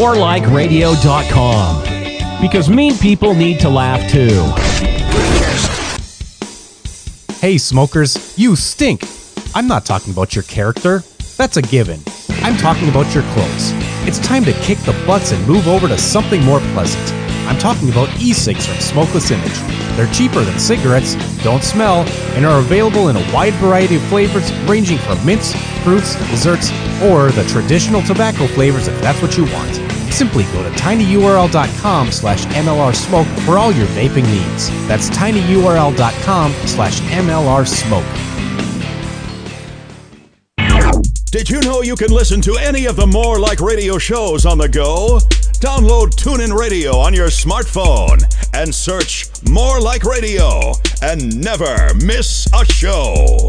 morelikeradio.com. Because mean people need to laugh too. Hey, smokers, you stink. I'm not talking about your character. That's a given. I'm talking about your clothes. It's time to kick the butts and move over to something more pleasant. I'm talking about e-cigs from Smokeless Image. They're cheaper than cigarettes, don't smell, and are available in a wide variety of flavors ranging from mints, fruits, desserts, or the traditional tobacco flavors if that's what you want. Simply go to tinyurl.com/MLRsmoke for all your vaping needs. That's tinyurl.com/MLRsmoke. Did you know you can listen to any of the More Like Radio shows on the go? Download TuneIn Radio on your smartphone and search More Like Radio and never miss a show.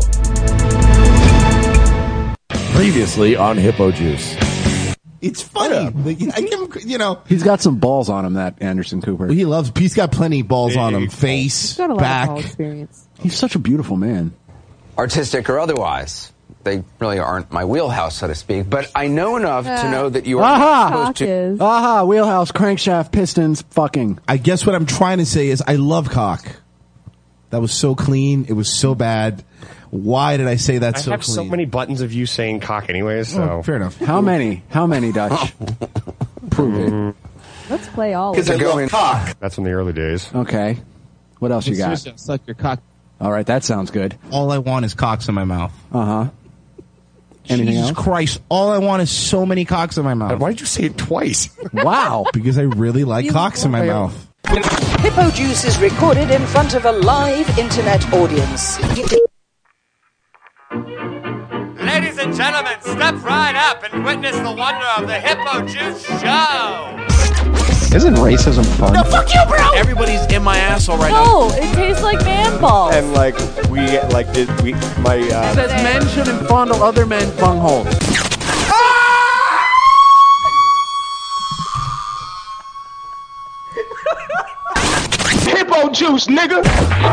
Previously on Hippo Juice. It's funny. I give him, He's got some balls on him, that Anderson Cooper. he's got plenty of balls on him. Face, He's got a lot back. of ball experience. He's such a beautiful man. Artistic or otherwise. They really aren't my wheelhouse, so to speak. But I know enough to know that you are not supposed to. Aha, wheelhouse, crankshaft, pistons, fucking. I guess what I'm trying to say is I love cock. That was so clean. It was so bad. Why did I say that so clean? I have so many buttons of you saying cock anyways, so. Fair enough. How many, Dutch? Prove it. Let's play all of Because it. they're going cock. That's from the early days. Okay. What else you got? Suck your cock. All right, that sounds good. All I want is cocks in my mouth. Uh-huh. Anything Jesus else? Christ. All I want is so many cocks in my mouth. Why did you say it twice? Wow. Because I really like cocks in my mouth. Hippo Juice is recorded in front of a live internet audience. Ladies and gentlemen, step right up and witness the wonder of the Hippo Juice Show. Isn't racism fun? No, fuck you, bro! Everybody's in my asshole right now. No, it tastes like man balls. And it says men shouldn't fondle other men's bungholes. Hippo Juice, nigga!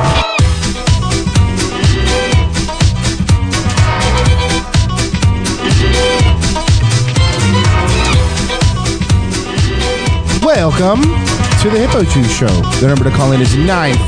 Welcome to the Hippo Juice Show. The number to call in is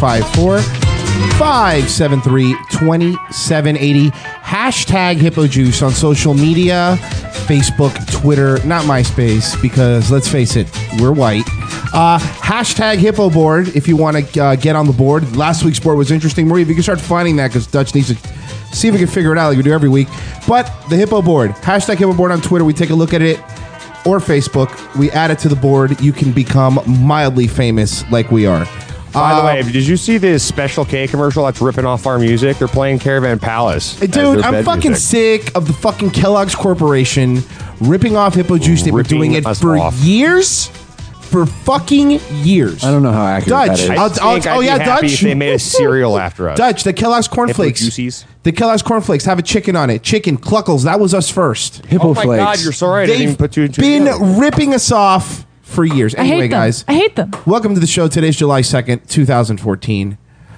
954-573-2780. Hashtag Hippo Juice on social media, Facebook, Twitter, not MySpace, because let's face it, we're white. Hashtag Hippo Board if you want to get on the board. Last week's board was interesting. Marie, if you can start finding that, because Dutch needs to see if we can figure it out like we do every week. But the Hippo Board, hashtag Hippo Board on Twitter. We take a look at it. Or Facebook, we add it to the board. You can become mildly famous like we are. By the way, did you see this Special K commercial that's ripping off our music? They're playing Caravan Palace. Dude, I'm fucking sick of the fucking Kellogg's Corporation ripping off Hippo Juice. They've been doing it for years. For fucking years. I don't know how accurate Dutch, that is. Dutch. If they made a cereal after us. Dutch, the Kellogg's cornflakes. Hippo-Juicies. The Kellogg's cornflakes have a chicken on it. Chicken, Cluckles, that was us first. Hippo Oh my flakes. God, you're so right. I didn't even put two and two Been together. ripping us off for years. I Anyway, hate them. guys. I hate them. Welcome to the show. Today's July 2nd, 2014.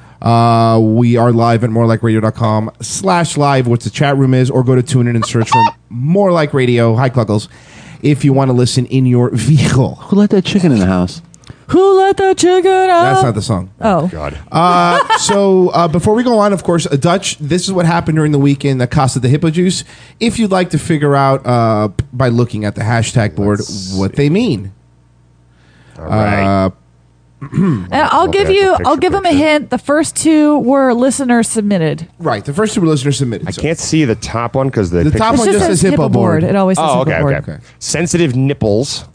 We are live at morelikeradio.com/live, which the chat room is, or go to TuneIn and search for More Like Radio. Hi, Cluckles. If you want to listen in your vehicle. Who let that chicken in the house? Who let the chicken out? That's not the song. Oh. God. So before we go on, of course, Dutch, this is what happened during the weekend that costed the Hippo Juice. If you'd like to figure out by looking at the hashtag board what they mean. All right. And I'll give them a hint. The first two were listener submitted. Right. The first two were listener submitted. I can't see the top one because The top one just says Hippo Board. It always says Oh, Hippo okay, Board. okay. Sensitive nipples.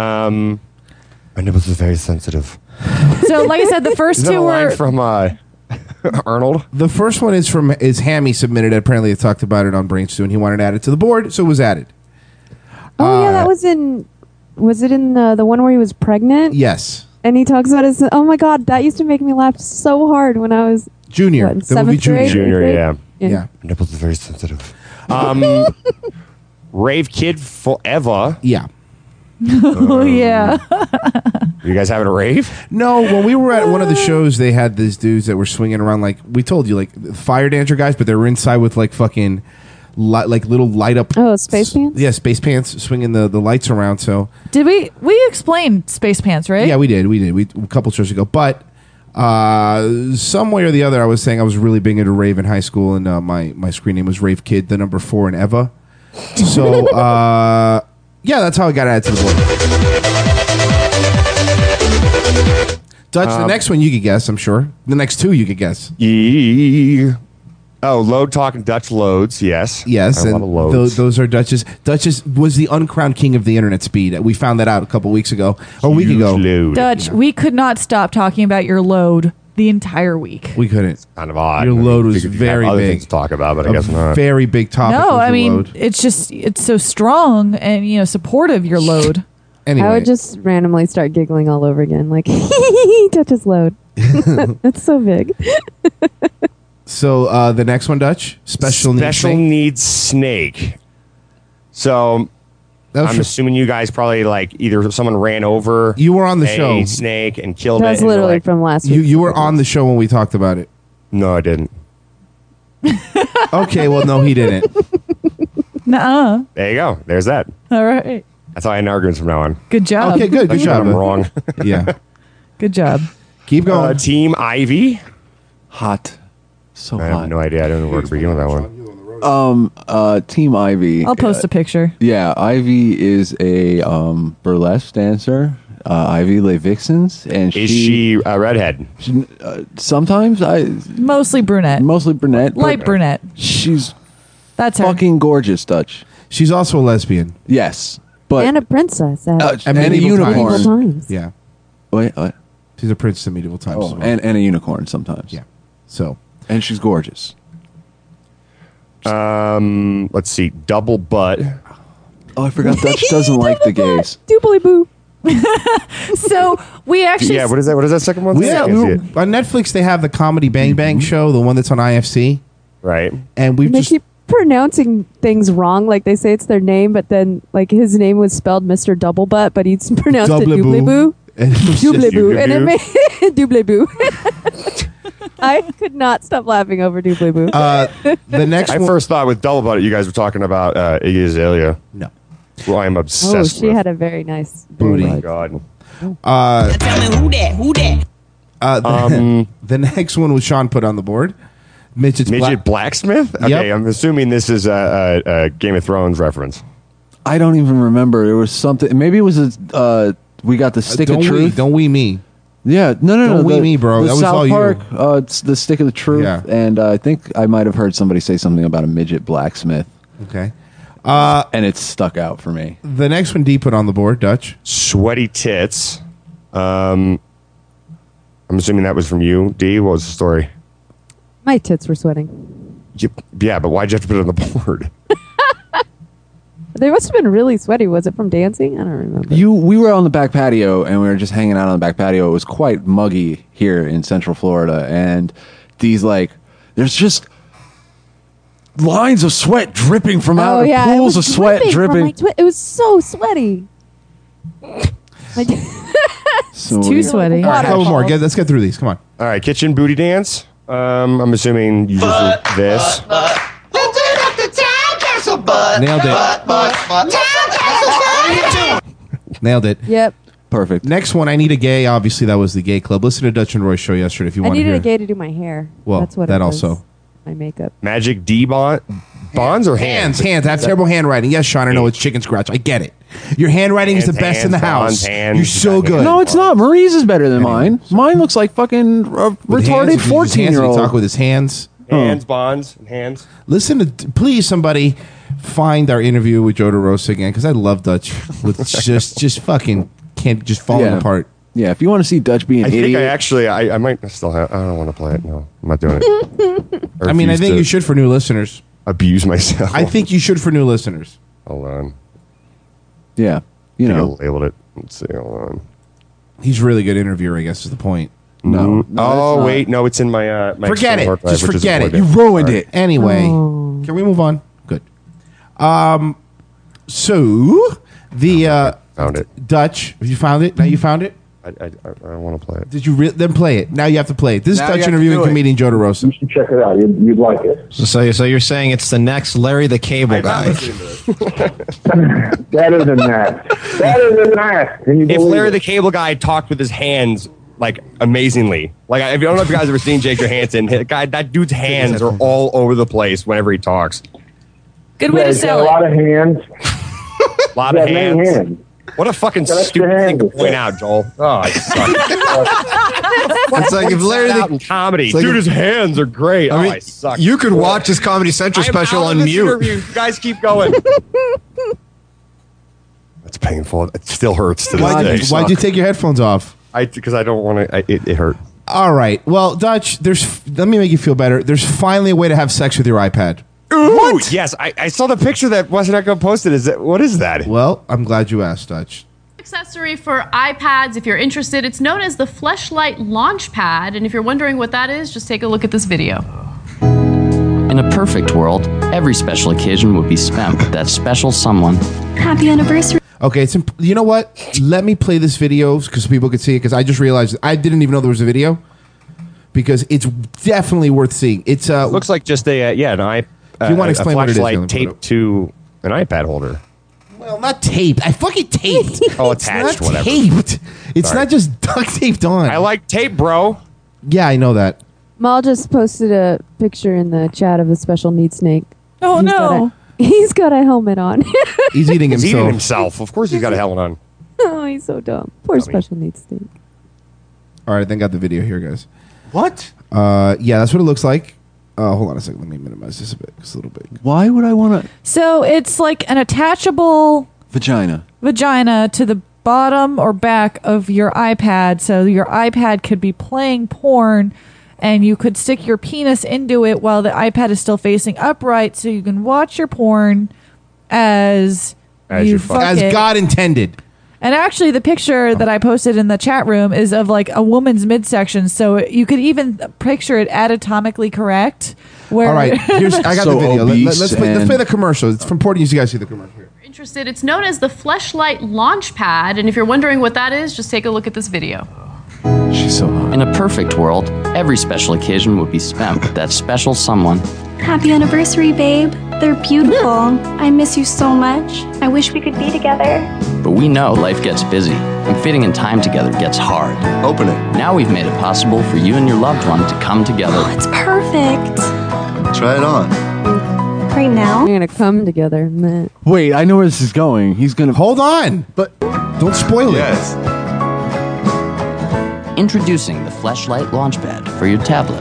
My nipples are very sensitive. So, like I said, the first Is that two a line were from Arnold? The first one is Hammy submitted. Apparently, they talked about it on Brainstorm. He wanted to add it to the board, so it was added. Oh yeah, that was in. Was it in the one where he was pregnant? Yes. And he talks about his. Oh my God, that used to make me laugh so hard when I was Junior. what, in The movie seventh grade, Junior. eighth Yeah. grade? Yeah. My nipples are very sensitive. Rave Kid Forever. Yeah. Oh yeah. You guys having a rave? No, when we were at one of the shows, they had these dudes that were swinging around like we told you, like fire dancer guys, but they were inside with like fucking like little light up. Oh, space pants. Yeah, space pants, swinging the lights around. So Did we explained space pants, right? yeah, we did a couple shows ago. But some way or the other, I was saying I was really big into rave in high school, and my screen name was Rave Kid, the number 4 in Eva. So yeah, that's how I got added to the board. Dutch, the next one you could guess, I'm sure. The next 2 you could guess. Oh, load talking Dutch loads, yes. Yes, I and love loads. those are Dutch's. Dutch's was the uncrowned king of the internet speed. We found that out a couple weeks ago, or a week ago. Load. Dutch, we could not stop talking about your load the entire week. We couldn't. Kind of odd. Your load was Figured you'd have very other big. things to talk about, but I guess not. Very big topic. No, was I your mean load. it's so strong and supportive. Your load. Anyway, I would just randomly start giggling all over again, like Dutch's load. That's so big. So the next one, Dutch, special needs snake. So I'm assuming you guys probably like either someone ran over. You were on the a show. snake and killed it. That's and you're literally like, from last week. You were on the show when we talked about it. No, I didn't. Okay, well, no, he didn't. Nuh-uh. There you go. There's that. All right. That's how I end arguments from now on. Good job. Okay, good That's job. when I'm wrong. Yeah, Good job. keep going. Team Ivy. Hot. So I have hot. no idea. I don't know where to begin with that one. Team Ivy. I'll post a picture. Yeah, Ivy is a burlesque dancer. Ivy Le Vixens, and Is she a redhead? sometimes Mostly brunette. mostly brunette, Light but brunette. She's That's her. fucking gorgeous, Dutch. She's also a lesbian. Yes, but And a princess at At and a medieval unicorn. times. medieval times. Yeah, Wait, what? she's a princess in medieval times. as Oh, well. and a unicorn sometimes. Yeah. So and she's gorgeous. Let's see. Double butt. Oh, I forgot Dutch doesn't like the gays. Doobly boo. So we actually. Yeah. What is that? What is that second one? we, I on can't see it. Netflix they have the Comedy Bang Bang show, the one that's on IFC, Right. and we've They just keep pronouncing things wrong. Like they say it's their name, but then like his name was spelled Mr. Double Butt, but he's pronounced it Double Doobly boo. and it was Doobly just- boo. And it made Doobly boo. I could not stop laughing over Doobly boo. the next I one. first thought with double butt, you guys were talking about Iggy Azalea. No. Who I am Oh, obsessed she with. had a very nice Booty. Oh my butt. God. Tell me who that? The next one was Sean put on the board. Midget Blacksmith? Okay, Yep. I'm assuming this is a Game of Thrones reference. I don't even remember. There was something. Maybe it was we got the stick of truth. Don't we me? Yeah, no. Don't we me, bro. The That was South all you. Park, it's the stick of the truth. Yeah. And I think I might have heard somebody say something about a midget blacksmith, Okay. and it stuck out for me. The next one D put on the board, Dutch. Sweaty tits. I'm assuming that was from you, D. What was the story? My tits were sweating. Yeah, but why'd you have to put it on the board? They must have been really sweaty. Was it from dancing? I don't remember. We were on the back patio, and we were just hanging out on the back patio. It was quite muggy here in Central Florida, and there's just lines of sweat dripping from out, it pools was of sweat from dripping. my it was so sweaty. So Too sweaty. All right, a couple more. Let's get through these. Come on. All right, kitchen booty dance. I'm assuming you just do this. Nailed it. Nailed it. Yep. Perfect. Next one, I Need a Gay. Obviously, that was the gay club. Listen to Dutch and Roy's show yesterday if you I want to needed hear. a gay to do my hair. Well, that's what that it was. also. My makeup. Magic D bonds or hands? Hands. I have terrible handwriting. Yes, Sean, I know it's chicken scratch. I get it. Your handwriting is the best in the house. You're so good. No, it's not. Marie's is better than mine. Mine looks like fucking With retarded hands, if you use hands, 14-year-old. He talk with his hands. Hands, bonds, and hands. Listen to, please, somebody find our interview with Joe DeRosa again because I love Dutch with just fucking can't just falling apart. Yeah, if you want to see Dutch be an I idiot, think I actually, I might still have, I don't want to play it. No, I'm not doing it. I mean, I think you should for new listeners. Abuse myself. I think you should for new listeners. Hold on. yeah, I labeled it. Let's see. Hold on. He's a really good interviewer, I guess is the point. No. Oh, wait. No, it's in my. my Forget external it. hard drive, Just which is forget it. You important. ruined All right. it. Anyway, can we move on? Good. So the Found it. Dutch, have you found it? Now you found it? I don't want to play it. Did you then play it? Now you have to play it. This Now is you Dutch have to interviewing do it. comedian Joe DeRosa. You should check it out. You'd like it. So you're saying it's the next Larry the Cable Guy? Better than that. Better than that. Can you If believe Larry it? the Cable Guy talked with his hands like amazingly, like I don't know if you guys have ever seen Jake Johansson. That dude's hands are all over the place whenever he talks. Good way to he's got sell a it. lot of hands. A lot of He's got many hands. hands. What a fucking Got extra stupid thing to hands. point out, Joel. Oh, I suck. It's like if Larry out the in comedy. It's like Dude, if- his hands are great. I mean, I suck. you could watch his Comedy Central I am special out on of this mute. interview. You guys keep going. That's painful. It still hurts to this day. Why'd you take your headphones off? Because I don't want to. It hurt. All right. Well, Dutch, let me make you feel better. There's finally a way to have sex with your iPad. Ooh, yes, I saw the picture that Western Echo posted. What is that? Well, I'm glad you asked, Dutch. Accessory for iPads, if you're interested. It's known as the Fleshlight Launchpad, and if you're wondering what that is, just take a look at this video. In a perfect world, every special occasion would be spent with that special someone. Happy anniversary. Okay, you know what? Let me play this video because people could see it. Because I just realized I didn't even know there was a video. Because it's definitely worth seeing. It's looks like just an If you want to explain what it is, flashlight Dylan, taped to an iPad holder. well, not taped. I fucking taped. Oh, It's attached, not whatever. taped. It's Sorry. not just duct taped on. I like tape, bro. Yeah, I know that. Mal just posted a picture in the chat of a special needs snake. Oh, no. He's got a helmet on. He's eating He's himself. eating himself. Of course, he's got a helmet on. Oh, he's so dumb. Poor special needs snake. All right, then got the video here, guys. What? Yeah, that's what it looks like. Hold on a second. Let me minimize this a bit. It's a little big. Why would I want to So it's like an attachable vagina? vagina to the bottom or back of your iPad. So your iPad could be playing porn and you could stick your penis into it while the iPad is still facing upright so you can watch your porn as you fuck As it. God intended. And actually, the picture that I posted in the chat room is of like a woman's midsection, so you could even picture it anatomically correct. Where All right, I got So the video. obese Let's play the commercial. It's from Portuguese. You guys see the commercial here. If you're interested, it's known as the Fleshlight Launchpad, and if you're wondering what that is, just take a look at this video. She's so hot. In a perfect world, every special occasion would be spent with that special someone. Happy anniversary, babe. They're beautiful. I miss you so much. I wish we could be together. But we know life gets busy, and fitting in time together gets hard. Open it. Now we've made it possible for you and your loved one to come together. Oh, it's perfect. Try it on. Right now? We're gonna come together. Meh. Wait, I know where this is going. He's gonna hold on, but don't spoil it. Introducing the Fleshlight Launchpad for your tablet.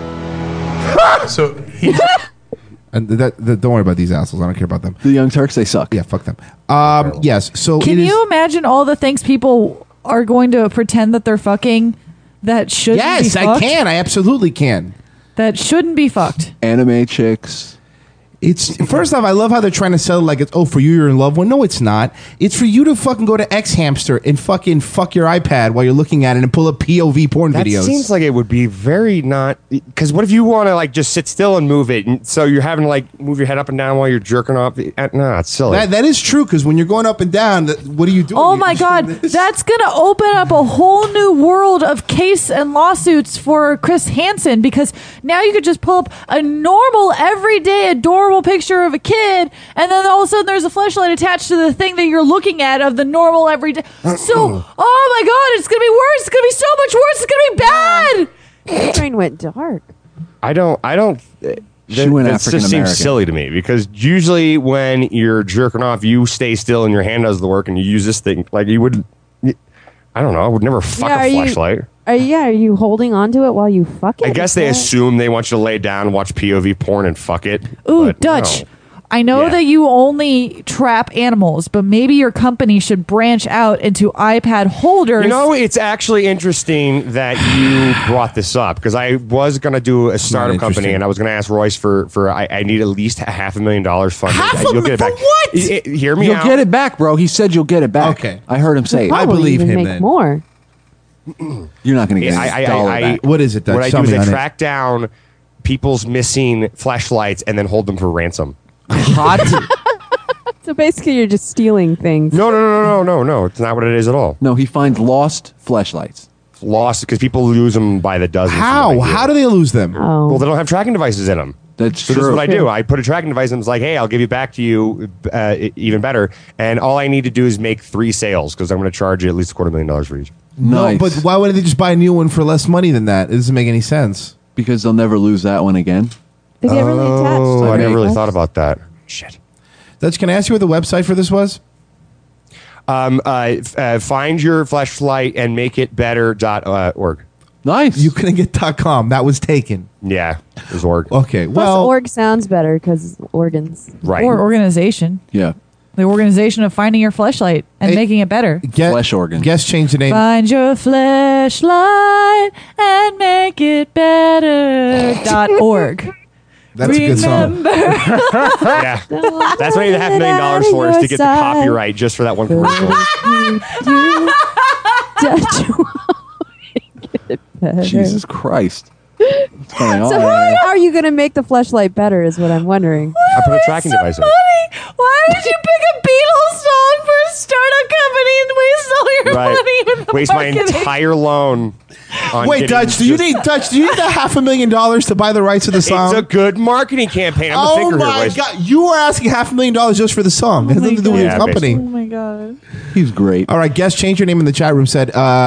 So he. And don't worry about these assholes. I don't care about them. The Young Turks, they suck. Yeah, fuck them. Yes. So Can it is- you imagine all the things people are going to pretend that they're fucking that shouldn't be Yes, fucked? I can. I absolutely can. That shouldn't be fucked. Anime chicks. It's first off, I love how they're trying to sell it like it's for you, your loved one. No, it's not. It's for you to fucking go to X Hamster and fucking fuck your iPad while you're looking at it and pull up POV porn That videos. seems like it would be very not. Because what if you want to like just sit still and move it, and so you're having to like move your head up and down while you're jerking off? No, it's silly. That is true because when you're going up and down, what are you doing? Oh my God, that's going to open up a whole new world of case and lawsuits for Chris Hansen because now you could just pull up a normal, everyday, adorable picture of a kid, and then all of a sudden there's a fleshlight attached to the thing that you're looking at of the normal, everyday. So, oh my God, it's going to be worse. It's going to be so much worse. It's going to be bad. My brain went dark. I don't. She went That just African seems American. silly to me because usually when you're jerking off, you stay still and your hand does the work, and you use this thing like you would. I don't know. I would never fuck Yeah, a flashlight. Are you holding onto it while you fuck it? I guess they Is that- assume they want you to lay down, watch POV porn, and fuck it. Ooh, but Dutch. no. I know Yeah. that you only trap animals, but maybe your company should branch out into iPad holders. You know, it's actually interesting that you brought this up because I was going to do a startup company interesting. and I was going to ask Royce for I need at least $500,000 funded. You'll get it back. what? Hear me You'll out. get it back, bro. He said you'll get it back. Okay. I heard him say it. I Probably believe even him make then. more. You're not going to get a dollar back. What is it, Dutch? What I Tell do is me I on it. track down people's missing flashlights and then hold them for ransom. Hot. So basically, you're just stealing things. No. It's not what it is at all. No, he finds lost fleshlights. lost because people lose them by the dozens. How? How do they lose them? Well, they don't have tracking devices in them. That's so true. This is what I do. I put a tracking device and it's like, hey, I'll give you back to you even better. And all I need to do is make 3 sales because I'm going to charge you at least $250,000 for each. No, but why wouldn't they just buy a new one for less money than that? It doesn't make any sense. Because they'll never lose that one again. They get really attached. I never really thought about that. Shit. Dutch, can I ask you what the website for this was? Find your fleshlight and make it better.org. Nice. You couldn't get .com. That was taken. Yeah, it was org. Okay, Plus, well, org sounds better because organs. Right. Or organization. Yeah. The organization of finding your fleshlight and making it better. Flesh organ. Guess change the name. Find your fleshlight and make it better.org. That's a good song. Yeah. That's what I need $500,000 for is to get the copyright just for that one commercial. Jesus Christ. What's going on? So how are you going to make the fleshlight better is what I'm wondering. I put a tracking device in it. Why did you pick a Beatles song for a startup company and waste all your money with the Waste my marketing? entire loan. On Wait, getting Dutch, do you need the $500,000 to buy the rights to the song? It's a good marketing campaign. I'm a Oh thinker here, my boys. God. You are asking $500,000 just for the song. It has nothing to do with your company. Oh my God. He's great. All right, guest, change your name in the chat room. Said,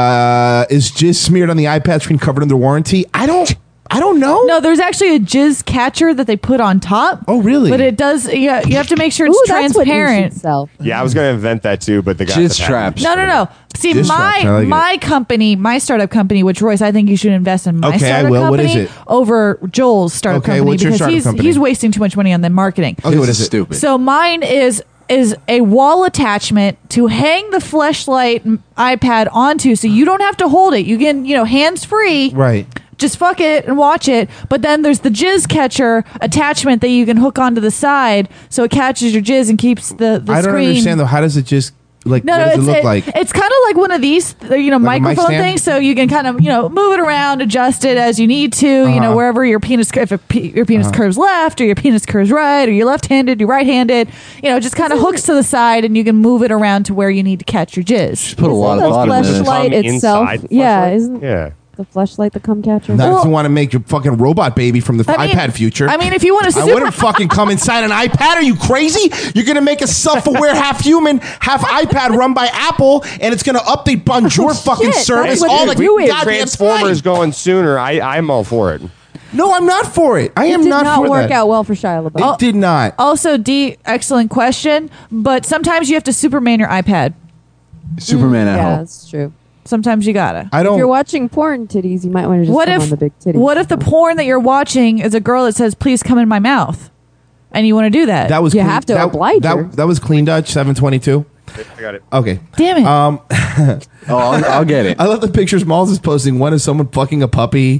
is jizz smeared on the iPad screen covered under warranty? I don't know. No, there's actually a jizz catcher that they put on top. Oh, really? But it does, yeah, you have to make sure it's Ooh, that's what you transparent. should sell. Yeah, I was going to invent that too, but the guy. Jizz traps. No. See, Jizz traps, I like it. my company, my startup company, which Royce, I think you should invest in my Okay, I startup will. What company is it? over Joel's startup Okay, company what's your because startup company? he's wasting too much money on the marketing. Okay, what is it? Stupid. So mine is a wall attachment to hang the fleshlight iPad onto, so you don't have to hold it. You can, hands free. Right. Just fuck it and watch it. But then there's the jizz catcher attachment that you can hook onto the side, so it catches your jizz and keeps the I don't screen. understand, though. How does it just, what does it look like? It's kind of like one of these, mic microphone stand? things. So you can kind of, move it around, adjust it as you need to. Wherever your penis, your penis curves left, or your penis curves right, or you're left-handed, you're right-handed. Just kind of hooks to the side, and you can move it around to where you need to catch your jizz. Just put a lot of thought The into this. fleshlight itself. Inside Yeah, fleshlight? isn't Yeah. the fleshlight the cum catcher? Now, if you want to make your fucking robot baby from the iPad future. I mean, if you want to I wouldn't fucking come inside an iPad. Are you crazy? You're going to make a self-aware half human, half iPad run by Apple, and it's going to update Bonjour fucking shit, service that's what all they're the doing. goddamn Transformers time. going sooner. I'm all for it. No, I'm not for it. I It am did not not for work that. out well for Shia LaBeouf. It did not. Also, D, excellent question. But sometimes you have to Superman your iPad. Superman at Yeah, home. that's true. Sometimes you gotta. I If you're don't. watching porn titties, you might want to just What come if on the big titties. what if the porn that you're watching is a girl that says, "Please come in my mouth," and you want to do that? That was You clean, have to that, oblige that, her. that was Clean Dutch 722. I got it. Okay. Damn it. Oh, I'll get it. I love the pictures Malls is posting. One is someone fucking a puppy.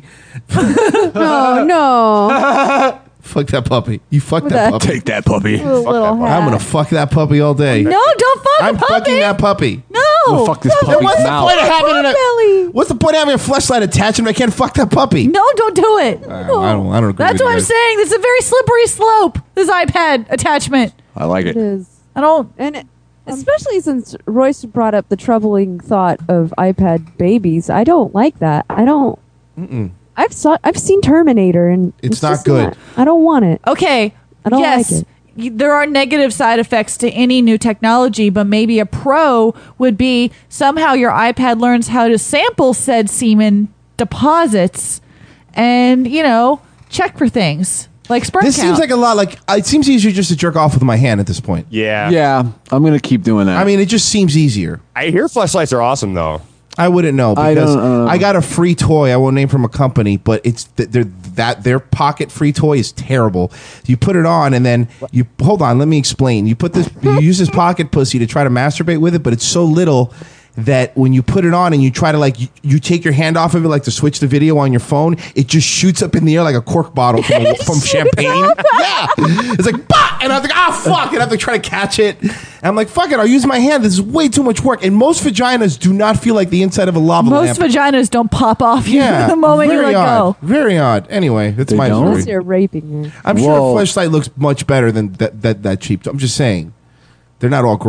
No. Fuck that puppy. You fuck With that that- puppy. Take that puppy. With a little hat. I'm gonna fuck that puppy all day. no, don't fuck I'm the puppy. fucking that puppy. No. Well, fuck this Then puppy's what's the mouth. point of having Belly. what's the point of having a fleshlight attachment? I can't fuck that puppy. No, don't do it. I don't agree That's with what you I'm guys. saying. This is a very slippery slope. This iPad attachment. I like It it. is. I don't. And especially since Royce brought up the troubling thought of iPad babies, I don't like that. I don't. I've seen Terminator, and It's not just good. I don't want it. Okay. I don't yes. like it. There are negative side effects to any new technology, but maybe a pro would be somehow your iPad learns how to sample said semen deposits and, check for things like sperm This count. seems like a lot like it seems easier just to jerk off with my hand at this point. Yeah. Yeah, I'm gonna keep doing that. I mean, it just seems easier. I hear fleshlights are awesome though. I wouldn't know I because don't- I got a free toy. I won't name from a company, but it's their pocket free toy is terrible. You put it on and then you hold on. Let me explain. You use this pocket pussy to try to masturbate with it, but it's so little that when you put it on and you try to you take your hand off of it, like to switch the video on your phone, it just shoots up in the air like a cork bottle from champagne. Yeah, it's like bah! And I'm like, fuck, and I have to try to catch it. And I'm like, fuck it, I'll use my hand. This is way too much work. And most vaginas do not feel like the inside of a lava Most lamp. vaginas don't pop off you Yeah, the moment you very let odd. go. Very odd. Anyway, that's They my don't? Unless story. you're raping her. I'm sure Whoa. a fleshlight looks much better than that cheap. I'm just saying, they're not all great.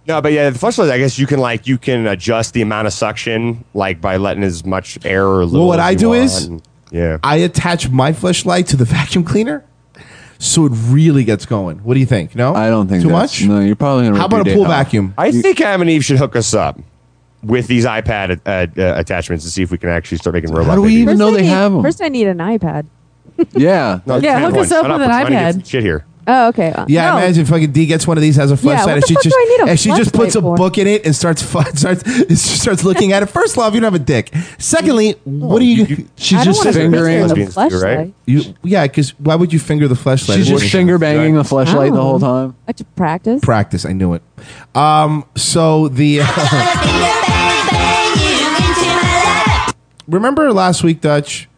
No, but yeah, the fleshlight, I guess you can adjust the amount of suction by letting as much air or little. Well, what I do is yeah, I attach my fleshlight to the vacuum cleaner, so it really gets going. What do you think? No, I don't think too that's- much. No, you're probably gonna. How rip your about a day pool off. vacuum? I think Adam and Eve should hook us up with these iPad attachments to see if we can actually start making robot. How do we babies. even know they have them? First, I need an iPad. Yeah. No, Yeah, Ken, hook us shut up with We're an trying to get iPad. some shit here. Oh, okay. Yeah, No. imagine fucking D gets one of these, has a fleshlight, Yeah, what and the she fuck just do I need a puts fleshlight a for? book in it and starts looking at it. First off, you don't have a dick. Secondly, what do you? She's I don't just wanna fingering. finger the Lesbians do, right? fleshlight. Yeah, because why would you finger the fleshlight? She's just finger banging the fleshlight the whole time. I have to practice. Practice. I knew it. So the remember last week, Dutch?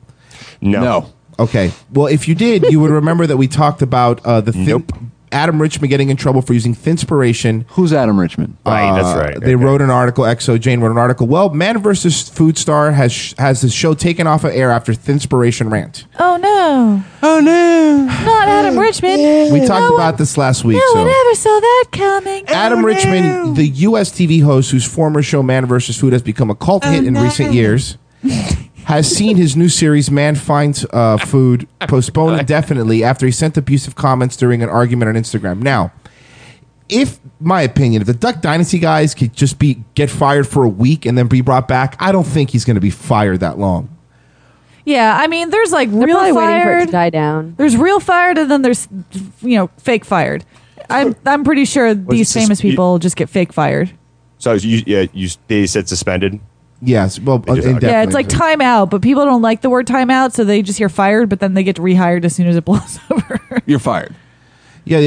No. Okay. Well, if you did, you would remember that we talked about Adam Richman getting in trouble for using Thinspiration. Who's Adam Richman? Right, that's right. They wrote an article. XO Jane wrote an article. Well, Man vs. Food Star has the show taken off of air after Thinspiration rant. Oh no! Oh no! Not Adam Richman. We talked about this last week. No so. one ever saw that coming. Adam Richman, the U.S. TV host whose former show Man vs. Food has become a cult hit in recent years, has seen his new series Man Finds Food postponed indefinitely after he sent abusive comments during an argument on Instagram. Now, if the Duck Dynasty guys could just get fired for a week and then be brought back, I don't think he's going to be fired that long. Yeah, I mean, there's They're real probably waiting for it fired. to die down. There's real fired, and then there's fake fired. I'm pretty sure these famous people just get fake fired. So they said suspended. Yes, well, indefinitely. Yeah, it's like timeout, but people don't like the word timeout, so they just hear fired, but then they get rehired as soon as it blows over. You're fired. Yeah,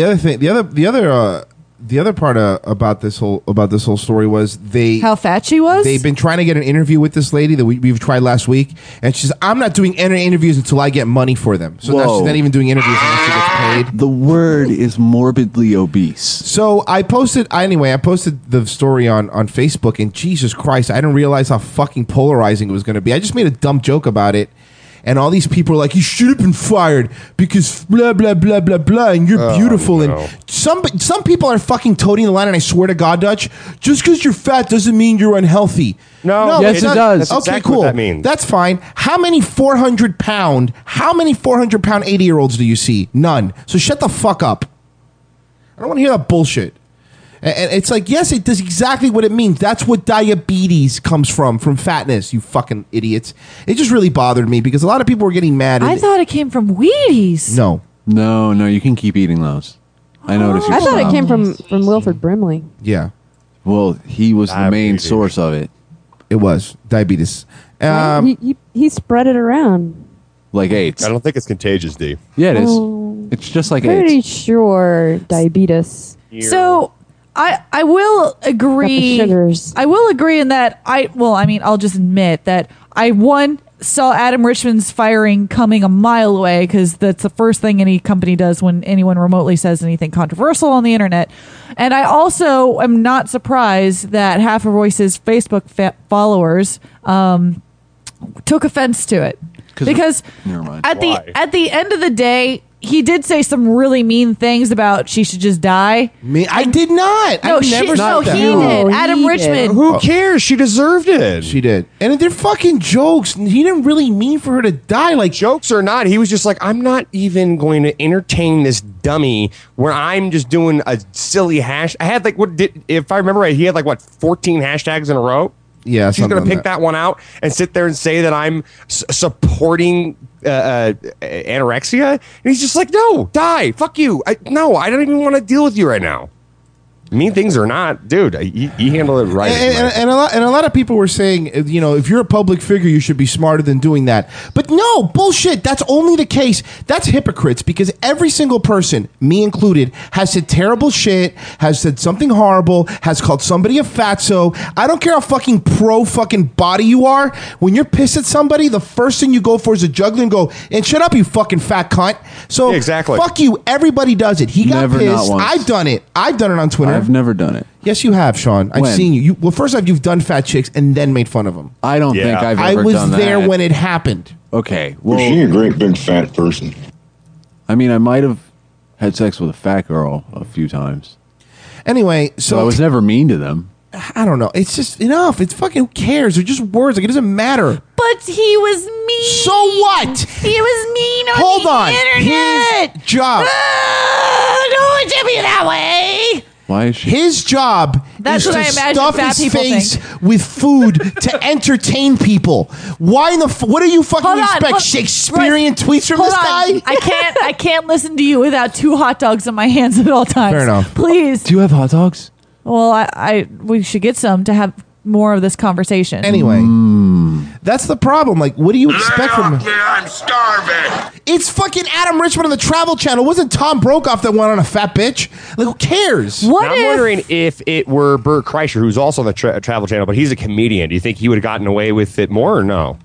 the other part about this whole story was how fat she was. They've been trying to get an interview with this lady that we've tried last week, and she says, "I'm not doing any interviews until I get money for them." So now Whoa. she's not even doing interviews unless she gets paid. The word is morbidly obese. So I posted the story on Facebook, and Jesus Christ, I didn't realize how fucking polarizing it was going to be. I just made a dumb joke about it. And all these people are like, you should have been fired because blah, blah, blah, blah, blah, and you're beautiful. no. And some people are fucking toting the line, and I swear to God, Dutch, just because you're fat doesn't mean you're unhealthy. No, yes, it's it not. does. That's Okay, exactly cool. what that means. That's fine. How many 400-pound 80-year-olds do you see? None. So shut the fuck up. I don't want to hear that bullshit. And it's like, yes, it does exactly what it means. That's what diabetes comes from fatness, you fucking idiots. It just really bothered me because a lot of people were getting mad. I thought it came from Wheaties. No. No, you can keep eating those. I noticed. I thought it came from Wilford Brimley. Yeah. Well, he was the main source of it. It was diabetes. He spread it around. Like AIDS. I don't think it's contagious, D. Yeah, it is. Oh. It's just like Pretty AIDS. sure diabetes. So I will agree. Got the sugars. I will agree in that I'll just admit that I saw Adam Richman's firing coming a mile away because that's the first thing any company does when anyone remotely says anything controversial on the internet. And I also am not surprised that half of Royce's Facebook followers took offense to it because Never mind. at the end of the day, he did say some really mean things about she should just die. Me? I did not. No, I never said that. he did. Adam he Richman. did. Who cares? She deserved it. She did. And they're fucking jokes. He didn't really mean for her to die. Like, Jokes or not, he was just like, I'm not even going to entertain this dummy where I'm just doing a silly hash. I had if I remember right, he had 14 hashtags in a row. yeah, She's going to pick that one out and sit there and say that I'm supporting anorexia. And he's just like, no, die. Fuck you. I don't even want to deal with you right now. Mean things or not, dude, he handled it right. And a lot of people were saying, if you're a public figure, you should be smarter than doing that. But no, bullshit. That's only the case. That's hypocrites because every single person, me included, has said terrible shit, has said something horrible, has called somebody a fatso. I don't care how fucking pro fucking body you are. When you're pissed at somebody, the first thing you go for is a jugular and go, and shut up, you fucking fat cunt. So Yeah, exactly. Fuck you. Everybody does it. He got Never, not pissed. once. I've done it. I've done it on Twitter. I've never done it. Yes, you have, Sean. I've When? seen you. Well, first off, you've done fat chicks and then made fun of them. I don't Yeah. think I've I ever was done that. there when it happened. Okay. Was she Well, a great big fat person? I mean, I might have had sex with a fat girl a few times. Anyway, so I was never mean to them. I don't know. It's just enough. It's fucking who cares? They're just words. Like, it doesn't matter. But he was mean. So what? He was mean on Hold the on. internet. His job. Don't tell me that way. Why is she? His job That's is what to I imagine stuff fat his people face think. with food to entertain people. Why in the what do you fucking Hold on, expect? hold- Shakespearean tweets from Hold this on. guy? I can't listen to you without 2 hot dogs in my hands at all times. Fair enough. Please. Do you have hot dogs? Well, we should get some to have more of this conversation. Anyway, that's the problem. Like, what do you expect from him? I'm starving. It's fucking Adam Richman on the Travel Channel. It wasn't Tom Brokaw that went on a fat bitch. Like, who cares? What Now, I'm wondering if it were Bert Kreischer, who's also on the Travel Channel, but he's a comedian. Do you think he would have gotten away with it more or no?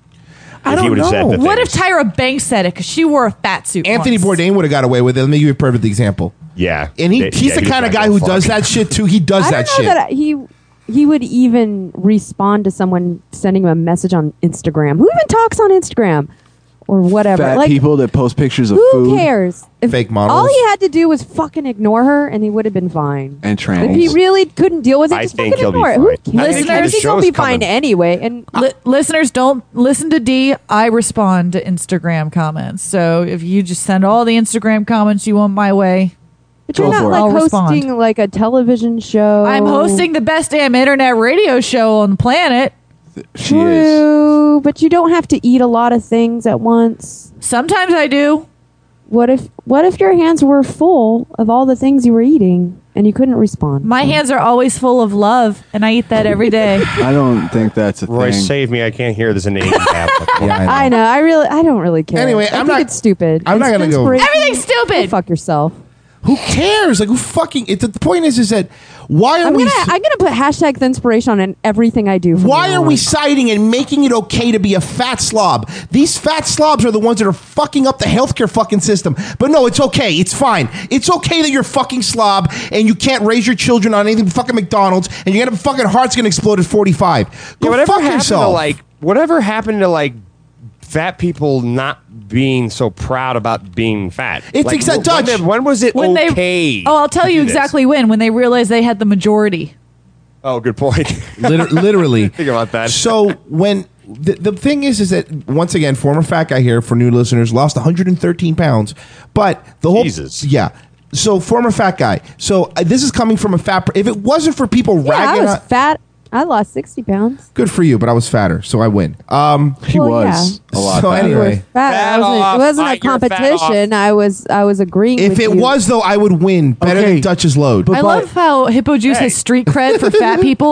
I If he don't would've said know. the What if things. Tyra Banks said it because she wore a fat suit? Anthony once? Bourdain would have got away with it. Let me give you a perfect example. Yeah. And he's the was kind of not guy gonna who fuck. does that shit too. He does I that don't know shit. that he would even respond to someone sending him a message on Instagram. Who even talks on Instagram or whatever? Fat like, people that post pictures of who food cares? If Fake models. all he had to do was fucking ignore her, and he would have been fine. and trans. If he really couldn't deal with it, I just think fucking he'll be ignore it. fine. Who I think cares? Listeners- He's gonna the be show's fine coming. anyway. And Listeners, don't listen to D. I respond to Instagram comments. So if you just send all the Instagram comments you want my way, but you're Go not for it. like I'll respond. hosting like a television show. I'm hosting the best damn internet radio show on the planet. She is. True, but you don't have to eat a lot of things at once. Sometimes I do. What if your hands were full of all the things you were eating and you couldn't respond? My hands are always full of love, and I eat that every day. I don't think that's a Roy, thing. save me. I can't hear this inane babble. Yeah, I know. I don't really care. Anyway, I I'm think not- it's stupid. I'm not It's gonna go- inspiration. Everything's stupid. Go fuck yourself. Who cares? Like, who fucking? The point is that why are I'm we? gonna put hashtag inspiration on everything I do. from Why now are we on. citing and making it okay to be a fat slob? These fat slobs are the ones that are fucking up the healthcare fucking system. But no, it's okay. It's fine. It's okay that you're a fucking slob and you can't raise your children on anything but fucking McDonald's and your fucking heart's gonna explode at 45. Go whatever fuck happened yourself. to whatever happened to fat people not being so proud about being fat? It's exact when, Dutch. when was it When okay? I'll tell to you do this? exactly when they realized they had the majority. Oh, good point. Literally. Think about that. So when the thing is that once again, former fat guy here for new listeners lost 113 pounds, but the whole Jesus. yeah. So former fat guy. So this is coming from a fat. If it wasn't for people Yeah, I ragging, was on, fat. I lost 60 pounds. good for you. But I was fatter, so I win. He Well, was a lot. So fatter. anyway, Fat. Fat It off. wasn't a Fight your fat competition. I was agreeing. if with it you. was though, I would win better Okay. than Dutch's load. I love how Hippo Juice has street cred for fat people.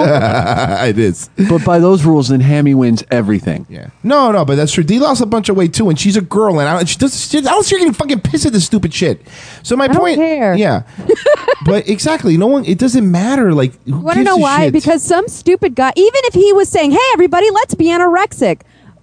It is. But by those rules, then Hammy wins everything. Yeah. No, but that's true. Dee lost a bunch of weight too, and she's a girl, and I don't see her getting fucking pissed at this stupid shit. So my I don't point, care. yeah, but exactly, no one. It doesn't matter. Like, who Want to gives know a why? shit? Because some stupid guy, even if he was saying, "Hey, everybody, let's be anorexic,"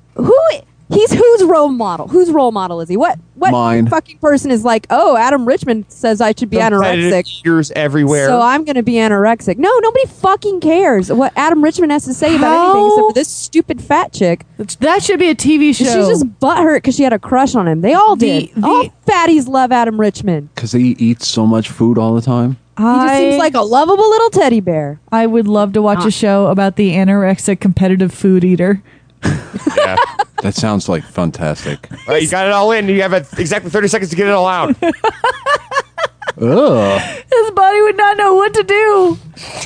whose role model? Whose role model is he? What Mine. fucking person is like, "Oh, Adam Richmond says I should be anorexic, Ears everywhere. so I'm going to be anorexic." No, nobody fucking cares what Adam Richmond has to say about anything except for this stupid fat chick. That should be a TV show. She's just butthurt because she had a crush on him. They all did. All fatties love Adam Richmond. Because he eats so much food all the time. He just seems like a lovable little teddy bear. I would love to watch a show about the anorexic competitive food eater. Yeah. That sounds like fantastic. All right, you got it all in. You have exactly 30 seconds to get it all out. Ugh. His body would not know what to do.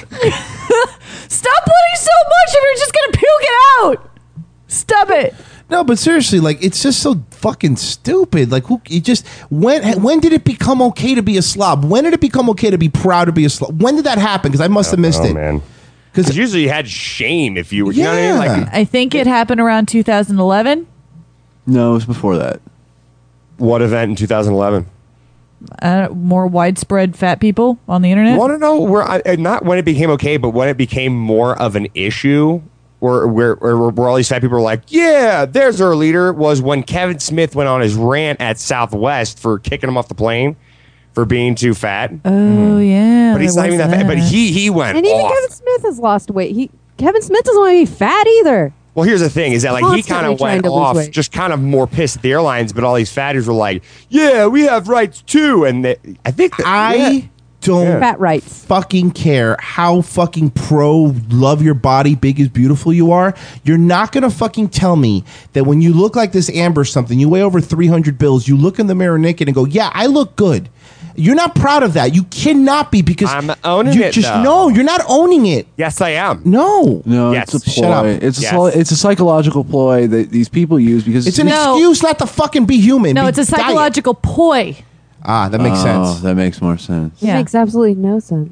Stop putting so much if you're just going to puke it out. Stop it. No, but seriously, like, it's just so fucking stupid. Like, who? It just when did it become okay to be a slob? When did it become okay to be proud to be a slob? When did that happen? Because I must have missed it. Man. Because usually you had shame if you were. You know what I mean? Like, I think it happened around 2011. No, it was before that. what event in 2011? More widespread fat people on the internet. Want to know where? Not when it became okay, but when it became more of an issue. Where all these fat people were like, yeah, there's our leader, was when Kevin Smith went on his rant at Southwest for kicking him off the plane for being too fat. Oh, yeah. But he's not even that fat. But he went And even off. Kevin Smith has lost weight. Kevin Smith doesn't want to be fat either. Well, here's the thing: is that like he kind Constantly of trying went to lose off, weight. just kind of more pissed at the airlines. But all these fatties were like, "Yeah, we have rights too." And I think that, I don't Fat rights. fucking care how fucking pro love your body, big is beautiful you are. You're not gonna fucking tell me that when you look like this Amber something, you weigh over 300 bills, you look in the mirror naked and go, yeah, I look good. You're not proud of that. You cannot be because I'm owning you it, just though. no, you're not owning it. Yes, I am. No. No, Yes. it's a Shut up. ploy. It's a Yes. it's a psychological ploy that these people use because It's an No. excuse not to fucking be human. No, Be it's a diet. psychological ploy. Ah, that makes sense. That makes more sense. It makes absolutely no sense.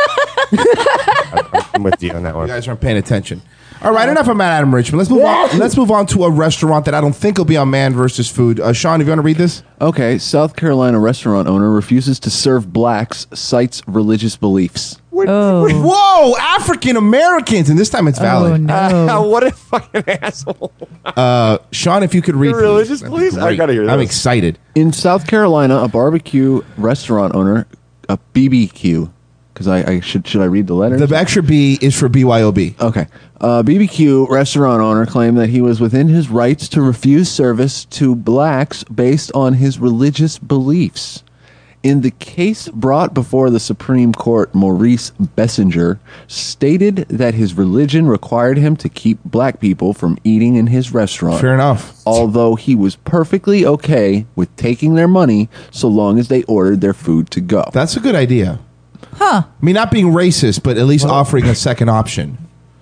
I'm with you on that You one. guys aren't paying attention. All right, enough of Matt Adam Richmond. Let's move on. Let's move on to a restaurant that I don't think will be on Man versus Food. Sean, if you want to read this, Okay, South Carolina restaurant owner refuses to serve blacks, cites religious beliefs. Whoa, African Americans, and this time it's valid. Oh, no. What a fucking asshole. Sean, if you could read Your religious please. That'd be beliefs? I great. gotta hear I'm this. excited. In South Carolina, a barbecue restaurant owner, a BBQ, because I should I read the letter? The extra B is for BYOB. Okay. BBQ restaurant owner claimed that he was within his rights to refuse service to blacks based on his religious beliefs. In the case brought before the Supreme Court, Maurice Bessinger stated that his religion required him to keep black people from eating in his restaurant. Fair enough. Although he was perfectly okay with taking their money so long as they ordered their food to go. That's a good idea. Huh. I mean, not being racist, but at least offering a second option.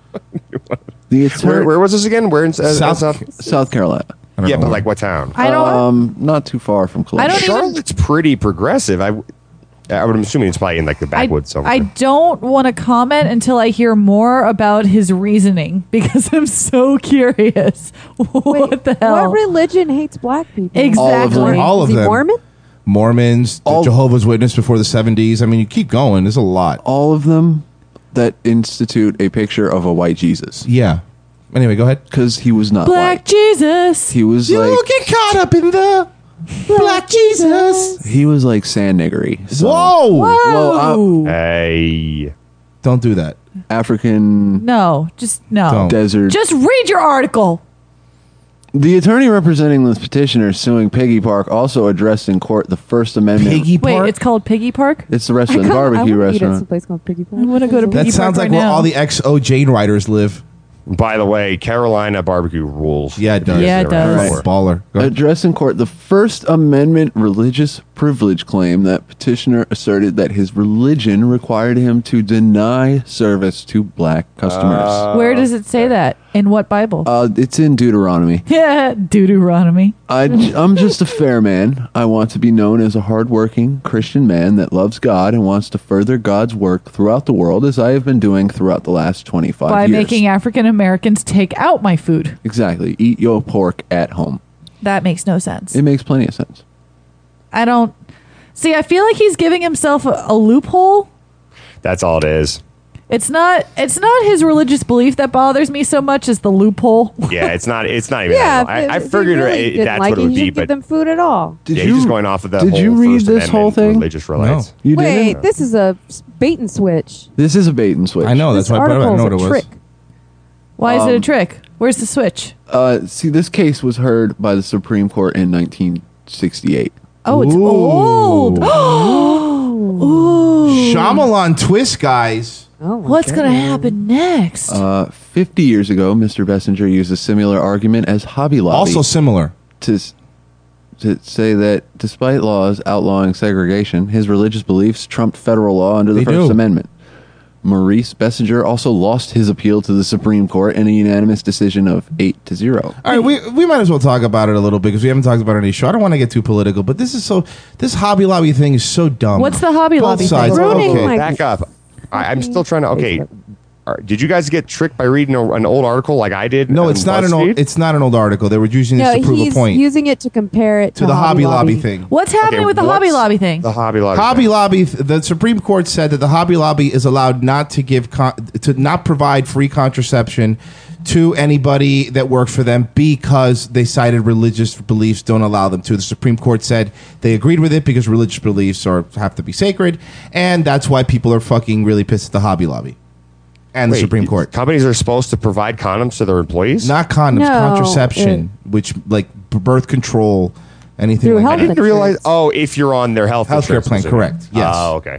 The attorney, Where was this again? Where in South Carolina. Yeah, but like what town? I don't. Not too far from Columbus. Charlotte's pretty progressive. I would assuming it's probably in like the backwoods somewhere. I don't want to comment until I hear more about his reasoning because I'm so curious. What the hell? What religion hates black people? Exactly. All of Is he them. Mormon? Mormons, the Jehovah's Witness before the 70s. I mean, you keep going. There's a lot. All of them that institute a picture of a white Jesus. Yeah. Anyway, go ahead. Because he was not Black white. Jesus. He was You like get caught up in the Black Jesus. he was like sand niggery. So, Whoa. Well, hey, don't do that. African No, just no. desert. Just read your article. The attorney representing the petitioner suing Piggy Park also addressed in court the First Amendment. Piggy Wait, Park? it's called Piggy Park? It's the restaurant, the I barbecue want to eat at some restaurant. place called Piggy Park. I want to go to Piggy That Park sounds like right where now. all the XO Jane writers live. by the way, Carolina barbecue rules. Yeah, it does. Yeah, it does. Right. Baller. Go ahead. Addressed in court the First Amendment religious privilege claim that petitioner asserted that his religion required him to deny service to black customers. Where does it say that? In what Bible? It's in Deuteronomy. Yeah, Deuteronomy. I'm just a fair man. I want to be known as a hardworking Christian man that loves God and wants to further God's work throughout the world as I have been doing throughout the last 25 By years. making African Americans take out my food. Exactly. Eat your pork at home. That makes no sense. It makes plenty of sense. I don't... See, I feel like he's giving himself a loophole. That's all it is. It's not his religious belief that bothers me so much as the loophole. Yeah, it's not even. Yeah, that. I if he figured really didn't that's like what it it, would he be, should give but them food at all. yeah, he's just going off of that. Did whole you read First this whole Amendment thing? Religious rights. You Wait, didn't? this is a bait and switch. This is a bait and switch. I know. That's This why I brought it up. I know what article's it a was. trick. Why is it a trick? Where's the switch? See, this case was heard by the Supreme Court in 1968. Oh, it's old. Ooh. Shyamalan twist, guys. Oh my What's going to God. happen next? 50 years ago, Mr. Bessinger used a similar argument as Hobby Lobby. Also similar. to say that despite laws outlawing segregation, his religious beliefs trumped federal law under the They First do. Amendment. Maurice Bessinger also lost his appeal to the Supreme Court in a unanimous decision of 8-0. All right, we might as well talk about it a little bit because we haven't talked about it on any show. I don't want to get too political, but this Hobby Lobby thing is so dumb. What's the Hobby Both Lobby sides. thing? Ruining Okay. my- Back up. I'm still trying to. Okay, did you guys get tricked by reading an old article like I did? No, on it's not an old. BuzzFeed? It's not an old article. They were using this No, to prove a he's point using it to compare it to the Hobby Lobby thing. What's happening Okay, with the Hobby what's Lobby thing? The Hobby Lobby. Hobby thing? Lobby. The Supreme Court said that the Hobby Lobby is allowed not to give to not provide free contraception to anybody that works for them because they cited religious beliefs don't allow them to. The Supreme Court said they agreed with it because religious beliefs have to be sacred, and that's why people are fucking really pissed at the Hobby Lobby and the Wait, Supreme Court. Companies are supposed to provide condoms to their employees. Not condoms, No, contraception, which like birth control, anything Through like health I that. didn't realize. Oh, if you're on their health Healthcare insurance, plan, I'm assuming. correct. Yes. Oh, okay.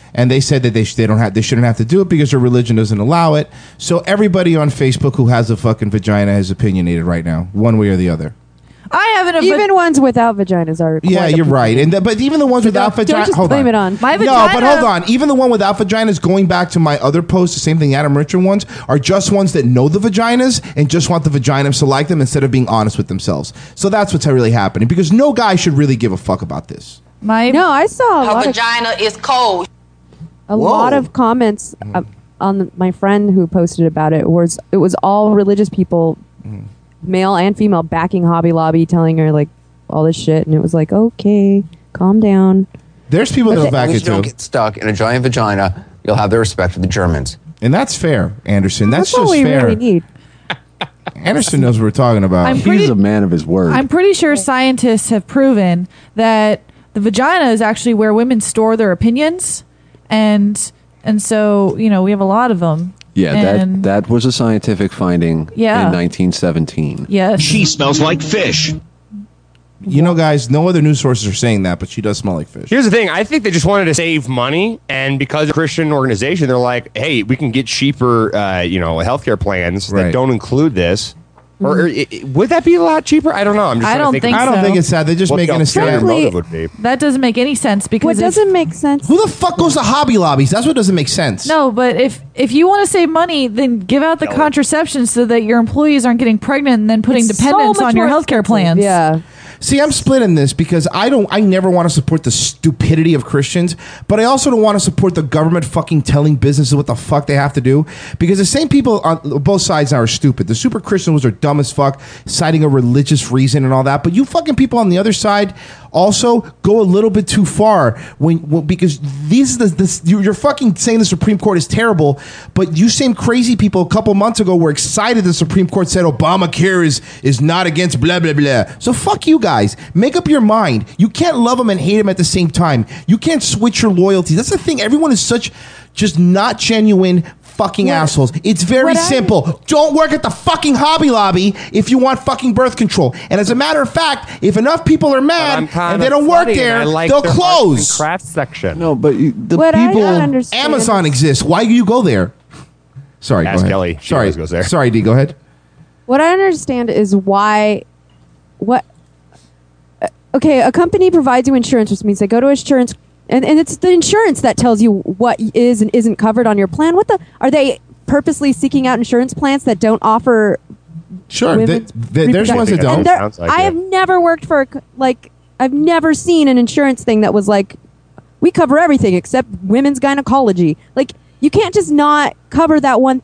and they said that they shouldn't have to do it because their religion doesn't allow it. So everybody on Facebook who has a fucking vagina is opinionated right now, one way or the other. I haven't. Even ones without vaginas are. Yeah, you're right. But even the ones without vaginas. Don't just blame it on my vagina. No, but hold on. Even the one without vaginas, going back to my other post, the same thing Adam Richard ones, are just ones that know the vaginas and just want the vaginas to like them instead of being honest with themselves. So that's what's really happening because no guy should really give a fuck about this. I saw a Her lot vagina is cold. a lot of comments on my friend who posted about it. It was all religious people, male and female, backing Hobby Lobby, telling her like all this shit, and it was like, okay, calm down. There's people that'll back it you don't too. get stuck in a giant vagina, you'll have the respect of the Germans. And that's fair, Anderson. That's all just we fair. really need. Anderson knows what we're talking about. He's a man of his word. I'm pretty sure scientists have proven that the vagina is actually where women store their opinions, and so we have a lot of them. Yeah, And- that was a scientific finding Yeah. in 1917. Yes. She smells like fish. Guys, no other news sources are saying that, but she does smell like fish. Here's the thing. I think they just wanted to save money, and because of a Christian organization, they're like, hey, we can get cheaper, healthcare plans that don't include this. Or would that be a lot cheaper? I don't know. I'm just I trying don't to think think. so. I don't think it's that. They're just making a stand. Motive would be. That doesn't make any sense because What doesn't make sense? Who the fuck goes to Hobby Lobbies? That's what doesn't make sense. No, but if you want to save money, then give out the contraception so that your employees aren't getting pregnant and then putting It's dependents so much on your more healthcare expensive. plans. Yeah. See, I'm split in this because I never want to support the stupidity of Christians, but I also don't want to support the government fucking telling businesses what the fuck they have to do, because the same people on both sides now are stupid. The super Christians are dumb as fuck, citing a religious reason and all that, but you fucking people on the other side also go a little bit too far because you're fucking saying the Supreme Court is terrible, but you same crazy people a couple months ago were excited the Supreme Court said Obamacare is not against blah blah blah. So fuck you guys. Make up your mind. You can't love them and hate them at the same time. You can't switch your loyalties. That's the thing. Everyone is such just not genuine fucking assholes. It's very simple. Don't work at the fucking Hobby Lobby if you want fucking birth control. And as a matter of fact, if enough people are mad and they don't work there, they'll close. Craft section. No, but the What I people. don't understand Amazon exists. Why do you go there? Sorry, Ask go ahead. Kelly. She Sorry, always goes there. Sorry, D. Go ahead. What I understand is why. Okay, a company provides you insurance, which means they go to insurance, and it's the insurance that tells you what is and isn't covered on your plan. Are they purposely seeking out insurance plans that don't offer? Sure, there's ones that don't. I have never worked for I've never seen an insurance thing that was like, we cover everything except women's gynecology. Like, you can't just not cover that one.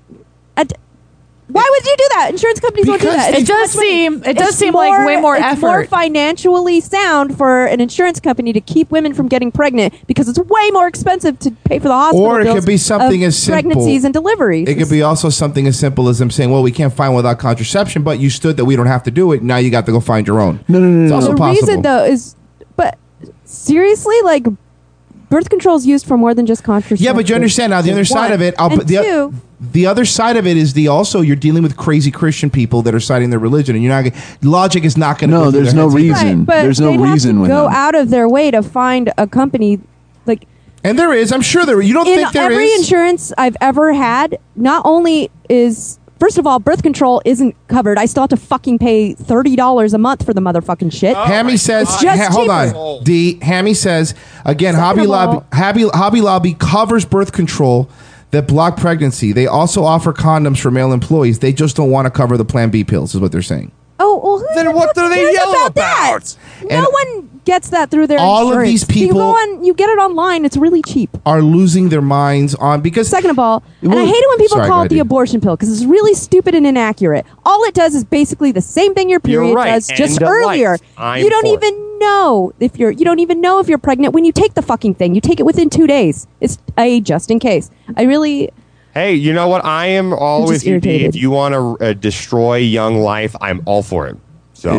Why would you do that? Insurance companies won't do that. It does seem like way more it's effort. more financially sound for an insurance company to keep women from getting pregnant because it's way more expensive to pay for the hospital Or it bills could be something of as simple. pregnancies and deliveries. It could be also something as simple as them saying, "Well, we can't find one without contraception, but you stood that we don't have to do it. Now you got to go find your own." No. It's also the possible. reason though is, but seriously, like, birth control is used for more than just contraception. Yeah, but you understand now the other side of it. The other side of it is you're dealing with crazy Christian people that are citing their religion, and you're not logic is not going to. No, there's no reason. Right, but There's no they'd have reason to with go them. out of their way to find a company like. And there is. I'm sure there. You don't In think there every is? insurance I've ever had, not only is. First of all, birth control isn't covered. I still have to fucking pay $30 a month for the motherfucking shit. Hammy says, it's just hold cheaper. on. D. Hammy says, again, Second Hobby of Lobby, all- Hobby Lobby covers birth control that block pregnancy. They also offer condoms for male employees. They just don't want to cover the Plan B pills, is what they're saying. Oh, well, Then what do they yell about? that? And No one gets that through their all of insurance. these people- You go on, you get it online. It's really cheap. Are losing their minds on because. Second of all, and I hate it when people Sorry, go call ahead, it the Dee. abortion pill because it's really stupid and inaccurate. All it does is basically the same thing your You're period right. does, just End of earlier. life. I'm You don't for it. even know if you're pregnant when you take the fucking thing. You take it within 2 days. It's just in case. Hey, you know what? I am all I'm with just you, D. irritated. If you want to destroy young life, I'm all for it. So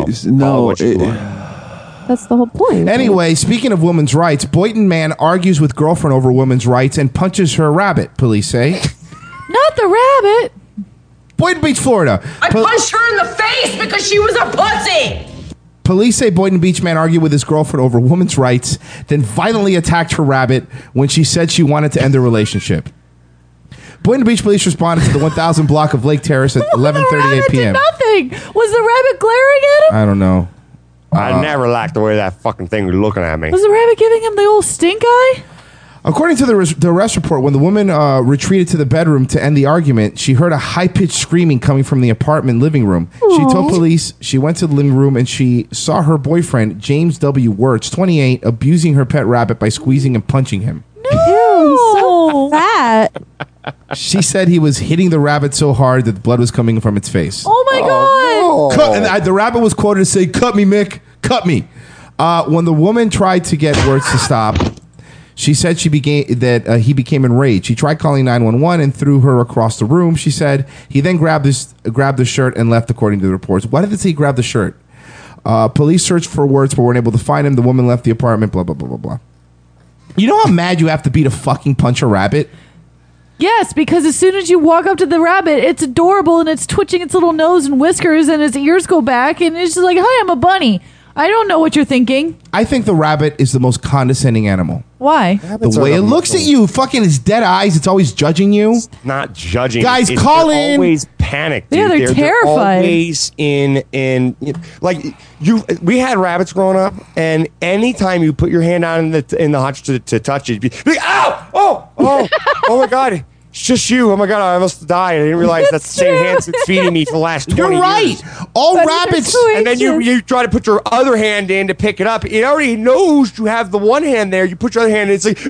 That's the whole point. Anyway, speaking of women's rights, Boynton man argues with girlfriend over women's rights and punches her rabbit, police say. Not the rabbit. Boynton Beach, Florida. I punched her in the face because she was a pussy. Police say Boynton Beach man argued with his girlfriend over women's rights, then violently attacked her rabbit when she said she wanted to end the relationship. Boynton Beach police responded to the 1000 block of Lake Terrace at 11:38 p.m. Nothing. Was the rabbit glaring at him? I don't know. I never liked the way that fucking thing was looking at me. Was the rabbit giving him the old stink eye? According to the arrest report, when the woman retreated to the bedroom to end the argument, she heard a high-pitched screaming coming from the apartment living room. Aww. She told police she went to the living room and she saw her boyfriend, James W. Wirtz, 28, abusing her pet rabbit by squeezing and punching him. No! So fat. She said he was hitting the rabbit so hard that blood was coming from its face. Oh my God! And the rabbit was quoted to say, "Cut me, Mick. Cut me." When the woman tried to get Wirtz to stop, she said he became enraged. He tried calling 911 and threw her across the room. She said he then grabbed the shirt and left, according to the reports. Why did they say he grabbed the shirt? Police searched for Wirtz but weren't able to find him. The woman left the apartment, blah, blah, blah, blah, blah. You know how mad you have to be to fucking punch a rabbit? Yes, because as soon as you walk up to the rabbit, it's adorable and it's twitching its little nose and whiskers and its ears go back and it's just like, "Hi, I'm a bunny." I don't know what you're thinking. I think the rabbit is the most condescending animal. Why? The way it looks at you, fucking its dead eyes, it's always judging you. Not judging. Guys, call they're in. Always panicked. Yeah, Dude. they're terrified. Always in like you. We had rabbits growing up, and anytime you put your hand on in the hutch to touch it, you'd be like, "Ow! Oh my God! It's just you! Oh my God! I almost died. I didn't realize that's the same hand that's feeding me for the last 20 You're right. years." All rabbits. And then you try to put your other hand in to pick it up. It already knows you have the one hand there. You put your other hand in. It's like,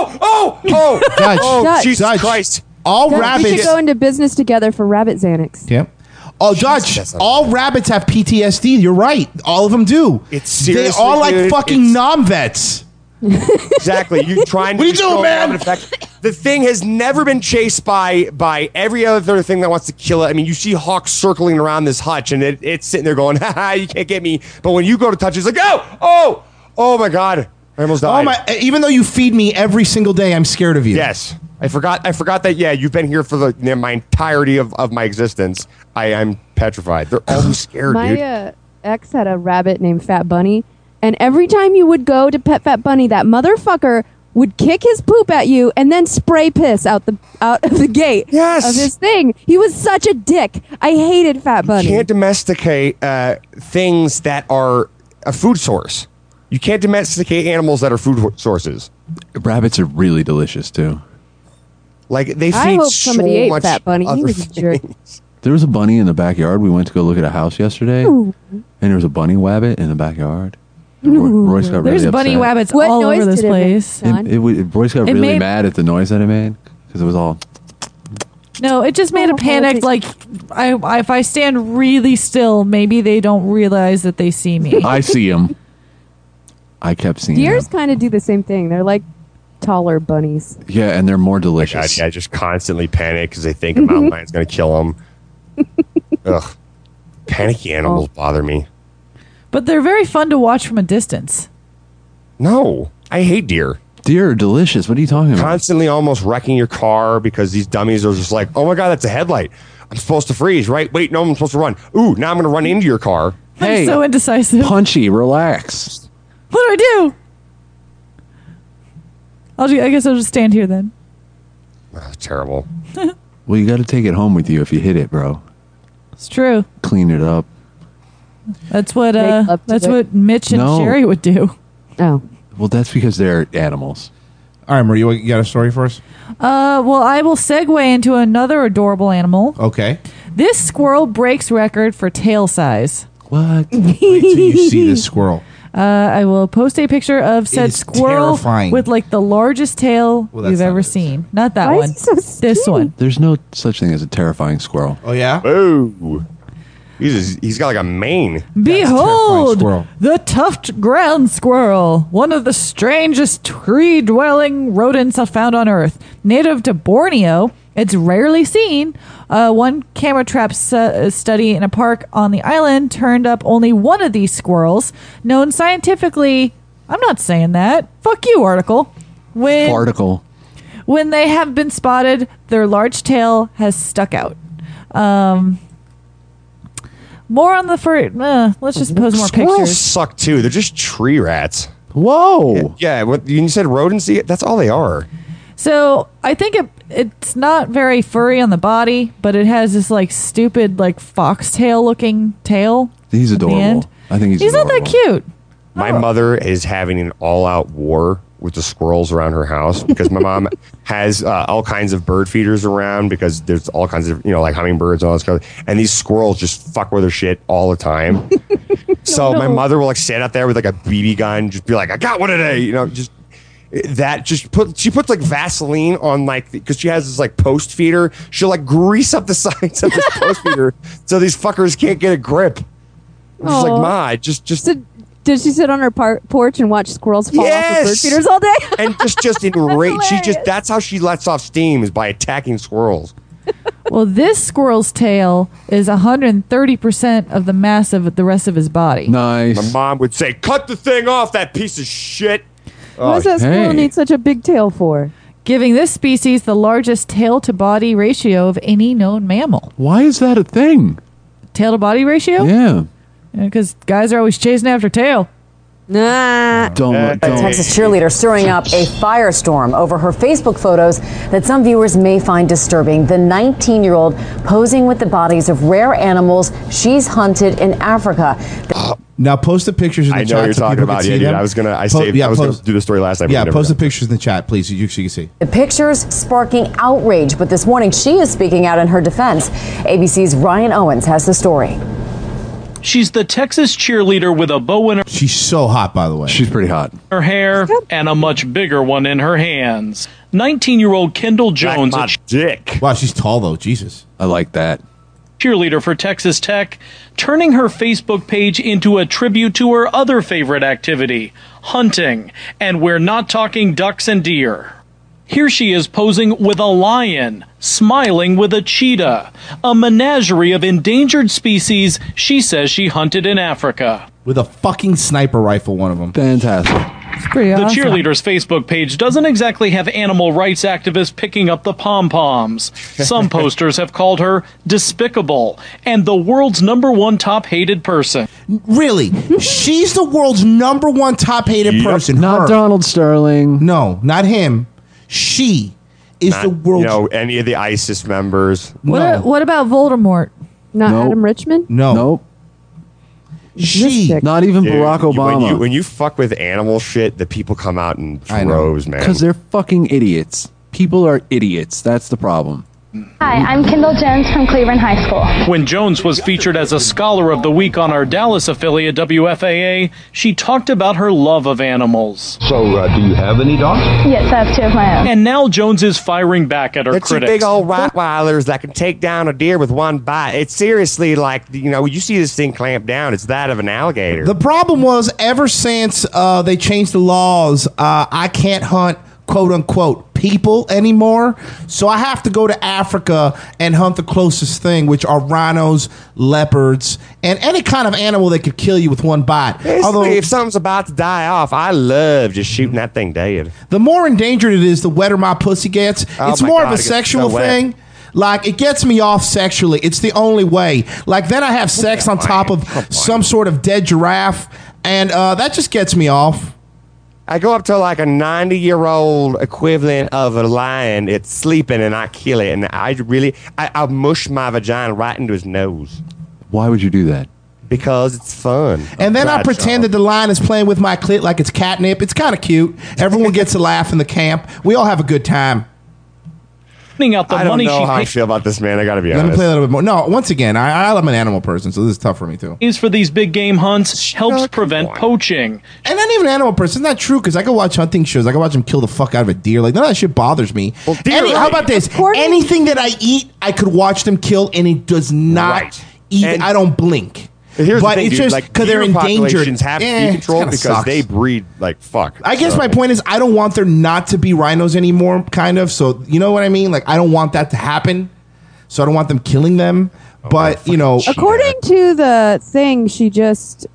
Judge, Jesus Christ! All rabbits. We should go into business together for rabbit Xanax. Yep. Oh, Judge, all rabbits have PTSD. You're right. All of them do. It's seriously, they are like dude, fucking nom-vets. Exactly. You trying to What are you doing, man? The thing has never been chased by every other thing that wants to kill it. I mean, you see hawks circling around this hutch, and it's sitting there going, "Ha ha, you can't get me." But when you go to touch it, it's like, oh my God, I almost died. Even though you feed me every single day, I'm scared of you. Yes, I forgot that. Yeah, you've been here for my entirety of my existence. I'm petrified. They're always scared, dude. My ex had a rabbit named Fat Bunny. And every time you would go to pet Fat Bunny, that motherfucker would kick his poop at you and then spray piss out of the gate of his thing. He was such a dick. I hated Fat Bunny. You can't domesticate things that are a food source. You can't domesticate animals that are food sources. Rabbits are really delicious too. Like they feed I hope so somebody ate much Fat Bunny. He other was a jerk. things. There was a bunny in the backyard. We went to go look at a house yesterday, and there was a bunny wabbit in the backyard. Royce got really There's bunny upset. wabbits all over this place. Royce got really mad at the noise that it made because it was all. No, it just made a panic. Like, if I stand really still, maybe they don't realize that they see me. I see them. I kept seeing Deers them. kind of do the same thing. They're like taller bunnies. Yeah, and they're more delicious. God, yeah, just constantly panic because they think a mountain lion's going to kill them. Ugh, panicky animals bother me. But they're very fun to watch from a distance. No, I hate deer. Deer are delicious. What are you talking about? Constantly almost wrecking your car because these dummies are just like, "Oh my God, that's a headlight. I'm supposed to freeze, right? Wait, no, I'm supposed to run. Ooh, now I'm going to run into your car." I'm so indecisive. Punchy, relax. What do? I guess I'll just stand here then. Terrible. Well, you got to take it home with you if you hit it, bro. It's true. Clean it up. That's what Mitch and Sherry would do. Oh. Well, that's because they're animals. All right, Maria, you got a story for us? Well, I will segue into another adorable animal. Okay. This squirrel breaks record for tail size. What? Wait till you see this squirrel. I will post a picture of said squirrel terrifying. with like the largest tail Well, that's you've not ever it. seen. Not that Why one. is he so This one. There's no such thing as a terrifying squirrel. Oh, yeah? Ooh. He's got like a mane. Behold, squirrel. the tuft ground squirrel, one of the strangest tree-dwelling rodents found on Earth. Native to Borneo, it's rarely seen. One camera trap study in a park on the island turned up only one of these squirrels, known scientifically. I'm not saying that. Fuck you, article. When they have been spotted, their large tail has stuck out. More on the furry. Let's just post more Squirrels pictures. suck too. They're just tree rats. Whoa. Yeah. What you said? Rodents. That's all they are. So I think it's not very furry on the body, but it has this like stupid like foxtail looking tail. He's at the adorable. end. I think He's not that cute. My mother is having an all-out war with the squirrels around her house because my mom has all kinds of bird feeders around because there's all kinds of, like hummingbirds and all this kind of, and these squirrels just fuck with her shit all the time. So my mother will like stand out there with like a BB gun, just be like, I got one today, she puts like Vaseline on like, because she has this like post feeder, she'll like grease up the sides of this post feeder so these fuckers can't get a grip. I'm just like, Ma, just Did she sit on her porch and watch squirrels fall off the bird feeders all day? And just enraged. That's how she lets off steam, is by attacking squirrels. Well, this squirrel's tail is 130% of the mass of the rest of his body. Nice. My mom would say, cut the thing off, that piece of shit. What does that squirrel need such a big tail for? Giving this species the largest tail-to-body ratio of any known mammal. Why is that a thing? Tail-to-body ratio? Yeah. Because guys are always chasing after tail. Nah. Don't. Texas cheerleader stirring up a firestorm over her Facebook photos that some viewers may find disturbing. The 19-year-old posing with the bodies of rare animals she's hunted in Africa. Now post the pictures in the I chat. know what you're so talking people can about. see Yeah, dude. them. I was gonna do the story last night. Yeah, post the pictures in the chat, please, so you can see. The pictures sparking outrage, but this morning she is speaking out in her defense. ABC's Ryan Owens has the story. She's the Texas cheerleader with a bow in her. She's so hot, by the way. She's pretty hot. Her hair and a much bigger one in her hands. 19-year-old Kendall Jones, dick. Wow, she's tall though. Jesus, I like that. Cheerleader for Texas Tech, turning her Facebook page into a tribute to her other favorite activity, hunting. And we're not talking ducks and deer. Here she is posing with a lion, smiling with a cheetah, a menagerie of endangered species she says she hunted in Africa. With a fucking sniper rifle, one of them. Fantastic. It's pretty The awesome. cheerleader's Facebook page doesn't exactly have animal rights activists picking up the pom-poms. Some posters have called her despicable and the world's #1 top-hated person. Really? She's the world's #1 top-hated person. Not Her. Donald Sterling. No, not him. She is Not, the world's... any of the ISIS members. What about Voldemort? Not Nope. Adam Richmond? No. Nope. She. Not even Dude, Barack Obama. When you fuck with animal shit, the people come out in droves, man. Because they're fucking idiots. People are idiots. That's the problem. Hi, I'm Kendall Jones from Cleveland High School. When Jones was featured as a Scholar of the Week on our Dallas affiliate WFAA, she talked about her love of animals. So, do you have any dogs? Yes, I have 2 of my own. And now Jones is firing back at her They're two critics. big old Rottweilers that can take down a deer with one bite. It's seriously like, you see this thing clamped down, it's that of an alligator. The problem was, ever since they changed the laws, I can't hunt quote-unquote people anymore. So I have to go to Africa and hunt the closest thing, which are rhinos, leopards, and any kind of animal that could kill you with one bite. Basically, if something's about to die off, I love just shooting that thing dead. The more endangered it is, the wetter my pussy gets. Oh It's my more God, of a it gets sexual so wet. thing. Like, it gets me off sexually. It's the only way. Like, then I have sex on top of some sort of dead giraffe, and that just gets me off. I go up to like a 90-year-old equivalent of a lion. It's sleeping, and I kill it, and I mush my vagina right into his nose. Why would you do that? Because it's fun. And then I pretend that the lion is playing with my clit like it's catnip. It's kind of cute. Everyone gets a laugh in the camp. We all have a good time. Out the I don't money know she how I feel about this, man. I got to be Let me honest. play a little bit more. No, once again, I'm an animal person, so this is tough for me too. pays for these big game hunts helps prevent poaching. And not even an animal person. It's not true, because I go watch hunting shows. I go watch them kill the fuck out of a deer. Like, none of that shit bothers me. How about this? Anything that I eat, I could watch them kill, and it does not even. I don't blink. Here's but the thing, it's dude, just like, because they're deer endangered. populations have to be controlled kinda because sucks. they breed like fuck. I guess So- my point is, I don't want there not to be rhinos anymore, kind of. So, you know what I mean? Like, I don't want that to happen. So I don't want them killing them. But, According to the thing, she just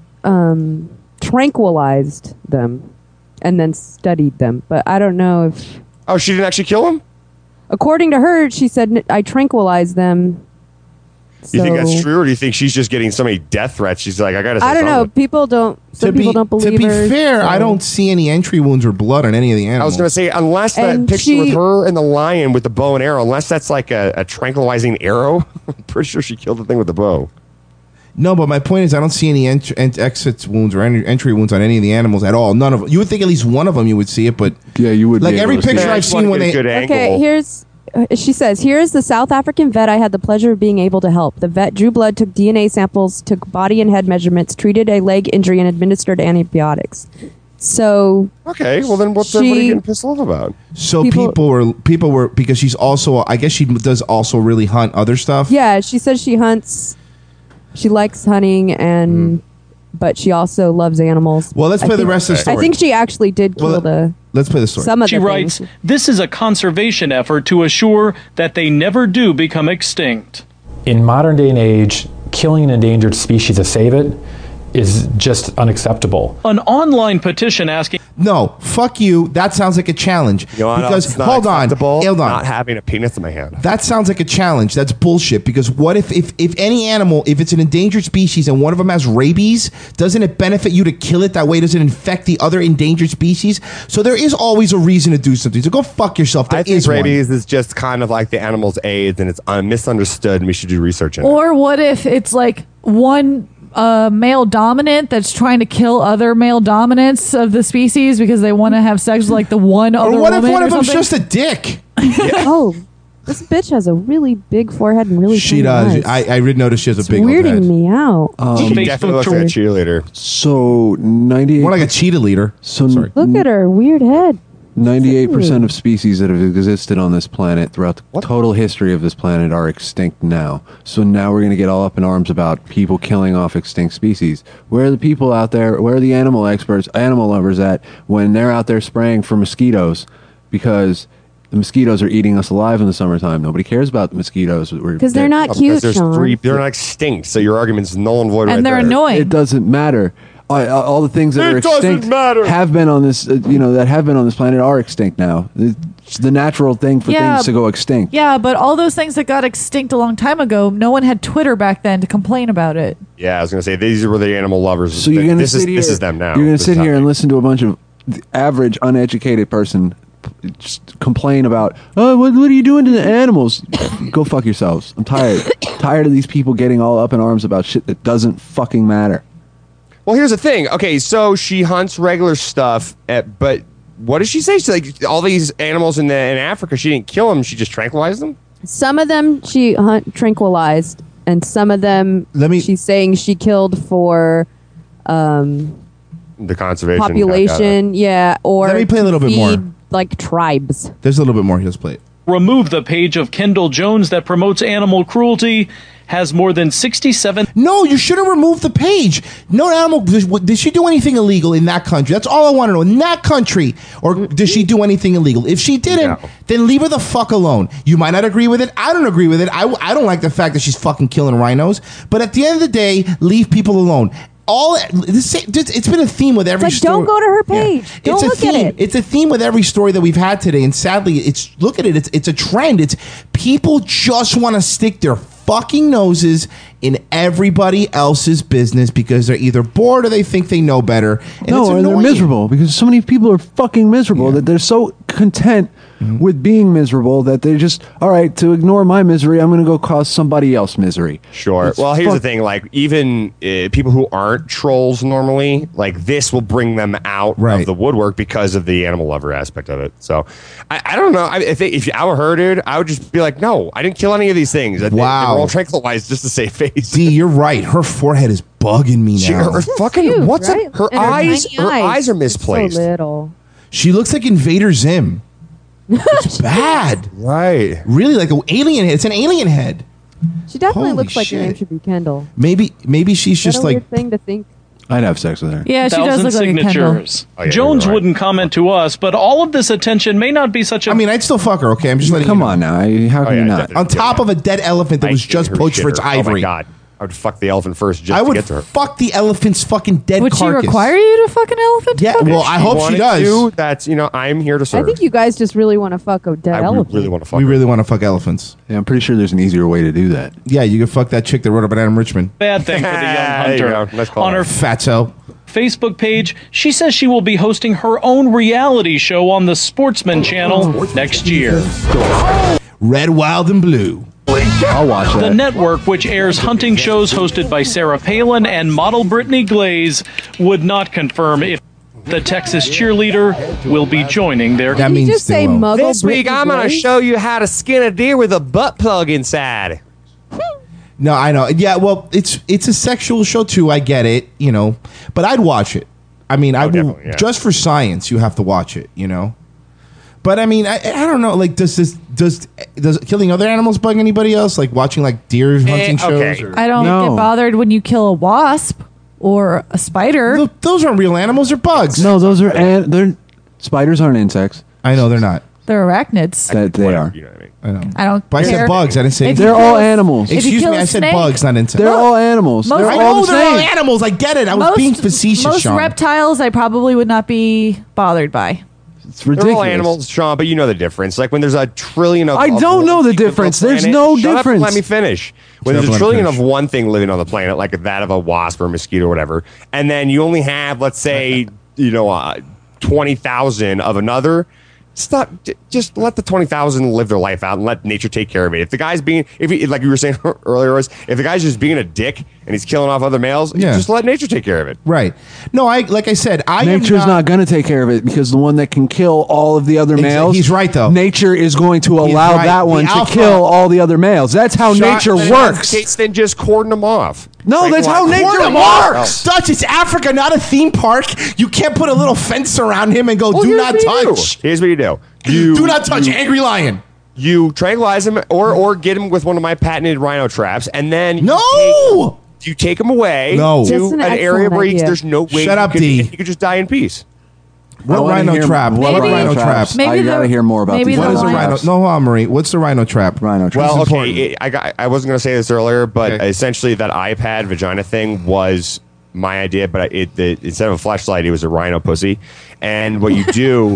tranquilized them and then studied them. But I don't know if... Oh, she didn't actually kill them? According to her, she said, I tranquilized them. You think that's So- true, or do you think she's just getting so many death threats? She's like, I gotta say I don't know. something. People don't. Some people don't believe To be her, fair, so- I don't see any entry wounds or blood on any of the animals. I was going to say, unless that And picture with her and the lion with the bow and arrow, unless that's like a tranquilizing arrow, I'm pretty sure she killed the thing with the bow. No, but my point is, I don't see any exit wounds or entry wounds on any of the animals at all. None of them. You would think at least one of them you would see it, but yeah, you would. Like be every able to see picture it. I've seen when they. Okay, here's. She says, "Here's the South African vet I had the pleasure of being able to help. The vet drew blood, took DNA samples, took body and head measurements, treated a leg injury, and administered antibiotics." So Okay, well then what are you getting pissed off about? So people were because she's also, I guess she does also really hunt other stuff. yeah, she says she hunts. She likes hunting and. But she also loves animals. Well, let's play the rest of the story. I think she actually did kill Let's play the story. some of She the writes, things. this is a conservation effort to assure that they never do become extinct. In modern day and age, killing an endangered species to save it is just unacceptable. An online petition asking... No, fuck you. That sounds like a challenge. Because It's not hold on, acceptable hold on. not having a penis in my hand. That sounds like a challenge. That's bullshit. Because what if any animal, if it's an endangered species and one of them has rabies, doesn't it benefit you to kill it? That way, does it infect the other endangered species? So there is always a reason to do something. So go fuck yourself. There I think is rabies is just kind of like the animal's AIDS, and it's misunderstood, and we should do research in it. Or what if it's like one male dominant that's trying to kill other male dominants of the species because they want to have sex with like the one other Or what if woman one or of them's something? just a dick? Oh, this bitch has a really big forehead and really She tiny does. eyes. I did notice she has a It's big old weirding head. me out. She definitely looks like a cheerleader. So 98. More like a cheetah leader. So Look at her weird head. 98% of species that have existed on this planet throughout the total history of this planet are extinct now. So now we're going to get all up in arms about people killing off extinct species. Where are the people out there? Where are the animal experts, animal lovers at when they're out there spraying for mosquitoes? Because the mosquitoes are eating us alive in the summertime. Nobody cares about the mosquitoes. Because they're not cute, Sean. They're not extinct, so your argument's null and void And right they're there. annoying. It doesn't matter. All the things that It are doesn't extinct matter. have been on this, that have been on this planet are extinct now. It's the natural thing for Yeah. things to go extinct. Yeah, but all those things that got extinct a long time ago, no one had Twitter back then to complain about it. Yeah, I was going to say, these were the animal lovers. So you're going to this sit here. This is them now. You're going to This sit is here and listen to a bunch of the average, uneducated person just complain about, oh, what are you doing to the animals? Go fuck yourselves. I'm tired. Tired of these people getting all up in arms about shit that doesn't fucking matter. Well, here's the thing. Okay, so she hunts regular stuff, but what does she say? She, like all these animals in Africa, she didn't kill them. She just tranquilized them. Some of them she tranquilized, and some of them she's saying she killed for The conservation population. Yeah, or Let me play a little to bit more. feed, like tribes. There's a little bit more. Let's play it. Remove the page of Kendall Jones that promotes animal cruelty. Has more than 67. No, you shouldn't remove the page. No animal. Did she do anything illegal in that country? That's all I want to know. In that country, or did she do anything illegal? If she didn't, then leave her the fuck alone. You might not agree with it. I don't agree with it. I don't like the fact that she's fucking killing rhinos. But at the end of the day, leave people alone. It's been a theme with every It's like, story. don't go to her page. Don't It's a look theme. at it. It's a theme with every story that we've had today, and sadly, look at it. It's a trend. It's people just want to stick their fucking noses in everybody else's business because they're either bored or they think they know better. And it's No, and they're annoying. miserable because so many people are fucking miserable that they're so content with being miserable that they're just, all right, to ignore my misery, I'm going to go cause somebody else misery. Sure. It's Well, here's the fuck- thing. Like, even people who aren't trolls normally, like this will bring them out of the woodwork because of the animal lover aspect of it. So, I don't know. If I were her, dude, I would just be like, no, I didn't kill any of these things. They were all tranquilized just to save face. D, you're right. Her forehead is bugging me now. Her fucking Cute, what's right? up? Her And eyes. tiny Her eyes are misplaced. So little. She looks like Invader Zim. It's bad. Right. Really, like an alien head. It's an alien head. She definitely Holy looks like her name shit. should be Kendall. Maybe she's Is that just a like. weird thing to think. I'd have sex with her. Yeah, she does look like a Kendall. signatures. Jones wouldn't comment to us, but all of this attention may not be such a... I mean, I'd still fuck her. Okay, I'm just letting. Come you know. on now. How can you not? On top of a dead elephant that was just poached for its ivory. Oh my god. I would fuck the elephant first just I to would get to her. fuck the elephant's fucking dead Would she carcass. require you to fuck an elephant? Yeah, well, I hope she Wanted does. to, that's, I'm here to I serve. think you guys just really want to fuck a dead I elephant. really want to fuck We her. really want to fuck elephants. Yeah, I'm pretty sure there's an easier way to do that. Yeah, you can fuck that chick that wrote about Adam Richmond. Bad thing for the young There you hunter. go. Nice call. On her Fatso. Facebook page, she says she will be hosting her own reality show on the Sportsman channel next year. Red, Wild, and Blue. I'll watch The that. network, which airs hunting shows hosted by Sarah Palin and model Brittany Glaze, would not confirm if the Texas cheerleader will be joining their. That Did you means just they say won't. muggle This week, Brittany I'm going to Glaze? show you how to skin a deer with a butt plug inside. No, I know. Yeah, well, it's a sexual show too. I get it, but I'd watch it. I mean, I will, definitely, yeah. just for science. You have to watch it, But I mean, I don't know. Like, does killing other animals bug anybody else? Like watching like deer hunting shows? okay. Or, I don't No. get bothered when you kill a wasp or a spider. those aren't real animals. They're bugs. No, those are they're spiders aren't insects. I know they're not. They're arachnids. That they are. You know what I mean? I know. I don't But I care. said bugs. I didn't say. If you They're kill all a- animals. if you Excuse kill me. a I said snake- bugs, not insects. They're all animals. Most- They're I all know the they're all same. animals. I get it. I was being facetious, Most Sean. reptiles I probably would not be bothered by. It's They're ridiculous. all animals, Sean, but you know the difference. Like when there's a trillion of... I of don't know the living difference. on the There's planet- no Shut up and difference. let me finish. When Shut there's up a and let me trillion finish. of one thing living on the planet, like that of a wasp or a mosquito or whatever, and then you only have, let's say, 20,000 of another... Stop. Just let the 20,000 live their life out and let nature take care of it. If the guy's being, like you were saying earlier, if the guy's just being a dick and he's killing off other males, Yeah. just let nature take care of it. Right. No, like I said, Nature's not going to take care of it because the one that can kill all of the other males. He's right, though. Nature is going to allow right. that one The to alpha- kill all the other males. That's how nature works. Then just cordon them off. No, Like, that's why- how nature Cordon works. Dutch, it's Africa, not a theme park. You can't put a little fence around him and go, do Here's not what you touch. do. Here's what you do. You Do not touch, angry lion. You tranquilize him or get him with one of my patented rhino traps, and then you take him away No. to That's an an area excellent where idea. there's no way Shut up, D. you could just die in peace. What rhino trap? What rhino trap? Maybe I got to hear more about these. What is a rhino rhino? traps. No, hold on, Marie. What's the rhino trap? Rhino trap. Well, It's okay, I wasn't going to say this earlier, but essentially that iPad vagina thing was my idea, but instead of a flashlight, it was a rhino pussy. And what you do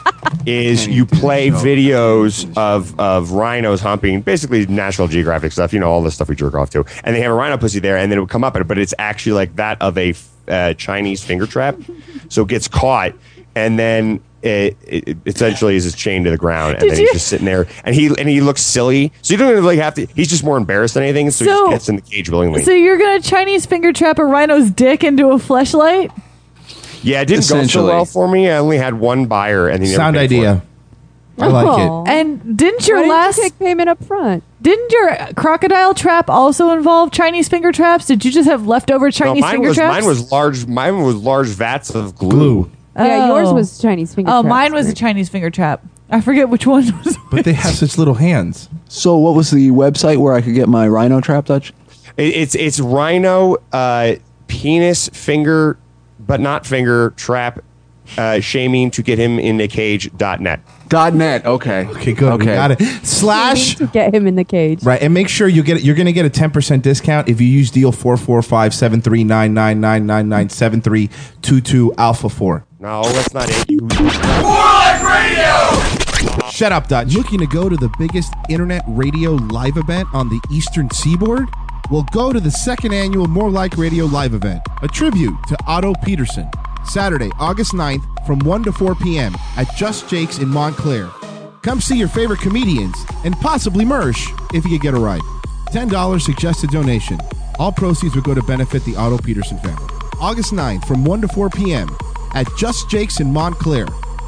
is you play videos of rhinos humping, basically National Geographic stuff, all the stuff we jerk off to. And they have a rhino pussy there, and then it would come up, but it's actually like that of a Chinese finger trap. So it gets caught, and then it essentially is just chained to the ground, and Did then you- he's just sitting there, and he looks silly. So you don't even really have to. He's just more embarrassed than anything, so he So- just gets in the cage willingly. So you're gonna Chinese finger trap a rhino's dick into a fleshlight? Yeah, it didn't go so Essentially. well for me. I only had one buyer, and he never Sound paid for it. idea. I like it. And didn't your Why didn't last you take payment up front? didn't your crocodile trap also involve Chinese finger traps? Did you just have leftover No, Chinese finger traps? mine was large. Mine was large vats of glue. Yeah, yours was Chinese finger Oh, traps. mine was a Chinese finger trap. I forget which one was. But they have such little hands. So, what was the website where I could get my rhino trap, Dutch? It's rhino penis finger, but not finger trap. Shaming to get him in a cage.net. .net. Okay. Okay, good. We got it. Slash. To get him in the cage. Right, and make sure you get it. You're going to get a 10% discount if you use deal 445-739-999-97322 Alpha 4. No, that's not it. Shut up, Dutch. Looking to go to the biggest internet radio live event on the Eastern Seaboard? Well, go to the second annual More Like Radio live event, a tribute to Otto Peterson. Saturday, August 9th from 1 to 4 p.m. at Just Jake's in Montclair. Come see your favorite comedians and possibly Mersh if you could get a ride. $10 suggested donation. All proceeds will go to benefit the Otto Peterson family. August 9th from 1 to 4 p.m. at Just Jake's in Montclair.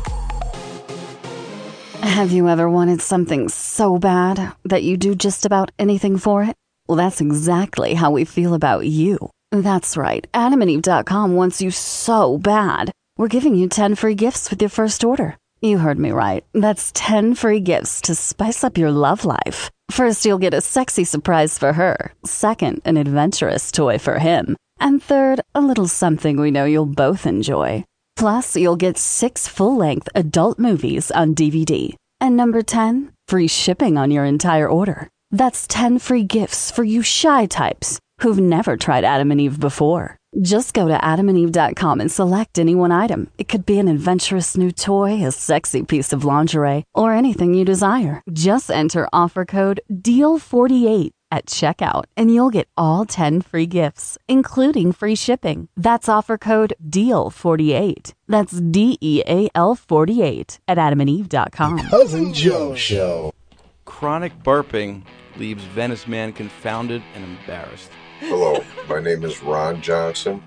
Have you ever wanted something so bad that you do just about anything for it? Well, that's exactly how we feel about you. That's right. AdamandEve.com wants you so bad. We're giving you 10 free gifts with your first order. You heard me right. That's 10 free gifts to spice up your love life. First, you'll get a sexy surprise for her. Second, an adventurous toy for him. And third, a little something we know you'll both enjoy. Plus, you'll get 6 full-length adult movies on DVD. And number 10, free shipping on your entire order. That's 10 free gifts for you shy types who've never tried Adam and Eve before. Just go to adamandeve.com and select any one item. It could be an adventurous new toy, a sexy piece of lingerie, or anything you desire. Just enter offer code DEAL48 at checkout, and you'll get all 10 free gifts, including free shipping. That's offer code DEAL48. That's DEAL48 at adamandeve.com. Cousin Joe Show. Chronic burping leaves Venice man confounded and embarrassed. Hello, my name is Ron Johnson.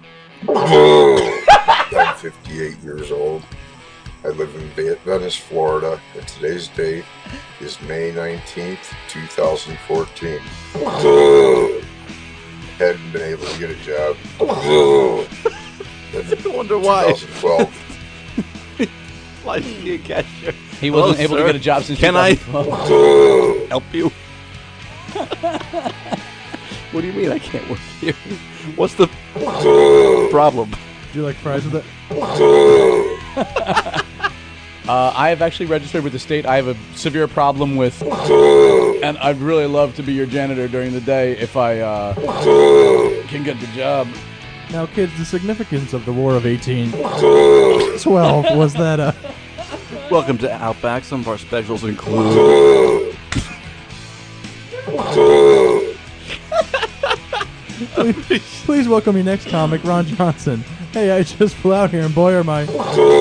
I'm 58 years old. I live in Venice, Florida, and today's date is May 19th, 2014. Hadn't been able to get a job. I wonder why. 2012. Why did he get cashier? He wasn't able to get a job since Can I 2012. help you? What do you mean I can't work here? What's the problem? Do you like fries with it? I have actually registered with the state. I have a severe problem with, and I'd really love to be your janitor during the day if I can get the job. Now, kids, the significance of the War of 1812 was that... Welcome to Outback. Some of our specials include... Please welcome your next comic, Ron Johnson. Hey, I just flew out here and boy are my...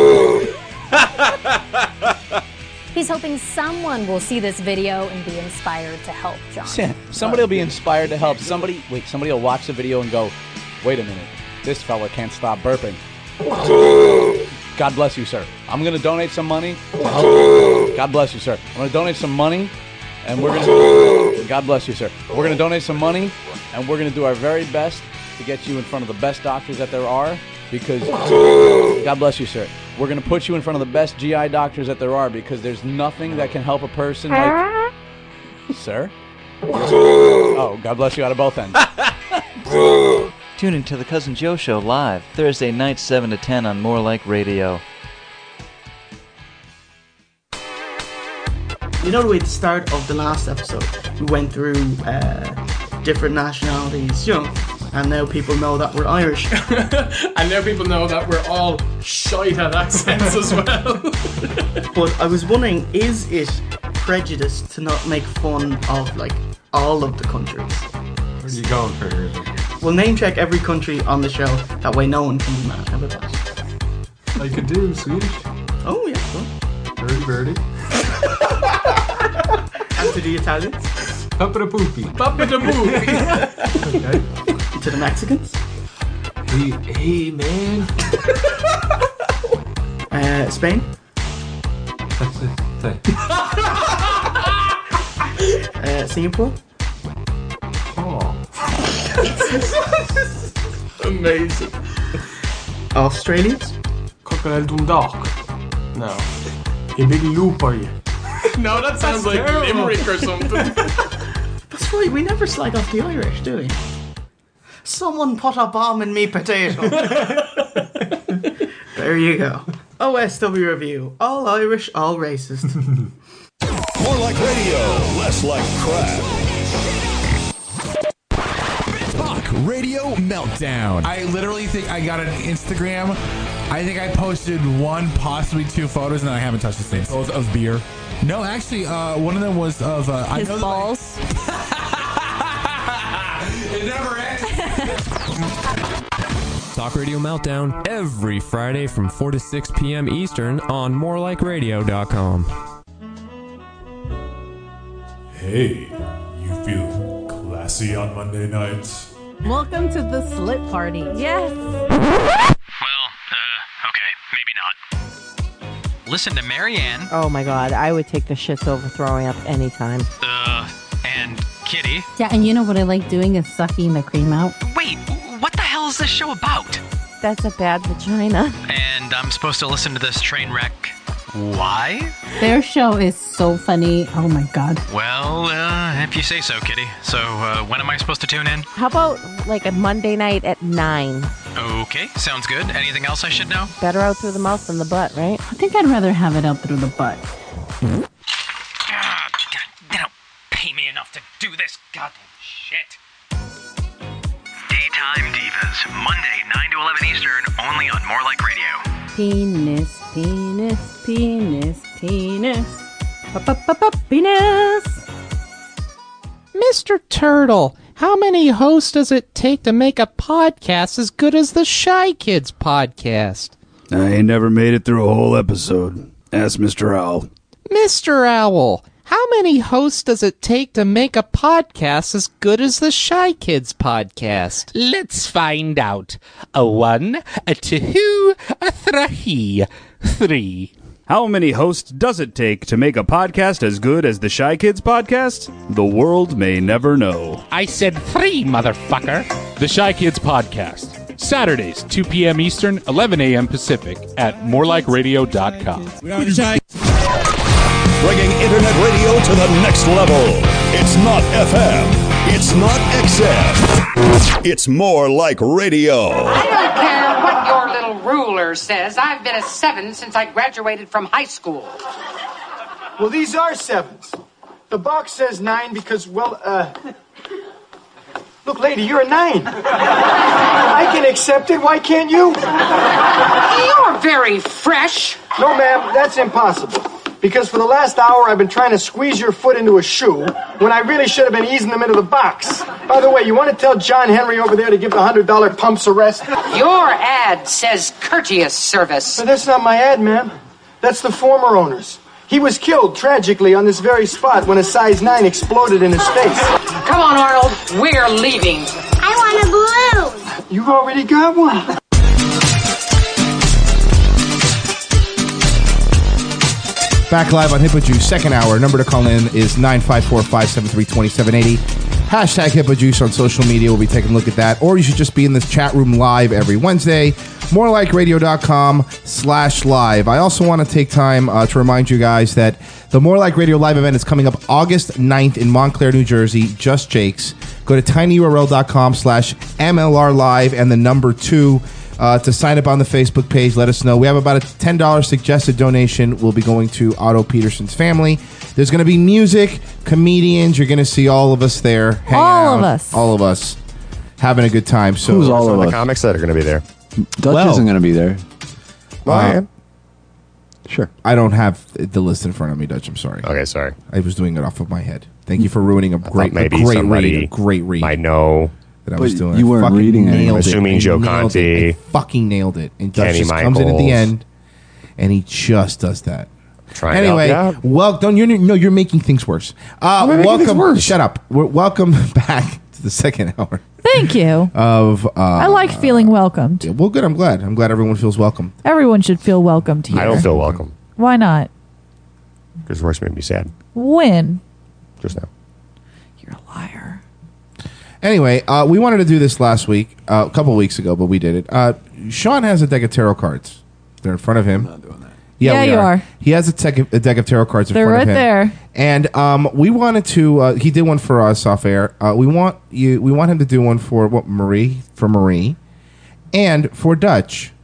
He's hoping someone will see this video and be inspired to help John. Somebody will be inspired to help. Somebody will watch the video and go, wait a minute, this fella can't stop burping. God bless you, sir. I'm going to donate some money to help. God bless you, sir. I'm going to donate some money, and we're going to... God bless you, sir. We're going to donate some money, and we're going to do our very best to get you in front of the best doctors that there are, because... God bless you, sir. We're going to put you in front of the best GI doctors that there are, because there's nothing that can help a person like... Sir? Oh, God bless you out of both ends. Tune into the Cousin Joe Show live, Thursday night 7 to 10 on More Like Radio. You know the way at the start of the last episode, we went through different nationalities, you know, and now people know that we're Irish. And now people know that we're all shite at accents as well. But I was wondering, is it prejudice to not make fun of, like, all of the countries? Where are you going for here? We'll name check every country on the show, that way no one can be mad. How about that? I could do Swedish. Oh, yeah, cool. Birdie. And to the Italians? Papa da Poopy. Papa da Poopy. Okay. To the Mexicans? Hey, man. Spain? Singapore? Oh. Amazing. Australians? Crocodile Dundalk. No. A big loop are you? No, that sounds like Limerick or something. That's right, we never slag off the Irish, do we? Someone put a bomb in me potato. There you go. OSW review. All Irish, all racist. More like radio, less like crap. Talk Radio Meltdown. I literally think I got an Instagram. I think I posted one, possibly two photos, and I haven't touched the thing. Both of beer. No, actually, one of them was of... his balls. It never ends. Talk Radio Meltdown every Friday from 4 to 6 p.m. Eastern on morelikeradio.com. Hey, you feel classy on Monday nights? Welcome to the Slit Party. Yes. Okay, maybe not. Listen to Marianne. Oh my god, I would take the shits over throwing up anytime. And Kitty. Yeah, and you know what I like doing is sucking the cream out. Wait, what the hell is this show about? That's a bad vagina. And I'm supposed to listen to this train wreck. Why? Their show is so funny. Oh my god. Well, if you say so, Kitty. So, when am I supposed to tune in? How about like a Monday night at 9? Okay, sounds good. Anything else I should know? Better out through the mouth than the butt, right? I think I'd rather have it out through the butt. They don't pay me enough to do this goddamn shit. Daytime Divas, Monday, 9 to 11 Eastern, only on More Like Radio. Penis, penis, penis, penis. Penis. Mr. Turtle, how many hosts does it take to make a podcast as good as the Shy Kids podcast? I ain't never made it through a whole episode. Ask Mr. Owl. Mr. Owl, how many hosts does it take to make a podcast as good as the Shy Kids podcast? Let's find out. A 1, a 2, a 3. 3. How many hosts does it take to make a podcast as good as the Shy Kids podcast? The world may never know. I said 3, motherfucker. The Shy Kids Podcast. Saturdays, 2 p.m. Eastern, 11 a.m. Pacific at morelikeradio.com. Bringing internet radio to the next level. It's not FM. It's not XM. It's More Like Radio. I don't care what your little ruler says. I've been a 7 since I graduated from high school. Well, these are 7s. The box says 9 because, look, lady, you're a 9. I can accept it. Why can't you? You're very fresh. No, ma'am, that's impossible. Because for the last hour, I've been trying to squeeze your foot into a shoe when I really should have been easing them into the box. By the way, you want to tell John Henry over there to give the $100 pumps a rest? Your ad says courteous service. But that's not my ad, ma'am. That's the former owner's. He was killed tragically on this very spot when a size 9 exploded in his face. Come on, Arnold. We're leaving. I want a balloon. You've already got one. Back live on Hippo Juice, second hour. Number to call in is 954-573-2780. Hashtag Hippo Juice on social media. We'll be taking a look at that. Or you should just be in this chat room live every Wednesday. morelikeradio.com/live. I also want to take time to remind you guys that the More Like Radio live event is coming up August 9th in Montclair, New Jersey. Just Jake's. Go to tinyurl.com/MLRlive and the number 2 to sign up on the Facebook page. Let us know. We have about a $10 suggested donation. Will be going to Otto Peterson's family. There's going to be music, comedians. You're going to see all of us there. Hanging out. All of us. Having a good time. So who's all of us? The comics that are going to be there. Dutch isn't going to be there. Well, I am. Sure. I don't have the list in front of me, Dutch. I'm sorry. Okay, sorry. I was doing it off of my head. Thank you for ruining a great read. A great read. I know. That I was doing. You weren't reading it. I'm assuming Joe Conti. I fucking nailed it. And Dutch Kenny just comes in at the Michaels. end, and he just does that. Trying Anyway, to help you out. well, don't you're making things worse. Welcome. Shut up. Welcome back to the second hour. Thank you. Of I like feeling welcomed. well, good. I'm glad. I'm glad everyone feels welcome. Everyone should feel welcomed here. I don't feel welcome Why not? because Royce made me sad When? just now. Anyway, we wanted to do this last week, a couple weeks ago, but we did it. Sean has a deck of tarot cards. They're in front of him. I'm not doing that. Yeah, you are. He has a deck of tarot cards in They're front of him. right there. And we wanted to. He did one for us off air. We want him to do one for Marie, and for Dutch.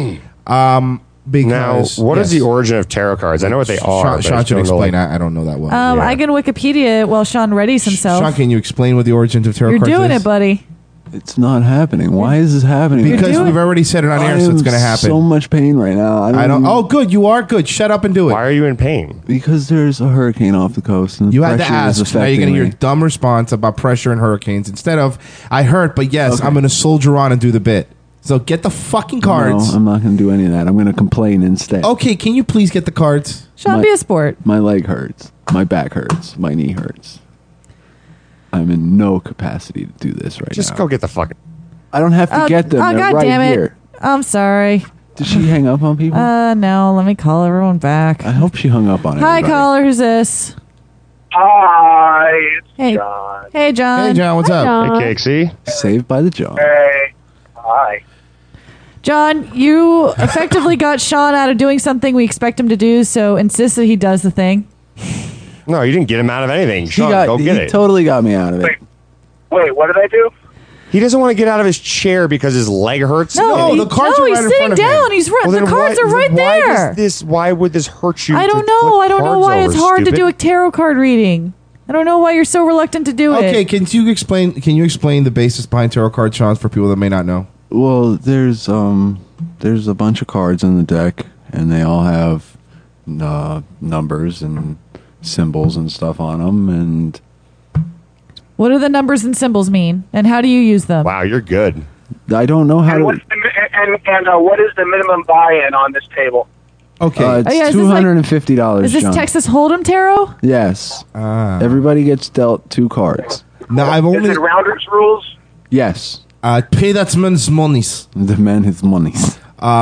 Because Now, what is the origin of tarot cards? I know what they are. but I Sean just should don't know, explain. like- I don't know that well. I can Wikipedia it while Sean readies himself. Sean, can you explain what the origin of tarot You're cards is? doing it, buddy. It's not happening. Why is this happening? Because we've already said it on air, so it's going to happen. So much pain right now. I don't. Oh, good. You are good. Shut up and do it. Why are you in pain? Because there's a hurricane off the coast. And You had to pressure is ask. Now you're going to hear affecting me. dumb response about pressure and hurricanes instead of I hurt, but yes, I'm going to soldier on and do the bit. So get the fucking cards. No, I'm not going to do any of that. I'm going to complain instead. Okay, can you please get the cards? Sean, be a sport. My leg hurts. My back hurts. My knee hurts. I'm in no capacity to do this right now. Just go get the fucking. I don't have to get them. Oh, They're God right damn it. here. I'm sorry. Did she hang up on people? No. Let me call everyone back. I hope she hung up on Hi, everybody. caller. Who's this? Hi, it's Hey. John. Hey, John. Hey, John. What's up? John. Hey, Cakesy. Saved by the John. Hey. Hi. John, you effectively got Sean out of doing something we expect him to do, so insist that he does the thing. No, you didn't get him out of anything. Sean, go get He it. totally got me out of it. Wait, what did I do? He doesn't want to get out of his chair because his leg hurts. No, the cards are he's right in sitting front of him. down. He's right. Well, the then cards why- are right why there. Why would this hurt you? I don't to know. flip I don't know cards why it's over, hard to stupid? do a tarot card reading. I don't know why you're so reluctant to do it. Okay, can you explain the basis behind tarot card, Sean, for people that may not know? Well, there's a bunch of cards in the deck, and they all have numbers and symbols and stuff on them. And what do the numbers and symbols mean, and how do you use them? Wow, you're good. I don't know how to. What is the minimum buy-in on this table? Okay, it's is this $250. Is this John. Texas Hold'em tarot? Yes. Everybody gets dealt 2 cards. No, I've Is it Rounders rules? Yes. Pay that man's monies. The man his monies.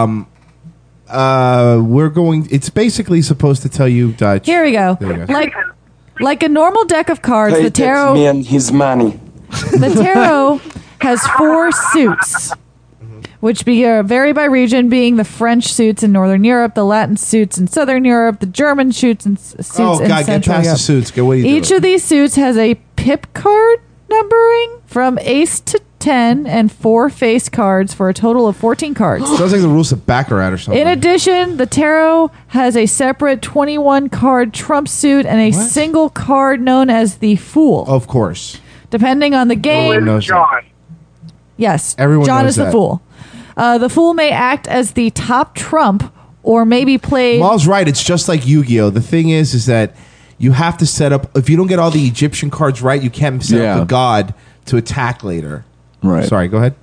We're going. It's basically supposed to tell you that. Here we go. There we go. Like a normal deck of cards, the tarot. Man his money. The tarot has 4 suits, which vary by region, being the French suits in Northern Europe, the Latin suits in Southern Europe, the German suits in Central get past Europe. the suits. What are you Each doing? of these suits has a pip card numbering from ace to 10 and 4 face cards for a total of 14 cards. Sounds like the rules of Baccarat or something. In addition, the tarot has a separate 21 card trump suit and a single card known as the Fool. Of course. Depending on the game. knows John. Yes, Everyone John knows is the that. Fool. The Fool may act as the top trump or maybe play. Maul's right. It's just like Yu-Gi-Oh. The thing is that you have to set up. If you don't get all the Egyptian cards right, you can't set up the god to attack later. Right. Sorry. Go ahead.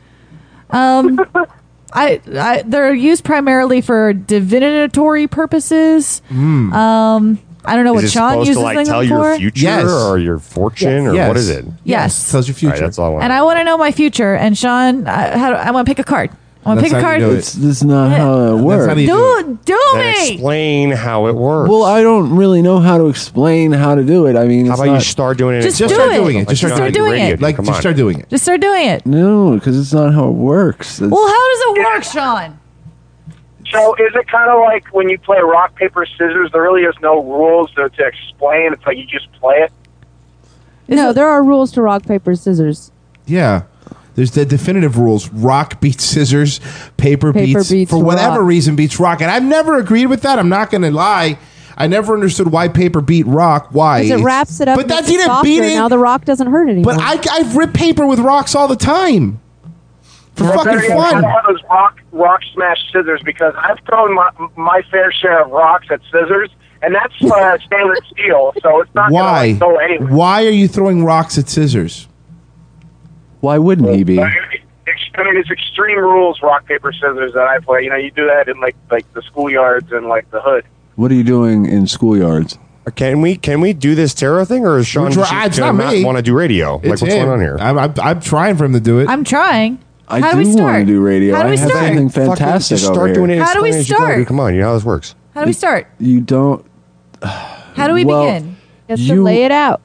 They're used primarily for divinatory purposes. I don't know what Is it Sean supposed uses to like them tell for. your future or your fortune or Yes. what is it? Yes. Tells your future. All right, that's all I want. And I want to know my future. And Sean, I want to pick a card. I want to pick a card. That's not how it works. Do Then me. explain how it works. Well, I don't really know how to explain how to do it. I mean, how it's about you not- start doing it? Just Just do start it. doing it. Just Like start you know how doing to do it. radio. Like, Come just on. start doing it. Just start doing it. No, because it's not how it works. It's- Well, how does it work, Sean? So is it kind of like when you play rock, paper, scissors, there really is no rules to explain? It's like you just play it? No, there are rules to rock, paper, scissors. Yeah. There's the definitive rules. Rock beats scissors. Paper beats for whatever rock. reason, beats rock. And I've never agreed with that. I'm not going to lie. I never understood why paper beat rock. Why? Because it wraps it up. But that makes it didn't softer. beat it. Now the rock doesn't hurt anymore. But I've ripped paper with rocks all the time. For Well, fucking better yet, fun. I have those rock smash scissors because I've thrown my fair share of rocks at scissors, and that's stainless steel, so it's not Why? going to go anywhere. Why are you throwing rocks at scissors? Why wouldn't he be? I mean, it's extreme rules, rock, paper, scissors that I play. You know, you do that in like the schoolyards and like the hood. What are you doing in schoolyards? Can we do this tarot thing, or is Sean just It's not me. want to do radio? Like, It's what's him. going on here? I'm trying for him to do it. I'm trying. I How do do we want start? to do radio. How do we I have start? something Fucking fantastic just over start here. doing it. How do we explain as you go, start? dude. Come on, you know how this works. How do we start? You don't. How do we Well, begin? Just to lay it out.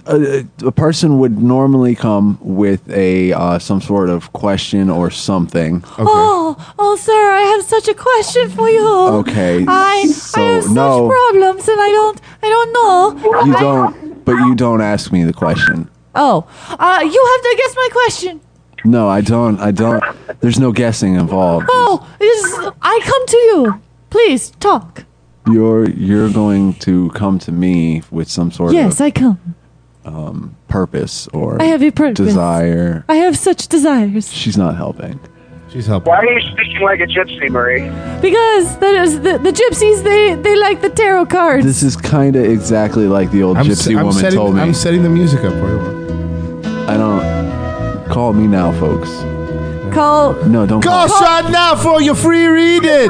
A person would normally come with a some sort of question or something. Oh, sir, I have such a question for you. Okay. I have such problems, and I don't know. You don't. But you don't ask me the question. Oh, you have to guess my question. No, I don't. There's no guessing involved. Oh, I come to you. Please talk. You're going to come to me with some sort Yes, I come. of purpose or I have a purpose. desire. I have such desires. She's not helping. She's helping. Why are you speaking like a gypsy, Marie? Because that is the gypsies. They like the tarot cards. This is kind of exactly like the old gypsy woman told me. I'm setting the music up for you. I don't. Call me now, folks. Call. No, don't Call call. Sean now for your free reading.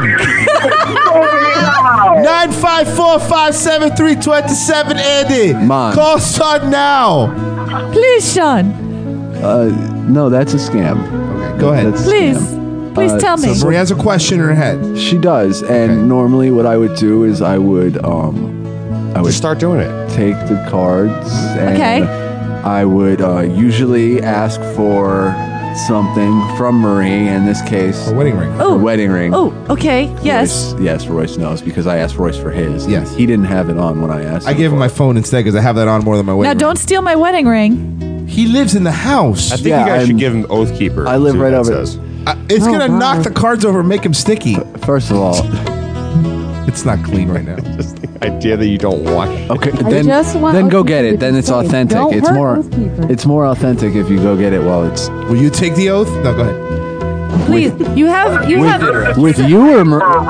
954-573-27 Andy. Mine. Call Sean now. Please, Sean. No, that's a scam. Okay, go ahead. That's a Please. scam. Please tell me. So Marie has a question in her head. She does, and normally what I would do is I would Just start doing it. take the cards and Okay. I would usually ask for something from Marie. In this case, A wedding ring. a wedding ring. Oh, okay. Yes. Royce, yes, Royce knows because I asked Royce for his. Yes. He didn't have it on when I asked. I him gave him for my it. phone instead because I have that on more than my Now, wedding don't steal my wedding ring. ring. He lives in the house. I think Yeah, you guys I'm- should give him Oath Keeper. I live See what right that over- says. It's Oh, going to wow. knock the cards over and make him sticky. First of all, It's not clean right now. idea that you don't watch. Okay, just want then go Oath get Keeper it. Then to it's say, authentic. "Don't It's hurt more. Oath Keeper." It's more authentic if you go get it while it's. Will you take the oath? No, go ahead. Please, you have With you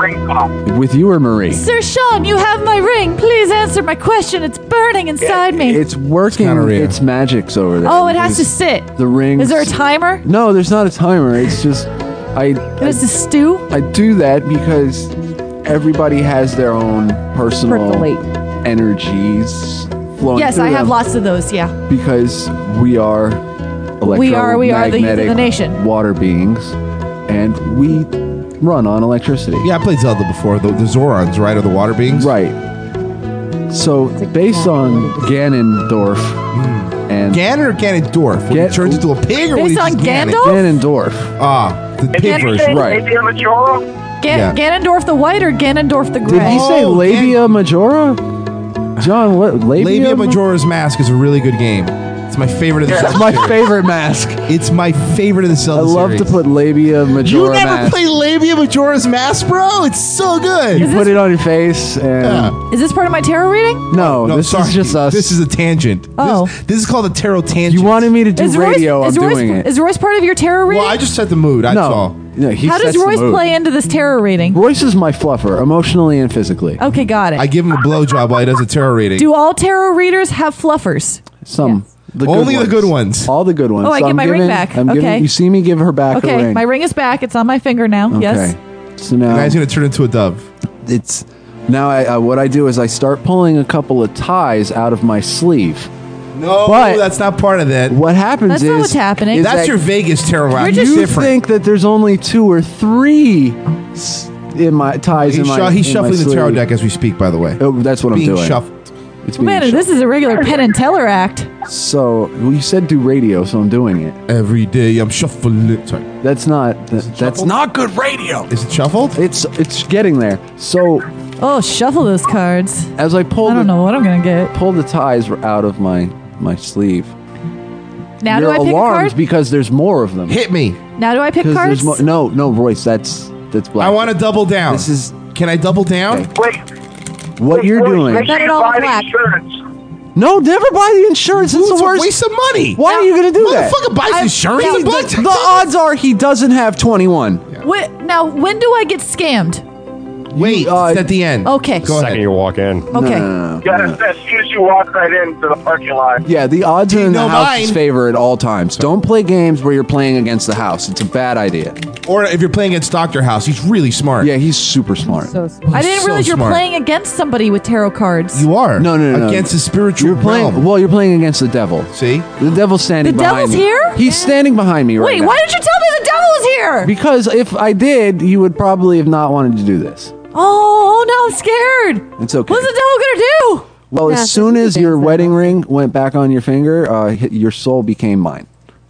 or Marie? Sir Sean, you have my ring. Please answer my question. It's burning inside me. It's working. It's magic's over there. Oh, it has to sit. The ring. Is there a timer? No, there's not a timer. It's just It has to stew? I do that because everybody has their own personal energies flowing. Yes, through I have them lots of those. Yeah. because we are We are the youth of the electromagnetic nation. water beings, and we run on electricity. Yeah, I played Zelda before. The Zorons, right, are the water beings. Right. So based on Ganondorf and Ganon or Ganondorf? When he turns into a pig, or when Based he's on just Ganon? Gandalf? Ganondorf. Ah, the pig Did you say version, right? Labia Majora? Yeah. Ganondorf the white or Ganondorf the gray? Did he say labia majora? John, what Labia Majora's Mask is a really good game. It's my favorite of the Zelda It's my series. favorite mask. It's my favorite of the I Zelda love series. to put labia majora You never mask. played Labia Majora's Mask, bro? It's so good. You put it on your face and Is this part of my tarot reading? no, this sorry. is just us. This is a tangent. Oh. This is called a tarot tangent. You wanted me to do radio. I'm Royce, doing it. Is Royce part of your tarot reading? Well, I just set the mood. That's all. No, he How does sets the Royce mood. play into this tarot reading? Royce is my fluffer, emotionally and physically. Okay, got it. I give him a blowjob while he does a tarot reading. Do all tarot readers have fluffers? Some. The Only the good ones. All the good ones. Oh, I So get I'm my ring giving- back. I'm giving- Okay. You see me give her back her Okay, ring. my ring is back. It's on my finger now. Okay. Yes. So now, Now he's going to turn into a dove. it's now. What I do is I start pulling a couple of ties out of my sleeve. No, But- that's not part of that. What happens That's is not what's happening. is That's that your Vegas tarot rock. You're just you different. think that there's only 2 or 3 in my ties He's, in my. he's in shuffling my the tarot sleeve. deck as we speak, by the way. Oh, that's what Being I'm doing. shuffled. It's Oh, being man, this is a regular Penn and Teller act. So well, you said do radio, so I'm doing it. Every day I'm shuffling. Sorry. That's not. That's not good radio. Is it shuffled? It's getting there. So Oh, shuffle those cards. as I pull I don't know what I'm gonna get. pull the ties out of my sleeve. Now You're do I pick a alarmed card? because there's more of them. Hit me. Now do I pick 'Cause cards? there's no, Royce. That's black. I want to double down. This is Can I double down? Wait. what you're doing. Make sure you buy the insurance. No, never buy the insurance. It's It's the a worst. waste of money. Why are you going to do that? Motherfucker buys insurance. yeah, The odds are he doesn't have 21. Now, when do I get scammed? Wait, it's at the end. Okay. Go Second ahead. you walk in. Okay. Yeah, as soon as you walk right into the parking lot. Yeah, the odds are in the know house's mine. favor at all times. Don't play games where you're playing against the house. It's a bad idea. Or if you're playing against Dr. House, he's really smart. Yeah, he's super smart. So smart. I didn't so realize you're smart. playing against somebody with tarot cards. You are. No. Against the spiritual You're playing. realm. Well, you're playing against the devil. See? The devil's standing The behind devil's me. here? He's standing behind me right Wait, now. why did you tell me the devil was here? Because if I did, you would probably have not wanted to do this. Oh, now I'm scared. It's okay. What's the devil gonna do? Well, Yeah, as soon so as he your thinks that. wedding ring went back on your finger, your soul became mine.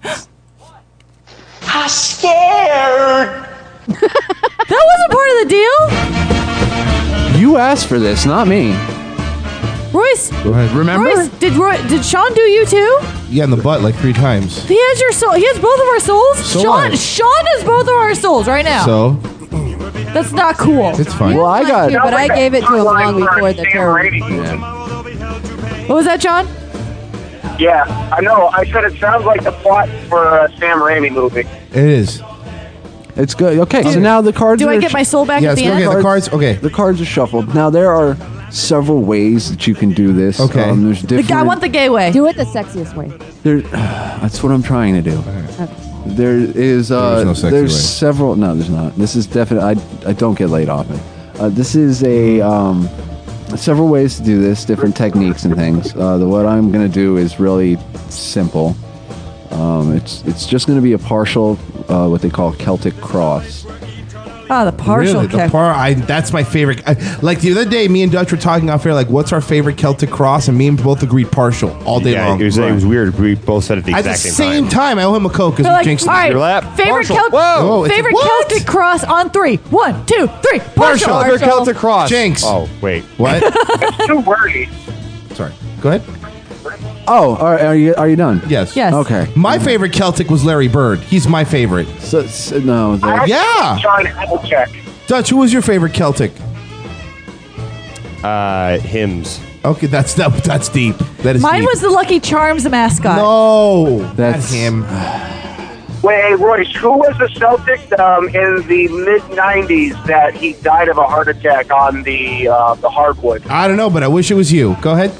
I'm scared. That wasn't part of the deal. You asked for this, not me. Royce, Go ahead. Remember? Royce, did Sean do you too? Yeah, in the butt like 3 times. He has your soul. He has both of our souls. So Sean, what? Sean has both of our souls right now. So, That's not cool. it's fine. Well, I got. But I gave it to him long before the terror. Yeah. What was that, John? Yeah, I know. I said it sounds like the plot for a Sam Raimi movie. It is. It's good. Okay, so now the cards Do are I get my soul back Yeah, at let's the go end? get the cards. Okay. The cards are shuffled. Now there are several ways that you can do this. Okay. There's different. I want the gay way. Do it the sexiest way. There, that's what I'm trying to do. There is. There's no sexy there's way. several. No, there's not. This is definitely. I don't get laid often. This is a several ways to do this. Different techniques and things. What I'm going to do is really simple. It's just going to be a partial, what they call Celtic cross. Oh, the partial Really? kick. That's my favorite. Like the other day, me and Dutch were talking off air, like, what's our favorite Celtic cross? And me and both agreed partial all day Yeah, long. it was weird. We both said it the At the exact same time, I owe him a Coke because They're we like, jinxed all right, Your lap. favorite, Partial. Whoa. it's favorite like, what? Celtic cross on 3. 1, 2, 3. Partial. Other Celtic cross. Jinx. Oh, wait. What? It's too wordy. Sorry. Go ahead. Oh, are you done? Yes. Yes. Okay. My favorite Celtic was Larry Bird. He's my favorite. So no. I actually Yeah. John Havlicek. Dutch, who was your favorite Celtic? hymns. Okay, that's deep. That is Mine deep. was the Lucky Charms mascot. No, That's him. Wait, Royce, who was the Celtic in the mid-'90s that he died of a heart attack on the hardwood? I don't know, but I wish it was you. Go ahead.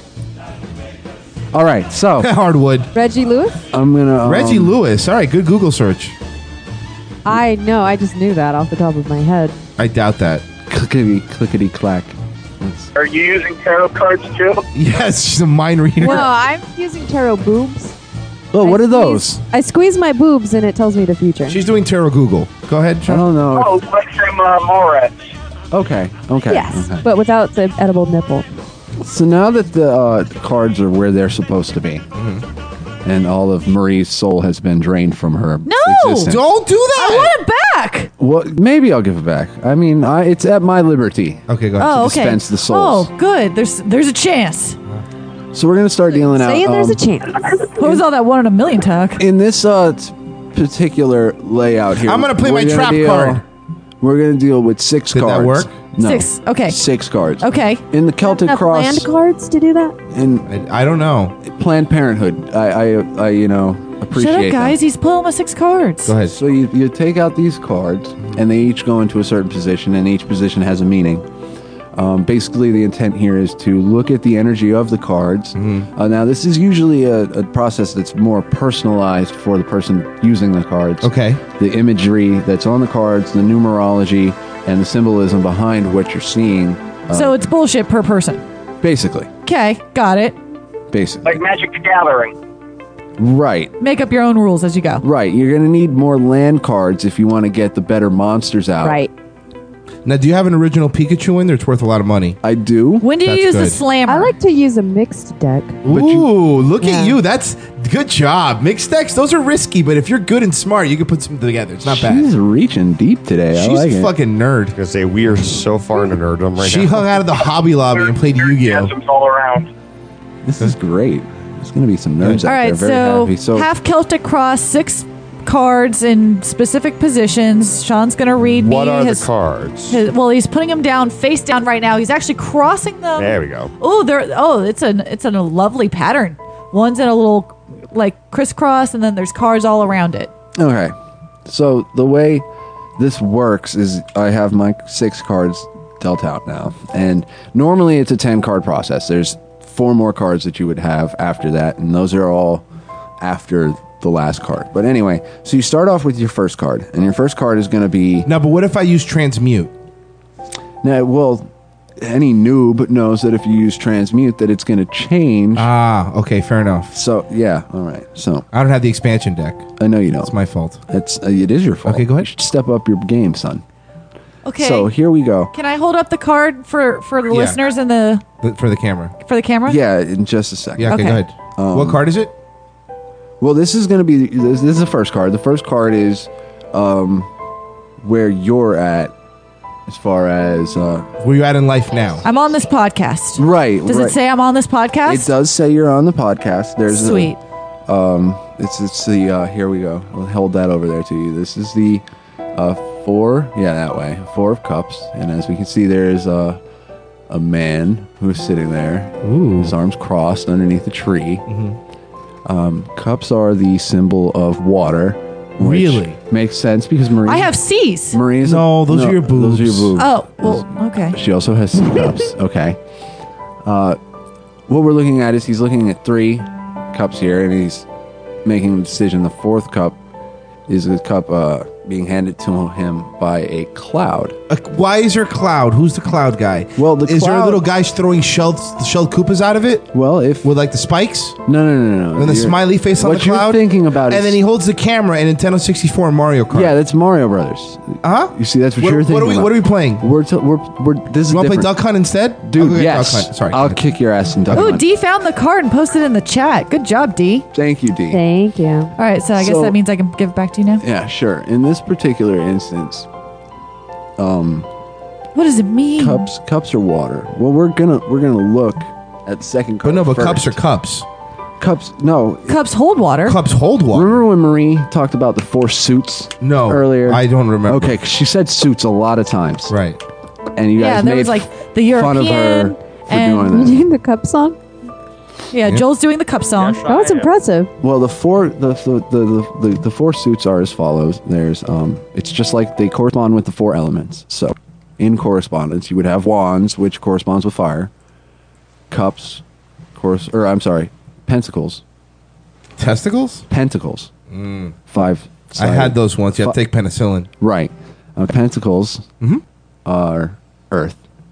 All right, so hardwood. Reggie Lewis? I'm gonna Reggie Lewis. All right, good Google search. I know. I just knew that off the top of my head. I doubt that. Clickety clack. Are you using tarot cards too? Yes, she's a mind reader. Well, I'm using tarot boobs. Oh, what are those? I squeeze my boobs and it tells me the future. She's doing tarot Google. Go ahead, Sean. I don't know. Oh, like from Moretz. Okay. Yes, okay. but without the edible nipple. So now that the cards are where they're supposed to be, and all of Marie's soul has been drained from her existence. Don't do that. I want it back. Well, maybe I'll give it back. I mean, it's at my liberty. Okay, go ahead. Oh, to okay. dispense the souls. Oh, good. There's a chance. So we're gonna start dealing out. Saying there's a chance. What was all that 1 in a million talk? In this particular layout here, I'm gonna play my we're trap deal- card. We're gonna deal with 6 Did cards. that work? No. 6. Okay. 6 cards. Okay. In the Celtic Enough Cross. land cards to do that? In I don't know. Planned Parenthood. I appreciate Shut up, guys. He's pulling my 6 cards. Go ahead. So you take out these cards, and they each go into a certain position, and each position has a meaning. Basically, the intent here is to look at the energy of the cards. Now, this is usually a process that's more personalized for the person using the cards. Okay. The imagery that's on the cards, the numerology, and the symbolism behind what you're seeing. So it's bullshit per person. Basically. Okay, got it. Basically. Like Magic the Gathering. Right. Make up your own rules as you go. Right. You're going to need more land cards if you want to get the better monsters out. Right. Now, do you have an original Pikachu in there? It's worth a lot of money. I do. When do you That's use the good. slammer? I like to use a mixed deck. Ooh, look Yeah. at you. That's good job. Mixed decks, those are risky, but if you're good and smart, you can put some together. It's not bad. She's reaching deep today. I She's like a it. fucking nerd. I was gonna say we are so far into nerddom right She now. hung out of the Hobby Lobby and played Yu-Gi-Oh. all around. This is great. There's going to be some nerds All out right, there very happy. so half Celtic Cross, 6 cards in specific positions. Sean's going to read me What are his the cards? well, he's putting them down face down right now. He's actually crossing them. There we go. It's in a lovely pattern. One's in a little like crisscross, and then there's cards all around it. Okay. So the way this works is I have my 6 cards dealt out now. And normally it's a 10-card process. There's 4 more cards that you would have after that, and those are all after the last card. But anyway, so you start off with your first card, and your first card is going to be... Now, but what if I use transmute? Now, well, any noob knows that if you use transmute that it's going to change. Ah, okay, fair enough. So, yeah, all right. So I don't have the expansion deck. I know you don't. It's my fault. It is your fault. Okay, go ahead. You should step up your game, son. Okay. So here we go. Can I hold up the card for the Yeah. listeners and For the camera. for the camera? Yeah, in just a second. Yeah, okay, go ahead. What card is it? Well, this is going to be... This is the first card. The first card is where you're at as far as... where you at in life now? I'm on this podcast. Right. Does it say I'm on this podcast? It does say you're on the podcast. There's Sweet. It's the... here we go. I'll hold that over there to you. This is the 4... Yeah, that way. 4 of Cups. And as we can see, there's a man who's sitting there. Ooh. His arms crossed underneath a tree. Mm-hmm. Cups are the symbol of water. which Really? Makes sense because Marie... I have C's. Marie's... those are your boobs. Those are your boobs. Oh, well, okay. She also has C cups. Okay. What we're looking at is he's looking at 3 cups here, and he's making the decision. The 4th cup is a cup being handed to him by a cloud. Why is there a cloud? Who's the cloud guy? Well, is there a little guy throwing shelled Koopas out of it? Well, if with like the spikes. No. And the smiley face on the cloud. What you're thinking about and is... then he holds the camera in Nintendo 64 and Mario Kart. Yeah, that's Mario Brothers. Huh? You see, that's what you're thinking about. What are we playing? We're this is You want to play different. Duck Hunt instead? Dude, I'll go get yes. Duck Hunt. Sorry. I'll kick your ass in Duck Ooh, Hunt. D found the card and posted it in the chat. Good job, D. Thank you, D. Thank you. All right, so I guess So- that means I can give it back to you now. Yeah, sure. In this particular instance, What does it mean? cups are water. Well, we're gonna look at the second card. But no, but first. cups are cups. Cups. No, Cups hold water. Cups hold water. remember when Marie talked about the 4 suits? No, earlier. I don't remember. Okay, 'cause she said suits a lot of times. Right. And you Yeah, guys there made was like the fun of her. European, And You doing the cup song? yeah, Joel's doing the cup song. That was impressive. Well, the four suits are as follows. There's it's just like they correspond with the four elements. So, in correspondence, you would have wands, which corresponds with fire. Cups, pentacles. Testicles? Pentacles. 5. I had those once. You have to take penicillin. Right. Pentacles are earth.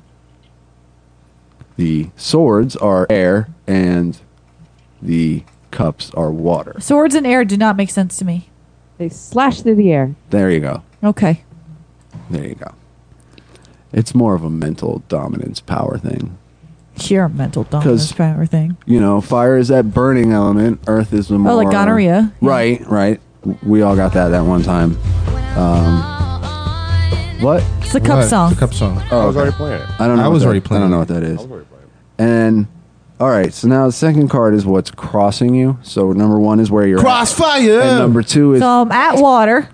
The swords are air, and the cups are water. Swords and air do not make sense to me. They slash through the air. There you go. Okay. There you go. It's more of a mental dominance power thing. Sheer mental dominance power thing. You know, fire is that burning element. Earth is the more... Oh, like gonorrhea. Right. We all got that one time. What? It's the cup song. The cup song. Oh, I was already playing it. I don't know. I was already playing I don't know what that is. And all right, so now the second card is what's crossing you. So number 1 is where you're Crossfire. at. And number 2 is So I'm at water.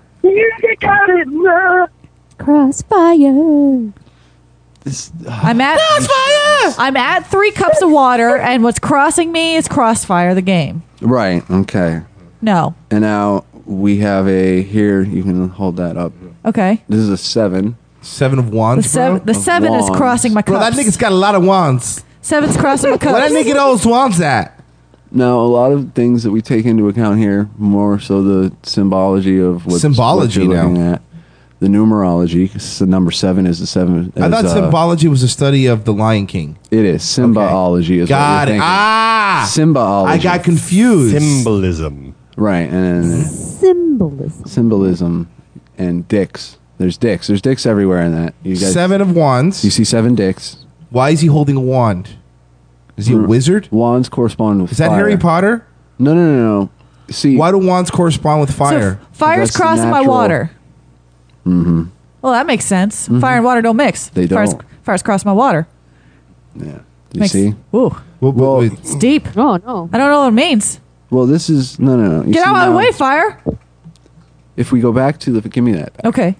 Crossfire. I'm at Crossfire. I'm at 3 cups of water, and what's crossing me is Crossfire, the game. right. Okay. No. And now we have a here. You can hold that up. Okay. This is a 7. 7 of wands, The bro? 7 is wands. crossing my cups. Bro, that nigga's got a lot of wands. 7's crossing my cups. Where that nigga those wands at? Now, a lot of things that we take into account here, more so the symbology of what Symbology you're looking now. at. The numerology, 'cause the number 7 is the 7. I thought symbology was a study of the Lion King. It is. Symbology is Got what it. you're Ah! thinking. Symbology. I got confused. Symbolism. Right, and then symbolism and dicks. There's dicks. There's dicks everywhere in that. You guys, 7 of wands. You see 7 dicks. Why is he holding a wand? Is he a wizard? Wands correspond with Is that fire. Harry Potter? No. See, why do wands correspond with fire? So fire's That's crossing my natural. water. Mm-hmm. Well, that makes sense. Fire and water don't mix. They don't. Fire's crossing my water. Yeah. You see? Ooh. Well, It's deep. Oh, no. I don't know what it means. well, this is no. You Get see out of my now, way, fire. If we go back to the, give me that. Back. Okay.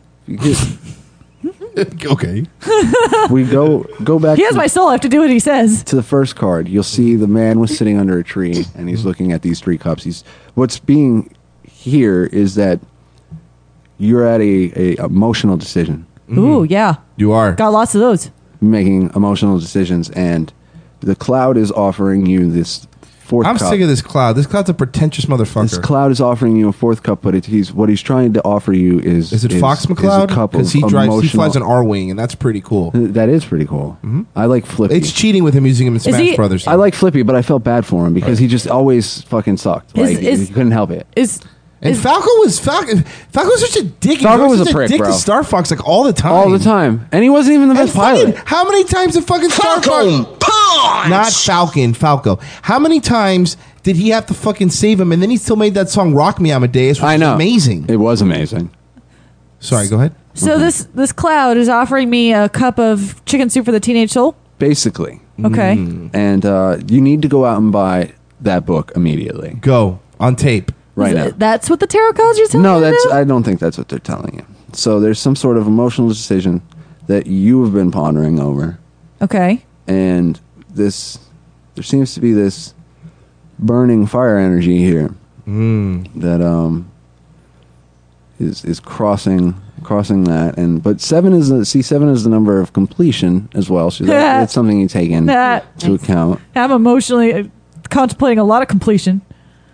Okay. We go back. He has my soul. I have to do what he says. To the first card, you'll see the man was sitting under a tree and he's looking at these 3 cups. What's being here is that you're at a emotional decision. Ooh, yeah. You are. Got lots of those. Making emotional decisions, and the cloud is offering you this 4th I'm cup. sick of this cloud. This cloud's a pretentious motherfucker. This cloud is offering you a 4th cup, but what he's trying to offer you is Is it Fox McCloud? Because He flies an R-wing, and that's pretty cool. That is pretty cool. I like Flippy. It's cheating with him using him in Smash Brothers. I like Flippy, but I felt bad for him because he just always fucking sucked. Like, he couldn't help it. And Falco was such a dick. Falco was such a prick, dick bro. to Star Fox like all the time. All the time. And he wasn't even the best pilot. How many times did fucking Star Fox... Not Falcon, Falco. How many times did he have to fucking save him? And then he still made that song "Rock Me Amadeus," which I know. was amazing. It was amazing. Sorry, go ahead. So this cloud is offering me a cup of chicken soup for the teenage soul. Basically. Okay. And you need to go out and buy that book immediately. Go. On tape. Right now. That's what the tarot cards are telling No, me to do? I don't think that's what they're telling you. So there's some sort of emotional decision that you have been pondering over. Okay. And there seems to be this burning fire energy here that is crossing but 7 is the number of completion as well, so that's something you take into account. I'm emotionally contemplating a lot of completion.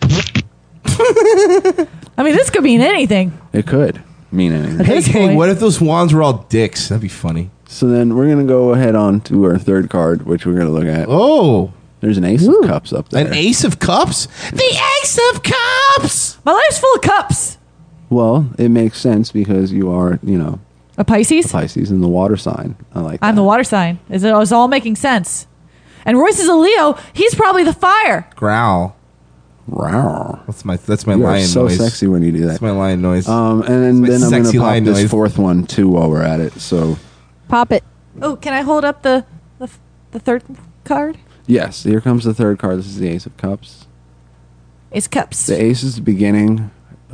I mean, this could mean anything. It could mean anything. Hey, what if those wands were all dicks? That'd be funny. So then we're going to go ahead on to our 3rd card, which we're going to look at. Oh. There's an Ace of Cups up there. An Ace of Cups? The Ace of Cups! My life's full of cups. Well, it makes sense because you are, A Pisces? in the water sign. I like that. I'm the water sign. It's all making sense. And Royce is a Leo. He's probably the fire. Growl. Wow. That's my You lion are so noise. sexy when you do that. That's my lion noise. And then That's I'm my going to sexy pop lion this noise. 4th one too while we're at it. So Pop it. Oh, can I hold up the 3rd card? yes, here comes the 3rd card. This is the Ace of Cups. Ace of Cups. The Ace is the beginning.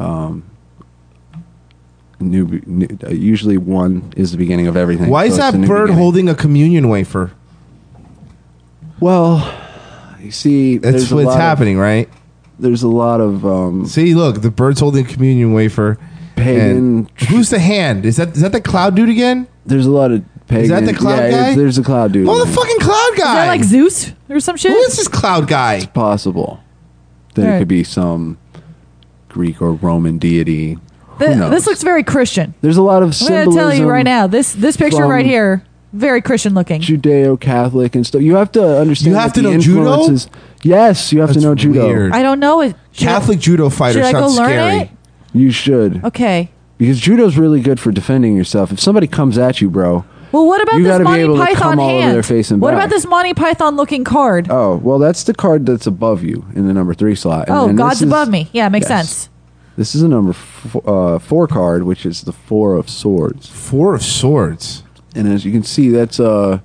Usually 1 is the beginning of everything. Why is So it's that a new bird beginning. holding a communion wafer? Well, you see, That's there's a what's lot happening, right? There's a lot of see. Look, the bird's holding a communion wafer. pagan. Who's the hand? Is that the cloud dude again? There's a lot of pagan. Is that the cloud guy? There's a cloud dude. Oh, the fucking cloud guy. Is that like Zeus or some shit? Who is this cloud guy? It's possible that it Alright. could be some Greek or Roman deity. Who knows? This looks very Christian. There's a lot of I'm symbolism. going to tell you right now. This picture from right here, very Christian looking. Judeo-Catholic and stuff. You have to understand. You have that to the know judo? influences- Yes, you have to know judo. weird. I don't know it. Catholic judo fighter Should I go sounds learn scary. it? You should. Okay. Because judo's really good for defending yourself. If somebody comes at you, bro. Well, what about You this gotta be Monty able to Python come all over hand? their face and What back. about this Monty Python looking card? Oh, well, that's the card that's above you in the number 3 slot. And Oh, then God's this is- above me. Yeah, makes Yes. sense. This is a number 4 card, which is the 4 of swords. 4 of swords. And as you can see, that's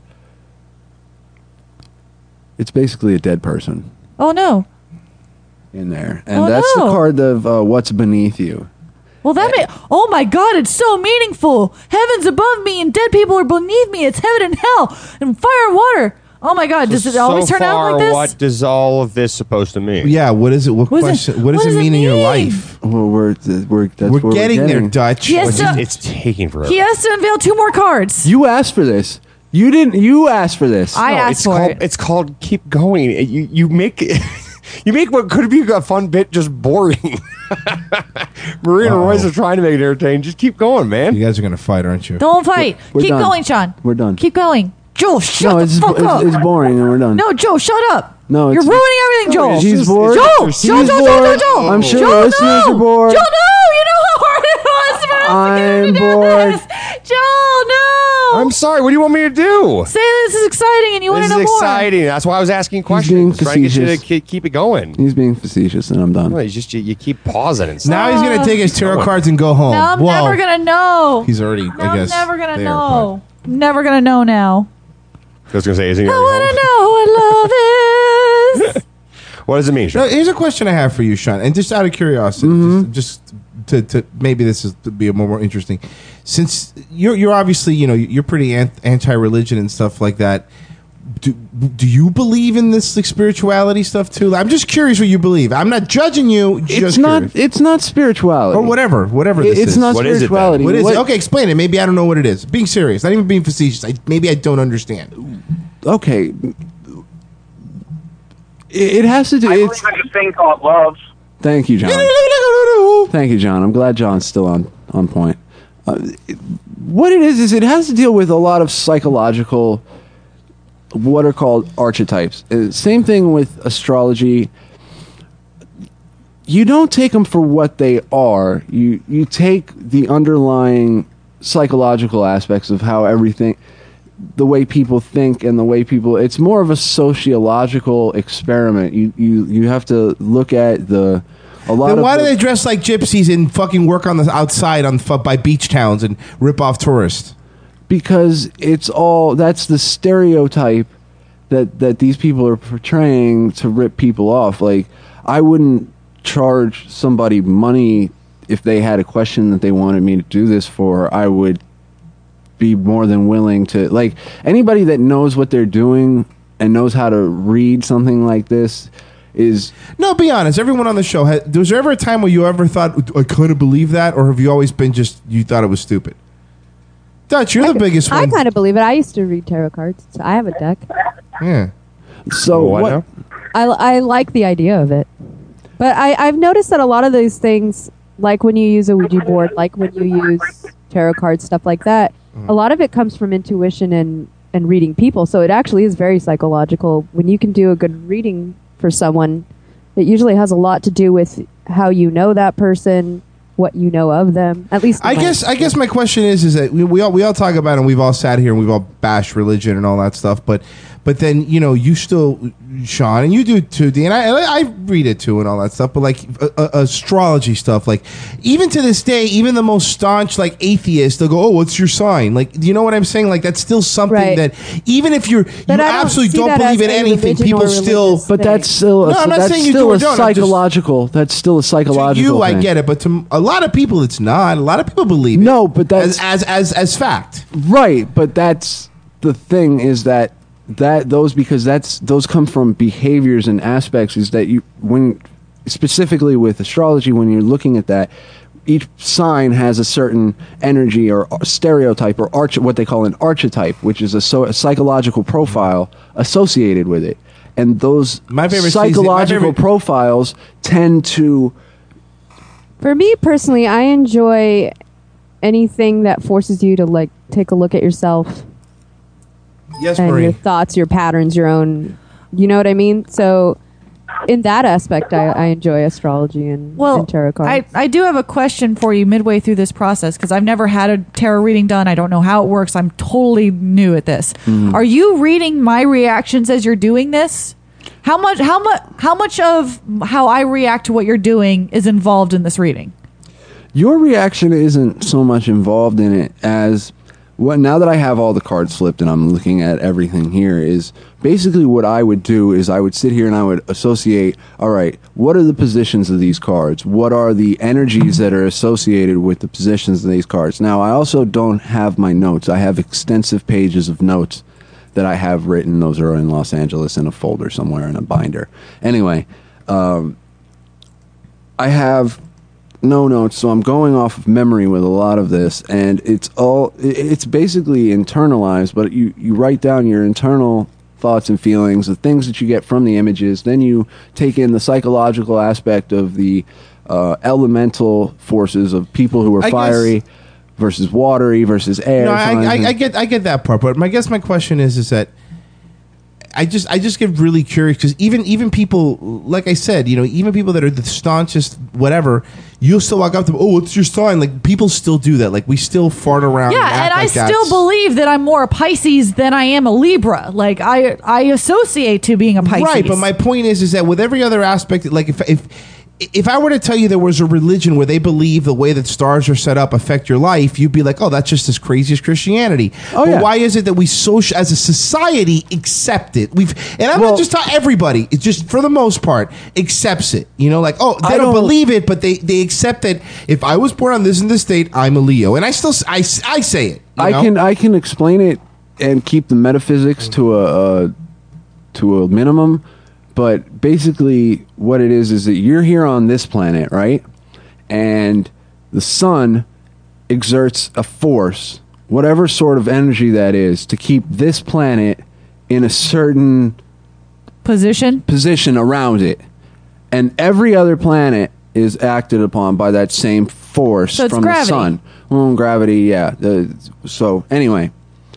it's basically a dead person Oh no. in there, and Oh, that's no. the card of what's beneath you. Well, oh my God, it's so meaningful. Heaven's above me and dead people are beneath me. It's heaven and hell and fire and water. Oh my God, does it always turn out like this? What does all of this supposed to mean? Yeah, what is it? What What is question? it- What does what it does it mean in your mean? life? Well, we're getting there, Dutch. He has to- It's taking forever. He has to unveil 2 more cards. You asked for this. You didn't. You asked for this. I asked it's for called, it. It's called keep going. You make you make what could be a fun bit just boring. Maria and Royce are trying to make it entertaining. Just keep going, man. You guys are gonna fight, aren't you? Don't fight. We're Keep done. going, Sean. We're done. Keep going. Joel, shut No, the it's fuck up. it's boring, and we're done. No, Joel, shut up. No, You're it's- ruining everything, Joel. He's bored. Joel, He's Joel, bored. Joel. I'm sure Joel, the listeners no. are bored. Joel, no. You know how hard it was for us I'm to do bored. this. Joel, no. I'm sorry. What do you want me to do? Say this is exciting and you want This to is know more. exciting. That's why I was asking being questions. Trying to get you to facetious. keep it going. He's being facetious, and I'm done. Well, you keep pausing and stuff. Now he's gonna take his tarot cards and go home. Now I'm Well, never going to know. He's already. I guess. I'm never going to there, know. I'm never going to know now. I was going to say, isn't he I already want home? to know what love is. What does it mean, No, Sean? here's a question I have for you, Sean, and just out of curiosity, Mm-hmm. just to maybe this is to be a more interesting. Since you're obviously you're pretty anti-religion and stuff like that. Do you believe in this like spirituality stuff too? I'm just curious what you believe. I'm not judging you. Just It's not. curious. It's not spirituality. Or whatever this It's is. not What is it then? spirituality. What is it? Okay, explain it. Maybe I don't know what it is. Being serious, not even being facetious. Maybe I don't understand. Okay. It has to do. I It's. believe in this thing called love. Thank you, John. Thank you, John. I'm glad John's still on point. What it is it has to deal with a lot of psychological, what are called archetypes. Same thing with astrology. You don't take them for what they are. You take the underlying psychological aspects of how everything, the way people think and the way people. It's more of a sociological experiment. You have to look at a lot Then of why do the- they dress like gypsies and fucking work on the outside by beach towns and rip off tourists? Because that's the stereotype that these people are portraying to rip people off. Like, I wouldn't charge somebody money if they had a question that they wanted me to do this for. I would be more than willing to, like, anybody that knows what they're doing and knows how to read something like this is. No, be honest. Everyone on the show, was there ever a time where you ever thought, I kind of believe that? Or have you always been you thought it was stupid? Dutch, you're the biggest I one. kind of believe it. I used to read tarot cards. So I have a deck. Yeah. So what? I like the idea of it. But I've noticed that a lot of these things, like when you use a Ouija board, like when you use tarot cards, stuff like that, a lot of it comes from intuition and reading people. So it actually is very psychological. When you can do a good reading for someone, it usually has a lot to do with how you know that person, what you know of them. At least I guess my question is that we all talk about it, and we've all sat here and we've all bashed religion and all that stuff, but then you still, Sean, and you do too, Dean. I read it too and all that stuff, but like astrology stuff, like even to this day, even the most staunch like atheist, they'll go, "Oh, what's your sign?" Like, do you know what I'm saying? Like, that's still something that even if you absolutely don't believe in anything, people still. But that's still. No, I'm not that's saying you still do or a don't. I'm just- psychological. That's still a psychological. To you, I thing. get it, but to a lot of people, it's not. A lot of people believe it. No, but that's as fact. Right, but that's the thing is that those come from behaviors and aspects. Is that when specifically with astrology, when you're looking at that, each sign has a certain energy or stereotype or what they call an archetype, which is a psychological profile associated with it. And those psychological profiles tend to... For me personally, I enjoy anything that forces you to like take a look at yourself. Yes, and Marie. your thoughts, your patterns, your own... You know what I mean? So... In that aspect, I enjoy astrology and tarot cards. I do have a question for you midway through this process because I've never had a tarot reading done. I don't know how it works. I'm totally new at this. Are you reading my reactions as you're doing this? How much of how I react to what you're doing is involved in this reading? Your reaction isn't so much involved in it as... now that I have all the cards flipped and I'm looking at everything here, is basically what I would do is I would sit here and I would associate, all right, what are the positions of these cards? What are the energies that are associated with the positions of these cards? Now, I also don't have my notes. I have extensive pages of notes that I have written. Those are in Los Angeles in a folder somewhere in a binder. Anyway, I have... no notes, so I'm going off of memory with a lot of this, and it's basically internalized, but you write down your internal thoughts and feelings, the things that you get from the images, then you take in the psychological aspect of the elemental forces of people who are fiery versus watery versus air. No, I get that part, but I guess my question is that I just get really curious because even people, like I said, even people that are the staunchest whatever, you'll still walk up to them, oh, what's your sign? Like, people still do that. Like, we still fart around. Yeah, and I still believe that I'm more a Pisces than I am a Libra. Like, I associate to being a Pisces. Right, but my point is that with every other aspect, like if I were to tell you there was a religion where they believe the way that stars are set up affect your life, you'd be like, oh, that's just as crazy as Christianity. But why is it that we as a society accept it? And I'm not just talking everybody. It's just for the most part accepts it. They don't believe it, but they accept that if I was born on this and this date, I'm a Leo, and I say it. I can explain it and keep the metaphysics to a minimum. But basically what it is that you're here on this planet, right? And the sun exerts a force, whatever sort of energy that is, to keep this planet in a certain position around it. And every other planet is acted upon by that same force from the sun. Well, gravity, yeah. So anyway...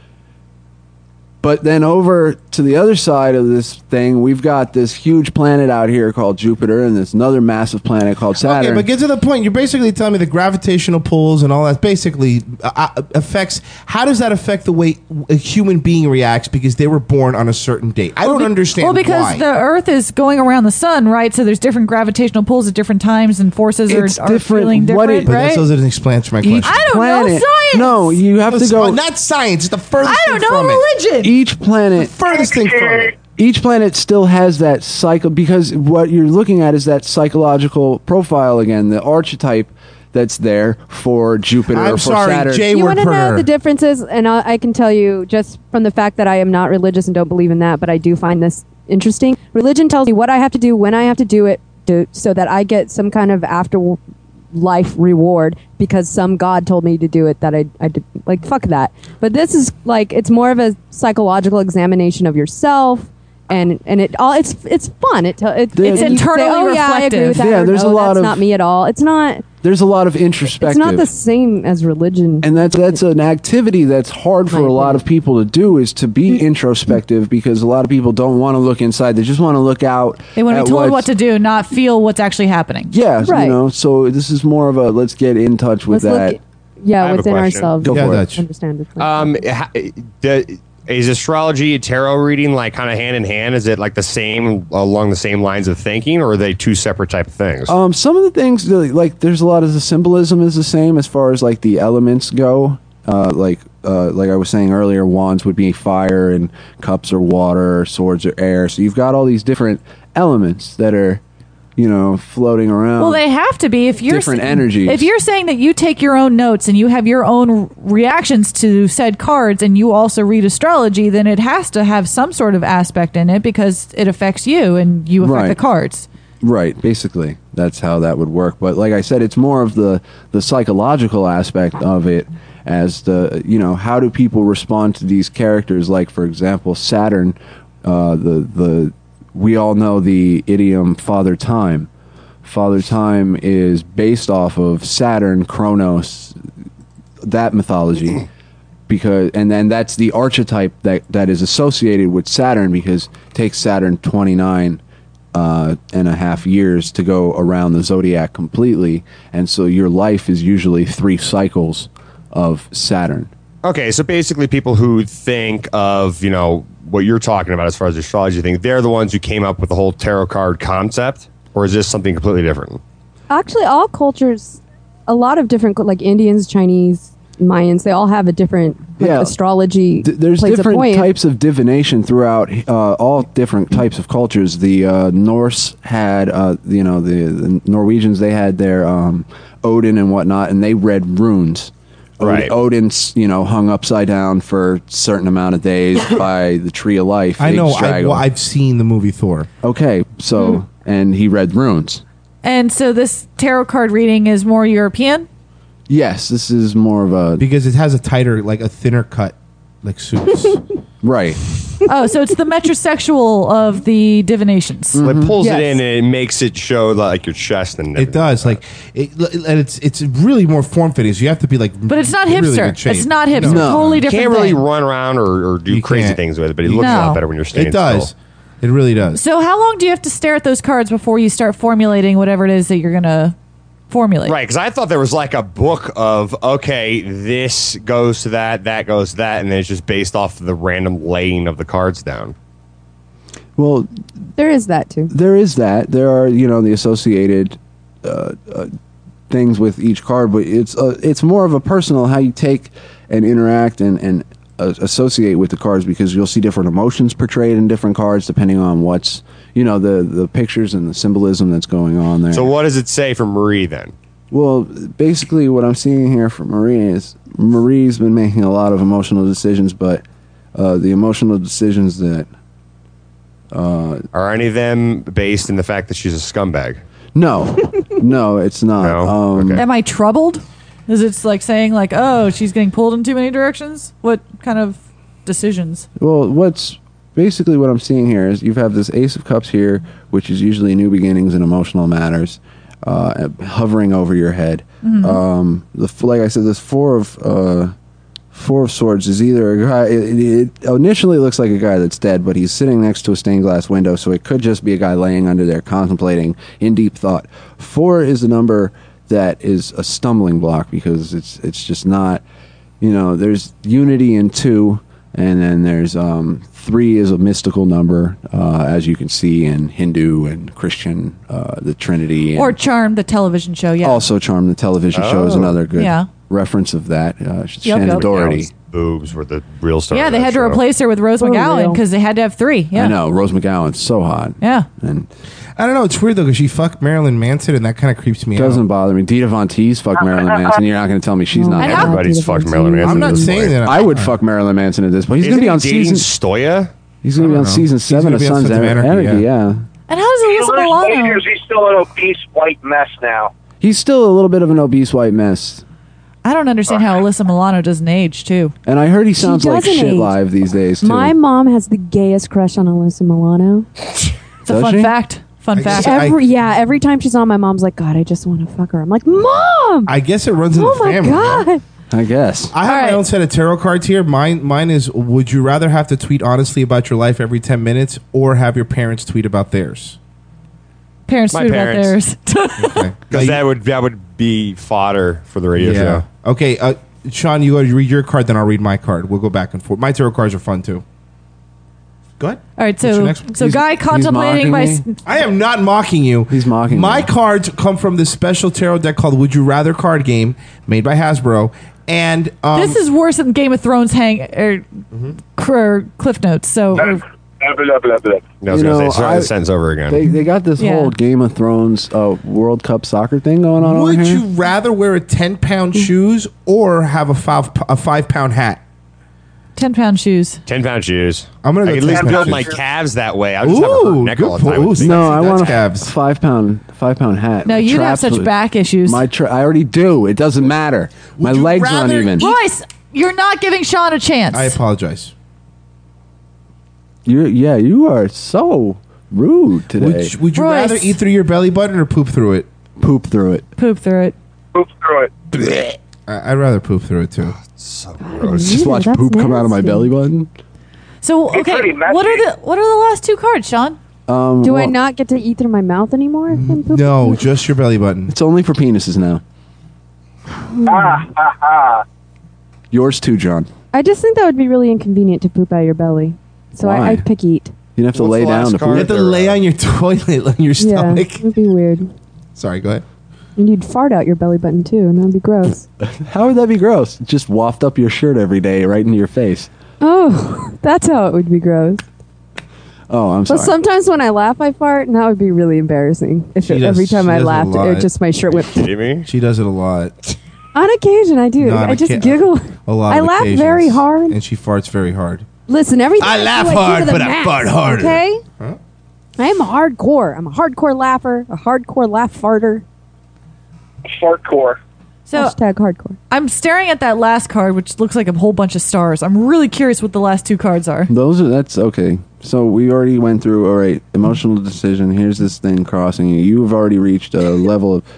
But then over to the other side of this thing, we've got this huge planet out here called Jupiter and this another massive planet called Saturn. Okay, but get to the point. You're basically telling me the gravitational pulls and all that basically affects... How does that affect the way a human being reacts because they were born on a certain date? I don't understand why. Well, because the Earth is going around the sun, right? So there's different gravitational pulls at different times and forces are feeling different, right? But that still doesn't explain my question. I don't know science! No, you have to go... Not science. It's the furthest thing from it. I don't know religion! Each planet, furthest thing from it. Each planet still has that cycle because what you're looking at is that psychological profile again, the archetype that's there for Jupiter or for Saturn. You want to know the differences, and I can tell you just from the fact that I am not religious and don't believe in that, but I do find this interesting. Religion tells me what I have to do, when I have to do it, so that I get some kind of afterlife reward because some god told me to do it that I did. Like, fuck that. But this is like, it's more of a psychological examination of yourself. And it's fun. It's internally reflective. I agree with that. Yeah, there's a lot that's not me at all. It's not. There's a lot of introspective. It's not the same as religion. And that's an activity that's hard for a lot of people to do, is to be introspective, because a lot of people don't want to look inside. They just want to look out. They want to be told what to do, not feel what's actually happening. Yeah, right. So this is more of a let's get in touch with that. Within ourselves. Go for it. Understand it. Is astrology and tarot reading like kind of hand in hand? Is it like the same, along the same lines of thinking, or are they two separate type of things? Some of the things, like there's a lot of the symbolism is the same as far as like the elements go. Like I was saying earlier, wands would be fire and cups are water, swords are air. So you've got all these different elements that are floating around. Well, they have to be if you're different energies. If you're saying that you take your own notes and you have your own reactions to said cards, and you also read astrology, then it has to have some sort of aspect in it because it affects you and you affect the cards. Right, basically, that's how that would work. But like I said, it's more of the psychological aspect of it, as how do people respond to these characters? Like, for example, Saturn. We all know the idiom Father Time. Father Time is based off of Saturn, Kronos, that mythology. And then that's the archetype that is associated with Saturn, because it takes Saturn 29 and a half years to go around the zodiac completely. And so your life is usually 3 cycles of Saturn. Okay, so basically people who think of, what you're talking about as far as astrology thing, they're the ones who came up with the whole tarot card concept? Or is this something completely different? Actually, all cultures, a lot of different, like Indians, Chinese, Mayans, they all have a different astrology. There's plays different a point. types of divination throughout all different types of cultures. The Norse had, the Norwegians, they had their Odin and whatnot, and they read runes. Right. Odin's, hung upside down for a certain amount of days by the Tree of Life. I know. I've seen the movie Thor. Okay, so and he read runes. And so this tarot card reading is more European? Yes, this is more of a... Because it has a tighter, like a thinner cut, like suits. Right. Oh, so it's the metrosexual of the divinations. So it pulls it in and it makes it show like your chest and everything. It does, and it's really more form fitting. So you have to be like, but it's not really hipster. good shape. It's not hipster. No. Totally You different. can't really thing. run around or do crazy things with it, but it looks a lot better when you're staying It does. still. It really does. So how long do you have to stare at those cards before you start formulating whatever it is that you're going to formulate? Right, because I thought there was like a book of, okay, this goes to that goes to that, and then it's just based off of the random laying of the cards down. Well, there is that too. There is that. There are, the associated things with each card, but it's more of a personal how you take and interact and associate with the cards, because you'll see different emotions portrayed in different cards depending on what's the pictures and the symbolism that's going on there. So what does it say for Marie then? Well, basically what I'm seeing here for Marie is Marie's been making a lot of emotional decisions, but the emotional decisions that are any of them based in the fact that she's a scumbag? No, it's not. Okay. Am I troubled? Is it like saying like, oh, she's getting pulled in too many directions? What kind of decisions? Well, what I'm seeing here is you have this Ace of Cups here, which is usually new beginnings in emotional matters, hovering over your head. Mm-hmm. Like I said, this Four of Swords is either a guy. It initially looks like a guy that's dead, but he's sitting next to a stained glass window, so it could just be a guy laying under there contemplating in deep thought. 4 is the number that is a stumbling block, because it's just not, there's unity in 2, and then there's 3 is a mystical number, as you can see in Hindu and Christian, the Trinity. Or Charmed, the television show, yeah. Also Charmed, the television show, is another good Yeah. reference of that. Shannon Doherty. Boobs were the real star. Yeah, of they that had to show. replace her with Rose McGowan because they had to have 3. Yeah. I know, Rose McGowan's so hot. Yeah. And I don't know. It's weird though, because she fucked Marilyn Manson, and that kind of creeps me out. doesn't bother me. Dita Von Teese fucked Marilyn Manson. You're not going to tell me she's not. Everybody's fucked Marilyn Manson. I'm not at this saying point. that. I would fuck Marilyn Manson at this point. He's going to be on dating season. Stoya? He's going to be on season 7 of Sons of Anarchy. Yeah. And how does He Alyssa lives Milano? years, he's still an obese white mess now. He's still a little bit of an obese white mess. I don't understand how Alyssa Milano doesn't age too. And I heard he sounds like doesn't shit age. live these days too. My mom has the gayest crush on Alyssa Milano. It's a Does fun she? fact. Fun fact. Every time she's on, my mom's like, God, I just want to fuck her. I'm like, Mom! I guess it runs in Oh the my family. God. I guess. I have my own set of tarot cards here. Mine is: would you rather have to tweet honestly about your life every 10 minutes, or have your parents tweet about theirs? Parents My tweet about theirs. parents. Because that would be fodder for the radio show. Okay, Sean, you go read your card, then I'll read my card. We'll go back and forth. My tarot cards are fun too. Go ahead. All right, What's your so next one? so guy contemplating by I am not mocking you. He's mocking My cards come from this special tarot deck called Would You Rather card game made by Hasbro. And this is worse than Game of Thrones Cliff Notes. So blah, blah, blah. I was going to say, start the sentence over again. They got this whole Game of Thrones World Cup soccer thing going on over Would here. you rather wear a 10-pound shoes or have a 5-pound hat? 10-pound shoes. 10-pound shoes. I'm gonna go I can at least 10-pound build shoes. my calves that way. I just have a hurt neck all the time. No, I want a 5-pound hat. No, My you'd have traps such would- back issues. I already do. It doesn't matter. My legs aren't even. Royce, you're not giving Sean a chance. I apologize. You are so rude today. Would you Royce. rather eat through your belly button or poop through it? Poop through it. Poop through it. Poop through it. I'd rather poop through it too. So gross. Just watch poop come out of my belly button. So It's okay, pretty messy. what are the last two cards, Sean? Do I not get to eat through my mouth anymore? And poop? No, just your belly button. It's only for penises now. Yours too, John. I just think that would be really inconvenient to poop out of your belly. So Why? I'd pick eat. You'd have to What's lay the down last to card? poop. You have to lay on your toilet on your stomach. Yeah, it would be weird. Sorry, go ahead. And you'd fart out your belly button too, and that'd be gross. How would that be gross? Just waft up your shirt every day right into your face. Oh, that's how it would be gross. Oh, I'm But sorry. sometimes when I laugh, I fart, and that would be really embarrassing. If She it, does- every time she I does it a laughed, lot. just my shirt went. Kidding me? She does it a lot. On occasion, I do. No, on I just occa- giggle. A lot. I of laugh occasions. very hard. and she farts very hard. Listen, everything I laugh do, hard, do to the but I max, fart harder. Okay. Huh? I am a hardcore. I'm a hardcore laugher, a hardcore laugh farter. Hardcore. So Hashtag hardcore. I'm staring at that last card, which looks like a whole bunch of stars. I'm really curious what the last two cards are. That's okay. So we already went through, all right, emotional decision. Here's this thing crossing you. You've already reached a level of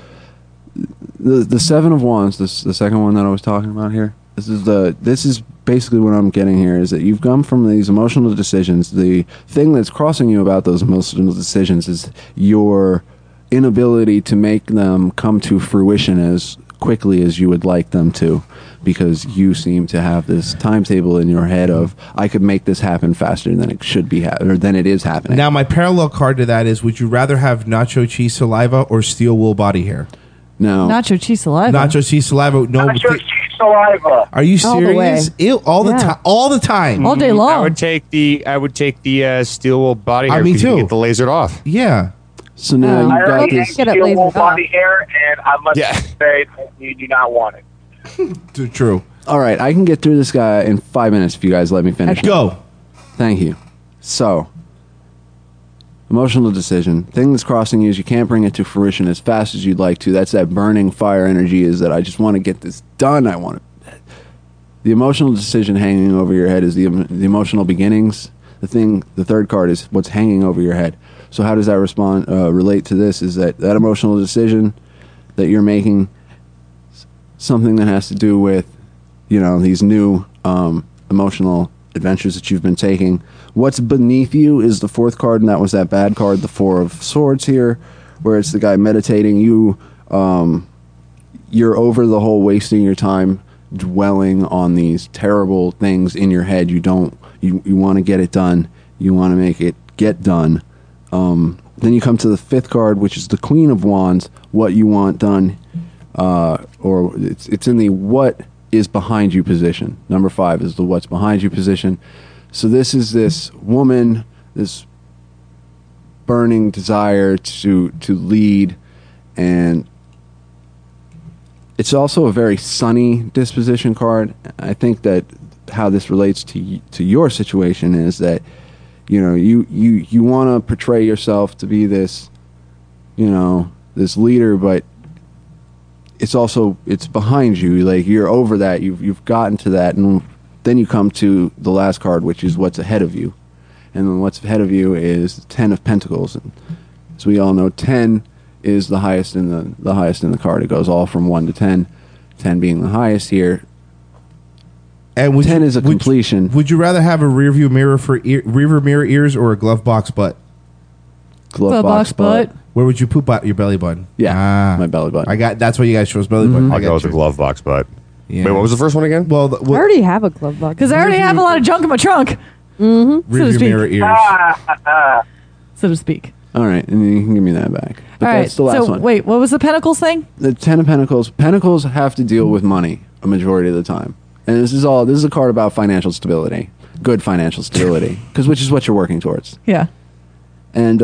the Seven of Wands, the second one that I was talking about here. This is basically what I'm getting here is that you've come from these emotional decisions. The thing that's crossing you about those emotional decisions is your inability to make them come to fruition as quickly as you would like them to, because you seem to have this timetable in your head of I could make this happen faster than it should be or than it is happening. Now, my parallel card to that is: would you rather have nacho cheese saliva or steel wool body hair? No, Nacho cheese saliva. Nacho cheese saliva. No, Nacho cheese saliva. are you All the way. serious? Ew, all the Yeah. time. All the time. All day long. I would take the steel wool body hair. me because you too. can get the lasered off. Yeah. So now Oh. you've I got already this. have Get it steel lasered wool off. body hair, and I must Yeah. say that you do not want it. True. All right, I can get through this guy in 5 minutes if you guys let me finish. Go. Thank you. So, emotional decision. Thing that's crossing you is you can't bring it to fruition as fast as you'd like to. That's that burning fire energy is that I just want to get this done. I want it. The emotional decision hanging over your head is the emotional beginnings. The third card is what's hanging over your head. So how does that relate to this is that emotional decision that you're making, something that has to do with, these new emotional adventures that you've been taking. What's beneath you is the fourth card, and that was that bad card, the Four of Swords here, where it's the guy meditating. You're over the whole wasting your time dwelling on these terrible things in your head. You want to get it done. You want to make it get done. Then you come to the fifth card, which is the Queen of Wands, what you want done, or it's in the what is behind you position. Number 5 is the what's behind you position. So this is this woman, this burning desire to lead, and it's also a very sunny disposition card. I think that how this relates to your situation is that you want to portray yourself to be this this leader, but it's behind you. Like you're over that. You've gotten to that, and then you come to the last card, which is what's ahead of you, and then what's ahead of you is 10 of Pentacles. And as we all know, 10 is the highest in the card. It goes all from 1 to 10, 10 being the highest here. And 10 is a completion. Would you rather have a rearview mirror ears or a glove box butt? Glove box butt. Where would you poop out your belly button? Yeah, my belly button. That's why you guys chose belly button. I'll go with the glove box butt. Yeah. Wait, what was the first one again? Well, I already have a glove box. Because I already have a lot of junk in my trunk. Mm-hmm. So to rearview speak. mirror ears. So to speak. All right, and you can give me that back. But All right. that's the last So one. wait, what was the Pentacles thing? The 10 of Pentacles. Pentacles have to deal with money a majority of the time. And this is a card about financial stability, good financial stability, which is what you're working towards. Yeah. And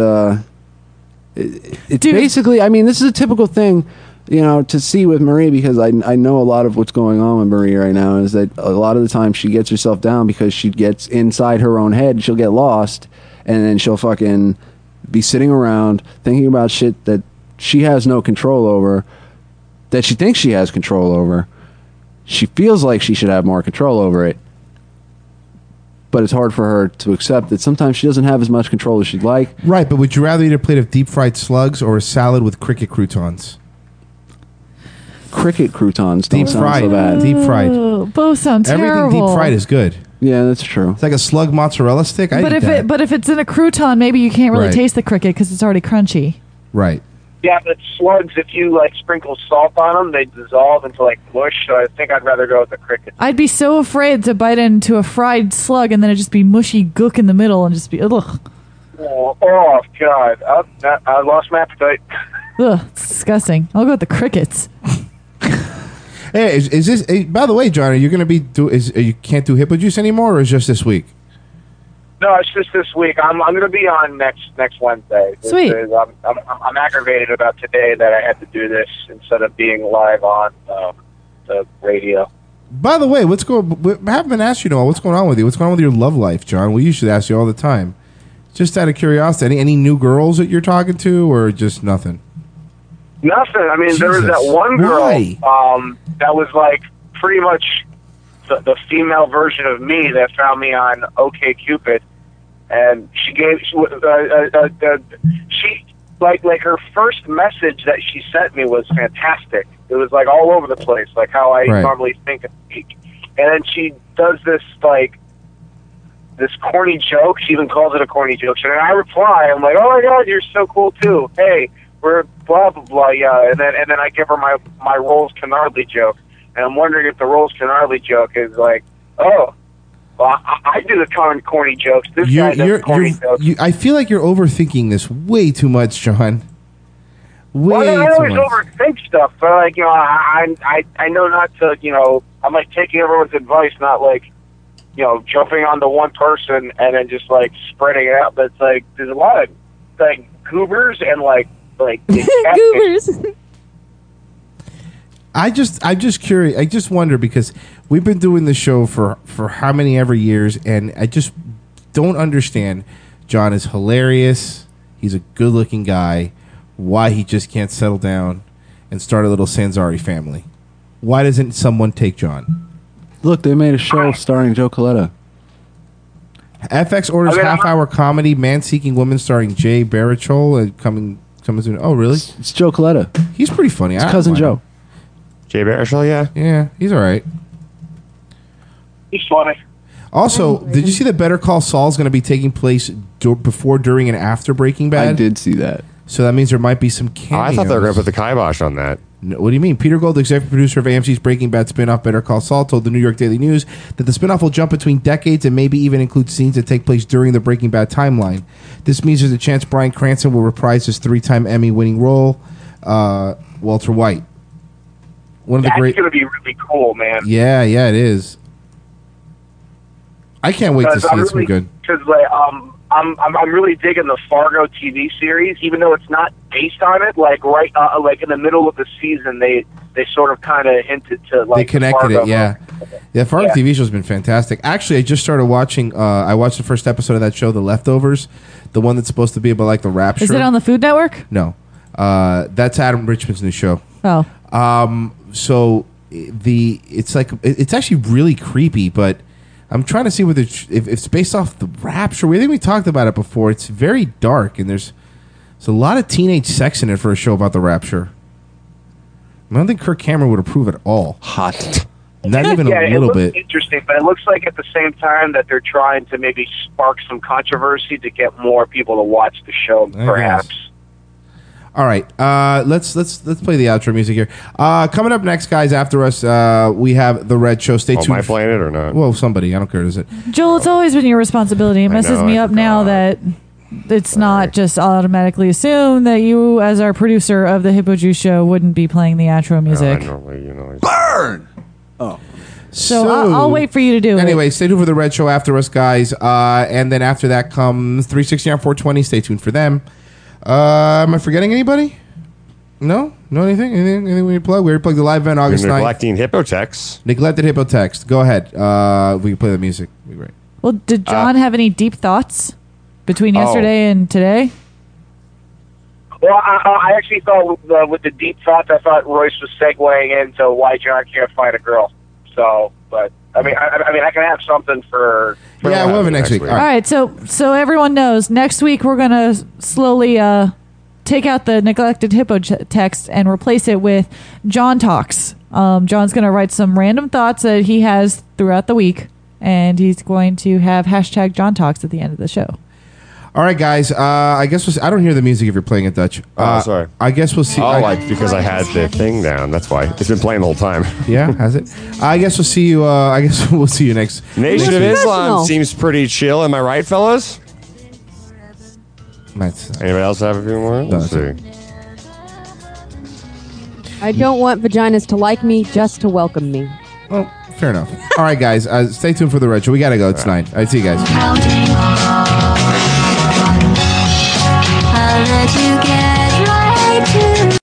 it's basically, I mean, this is a typical thing, to see with Marie, because I know a lot of what's going on with Marie right now is that a lot of the time she gets herself down because she gets inside her own head. She'll get lost, and then she'll fucking be sitting around thinking about shit that she has no control over, that she thinks she has control over. She feels like she should have more control over it, but it's hard for her to accept that sometimes she doesn't have as much control as she'd like. Right, but would you rather eat a plate of deep-fried slugs or a salad with cricket croutons? Cricket croutons don't sound fried. so bad. Deep fried. Both sound terrible. Everything deep fried is good. Yeah, that's true. It's like a slug mozzarella stick. But if it's in a crouton, maybe you can't really Right. taste the cricket because it's already crunchy. Right. Yeah, but slugs, if you sprinkle salt on them, they dissolve into mush. So I think I'd rather go with the crickets. I'd be so afraid to bite into a fried slug and then it'd just be mushy gook in the middle and just be ugh. Oh God! I lost my appetite. Ugh, it's disgusting. I'll go with the crickets. Hey, is this? Hey, by the way, John, are you going to be you can't do Hippo Juice anymore, or is just this week? No, it's just this week. I'm going to be on next Wednesday. Sweet. I'm aggravated about today that I had to do this instead of being live on the radio. By the way, I haven't been asked you know what's going on with you. What's going on with your love life, John? We usually ask you all the time. Just out of curiosity, any new girls that you're talking to, or just nothing? Nothing. I mean, there was Jesus. that one girl Why? that was pretty much the female version of me that found me on OkCupid, and she her first message that she sent me was fantastic. It was all over the place, like how I normally think and speak. And then she does this this corny joke. She even calls it a corny joke. And I reply, I'm like, "Oh my God, you're so cool too. Hey, we're blah blah blah." Yeah, and then I give her my Rolls Canardly joke, and I'm wondering if the Rolls Canardly joke is oh, well, I do the corny jokes. This guy does corny jokes. I feel like you're overthinking this way too much, John. Way I too always much. overthink stuff, but I know not to. I'm taking everyone's advice, not jumping onto one person and then just spreading it out. But it's there's a lot of goobers and Goobers. I'm just curious. I just wonder because we've been doing this show for how many ever years, and I just don't understand. John is hilarious. He's a good-looking guy. Why he just can't settle down and start a little Sanzari family? Why doesn't someone take John? Look, they made a show starring Joe Coletta. FX orders half-hour comedy Man-Seeking Woman starring Jay Baruchel coming soon. Oh, really? It's Joe Coletta. He's pretty funny. It's Cousin Joe. Jay Baruchel, yeah. Yeah, he's all right. He's funny. Also, did you see that Better Call Saul is going to be taking place before, during, and after Breaking Bad? I did see that. So that means there might be some cameos. I thought they were going to put the kibosh on that. No, what do you mean? Peter Gold, executive producer of AMC's Breaking Bad spinoff Better Call Saul, told the New York Daily News that the spinoff will jump between decades and maybe even include scenes that take place during the Breaking Bad timeline. This means there's a chance Bryan Cranston will reprise his 3-time Emmy-winning role, Walter White. That's going to be really cool, man. Yeah, it is. I can't wait to see this one good. Because I'm really digging the Fargo TV series, even though it's not based on it. In the middle of the season, they sort of kind of hinted to they connected Fargo it. Yeah, Fargo TV show's been fantastic. Actually, I just started watching. I watched the first episode of that show, The Leftovers, the one that's supposed to be about the rapture. Is it on the Food Network? No, that's Adam Richman's new show. Oh, so it's actually really creepy, but I'm trying to see whether if it's based off the rapture. I think we talked about it before. It's very dark, and there's a lot of teenage sex in it for a show about the rapture. I don't think Kirk Cameron would approve at all. Hot. Not even a little it looks bit. interesting, but it looks like at the same time that they're trying to maybe spark some controversy to get more people to watch the show, perhaps. All right, let's play the outro music here. Coming up next, guys, after us, we have The Red Show. Stay tuned. Am I playing it or not? Well, somebody. I don't care. Is it? Joel, it's always been your responsibility. It messes me up now that it's not just automatically assumed that you, as our producer of the Hippo Juice Show, wouldn't be playing the outro music. I normally, Burn! Oh. So I'll wait for you to do it. Anyway, stay tuned for the Red Show after us, guys. And then after that comes 360 on 420. Stay tuned for them. Am I forgetting anybody? No? No anything? Anything we need to plug? We already plugged the live event August 9th. Neglecting Hippotext. Neglected Hippotext. Go ahead. We can play the music. It'd be great. Well, did John have any deep thoughts between yesterday and today? Well, I actually thought with the deep thoughts, I thought Royce was segueing into why John can't find a girl. So, but I mean, I can have something for. Yeah, we'll have it next week. All right. So everyone knows next week we're gonna slowly take out the neglected hippo text and replace it with John Talks. John's gonna write some random thoughts that he has throughout the week, and he's going to have hashtag John Talks at the end of the show. All right, guys. I guess I don't hear the music if you're playing it, Dutch. Sorry. I guess we'll see. Because I had the thing down. That's why it's been playing the whole time. Yeah, has it? I guess we'll see you. I guess we'll see you next. Nation of Islam seems pretty chill. Am I right, fellas? Anybody else have a few more? Let's see. I don't want vaginas to like me, just to welcome me. Well, fair enough. All right, guys. Stay tuned for the Red Show. We gotta go. It's 9. All right, see you guys. I'll let you get right to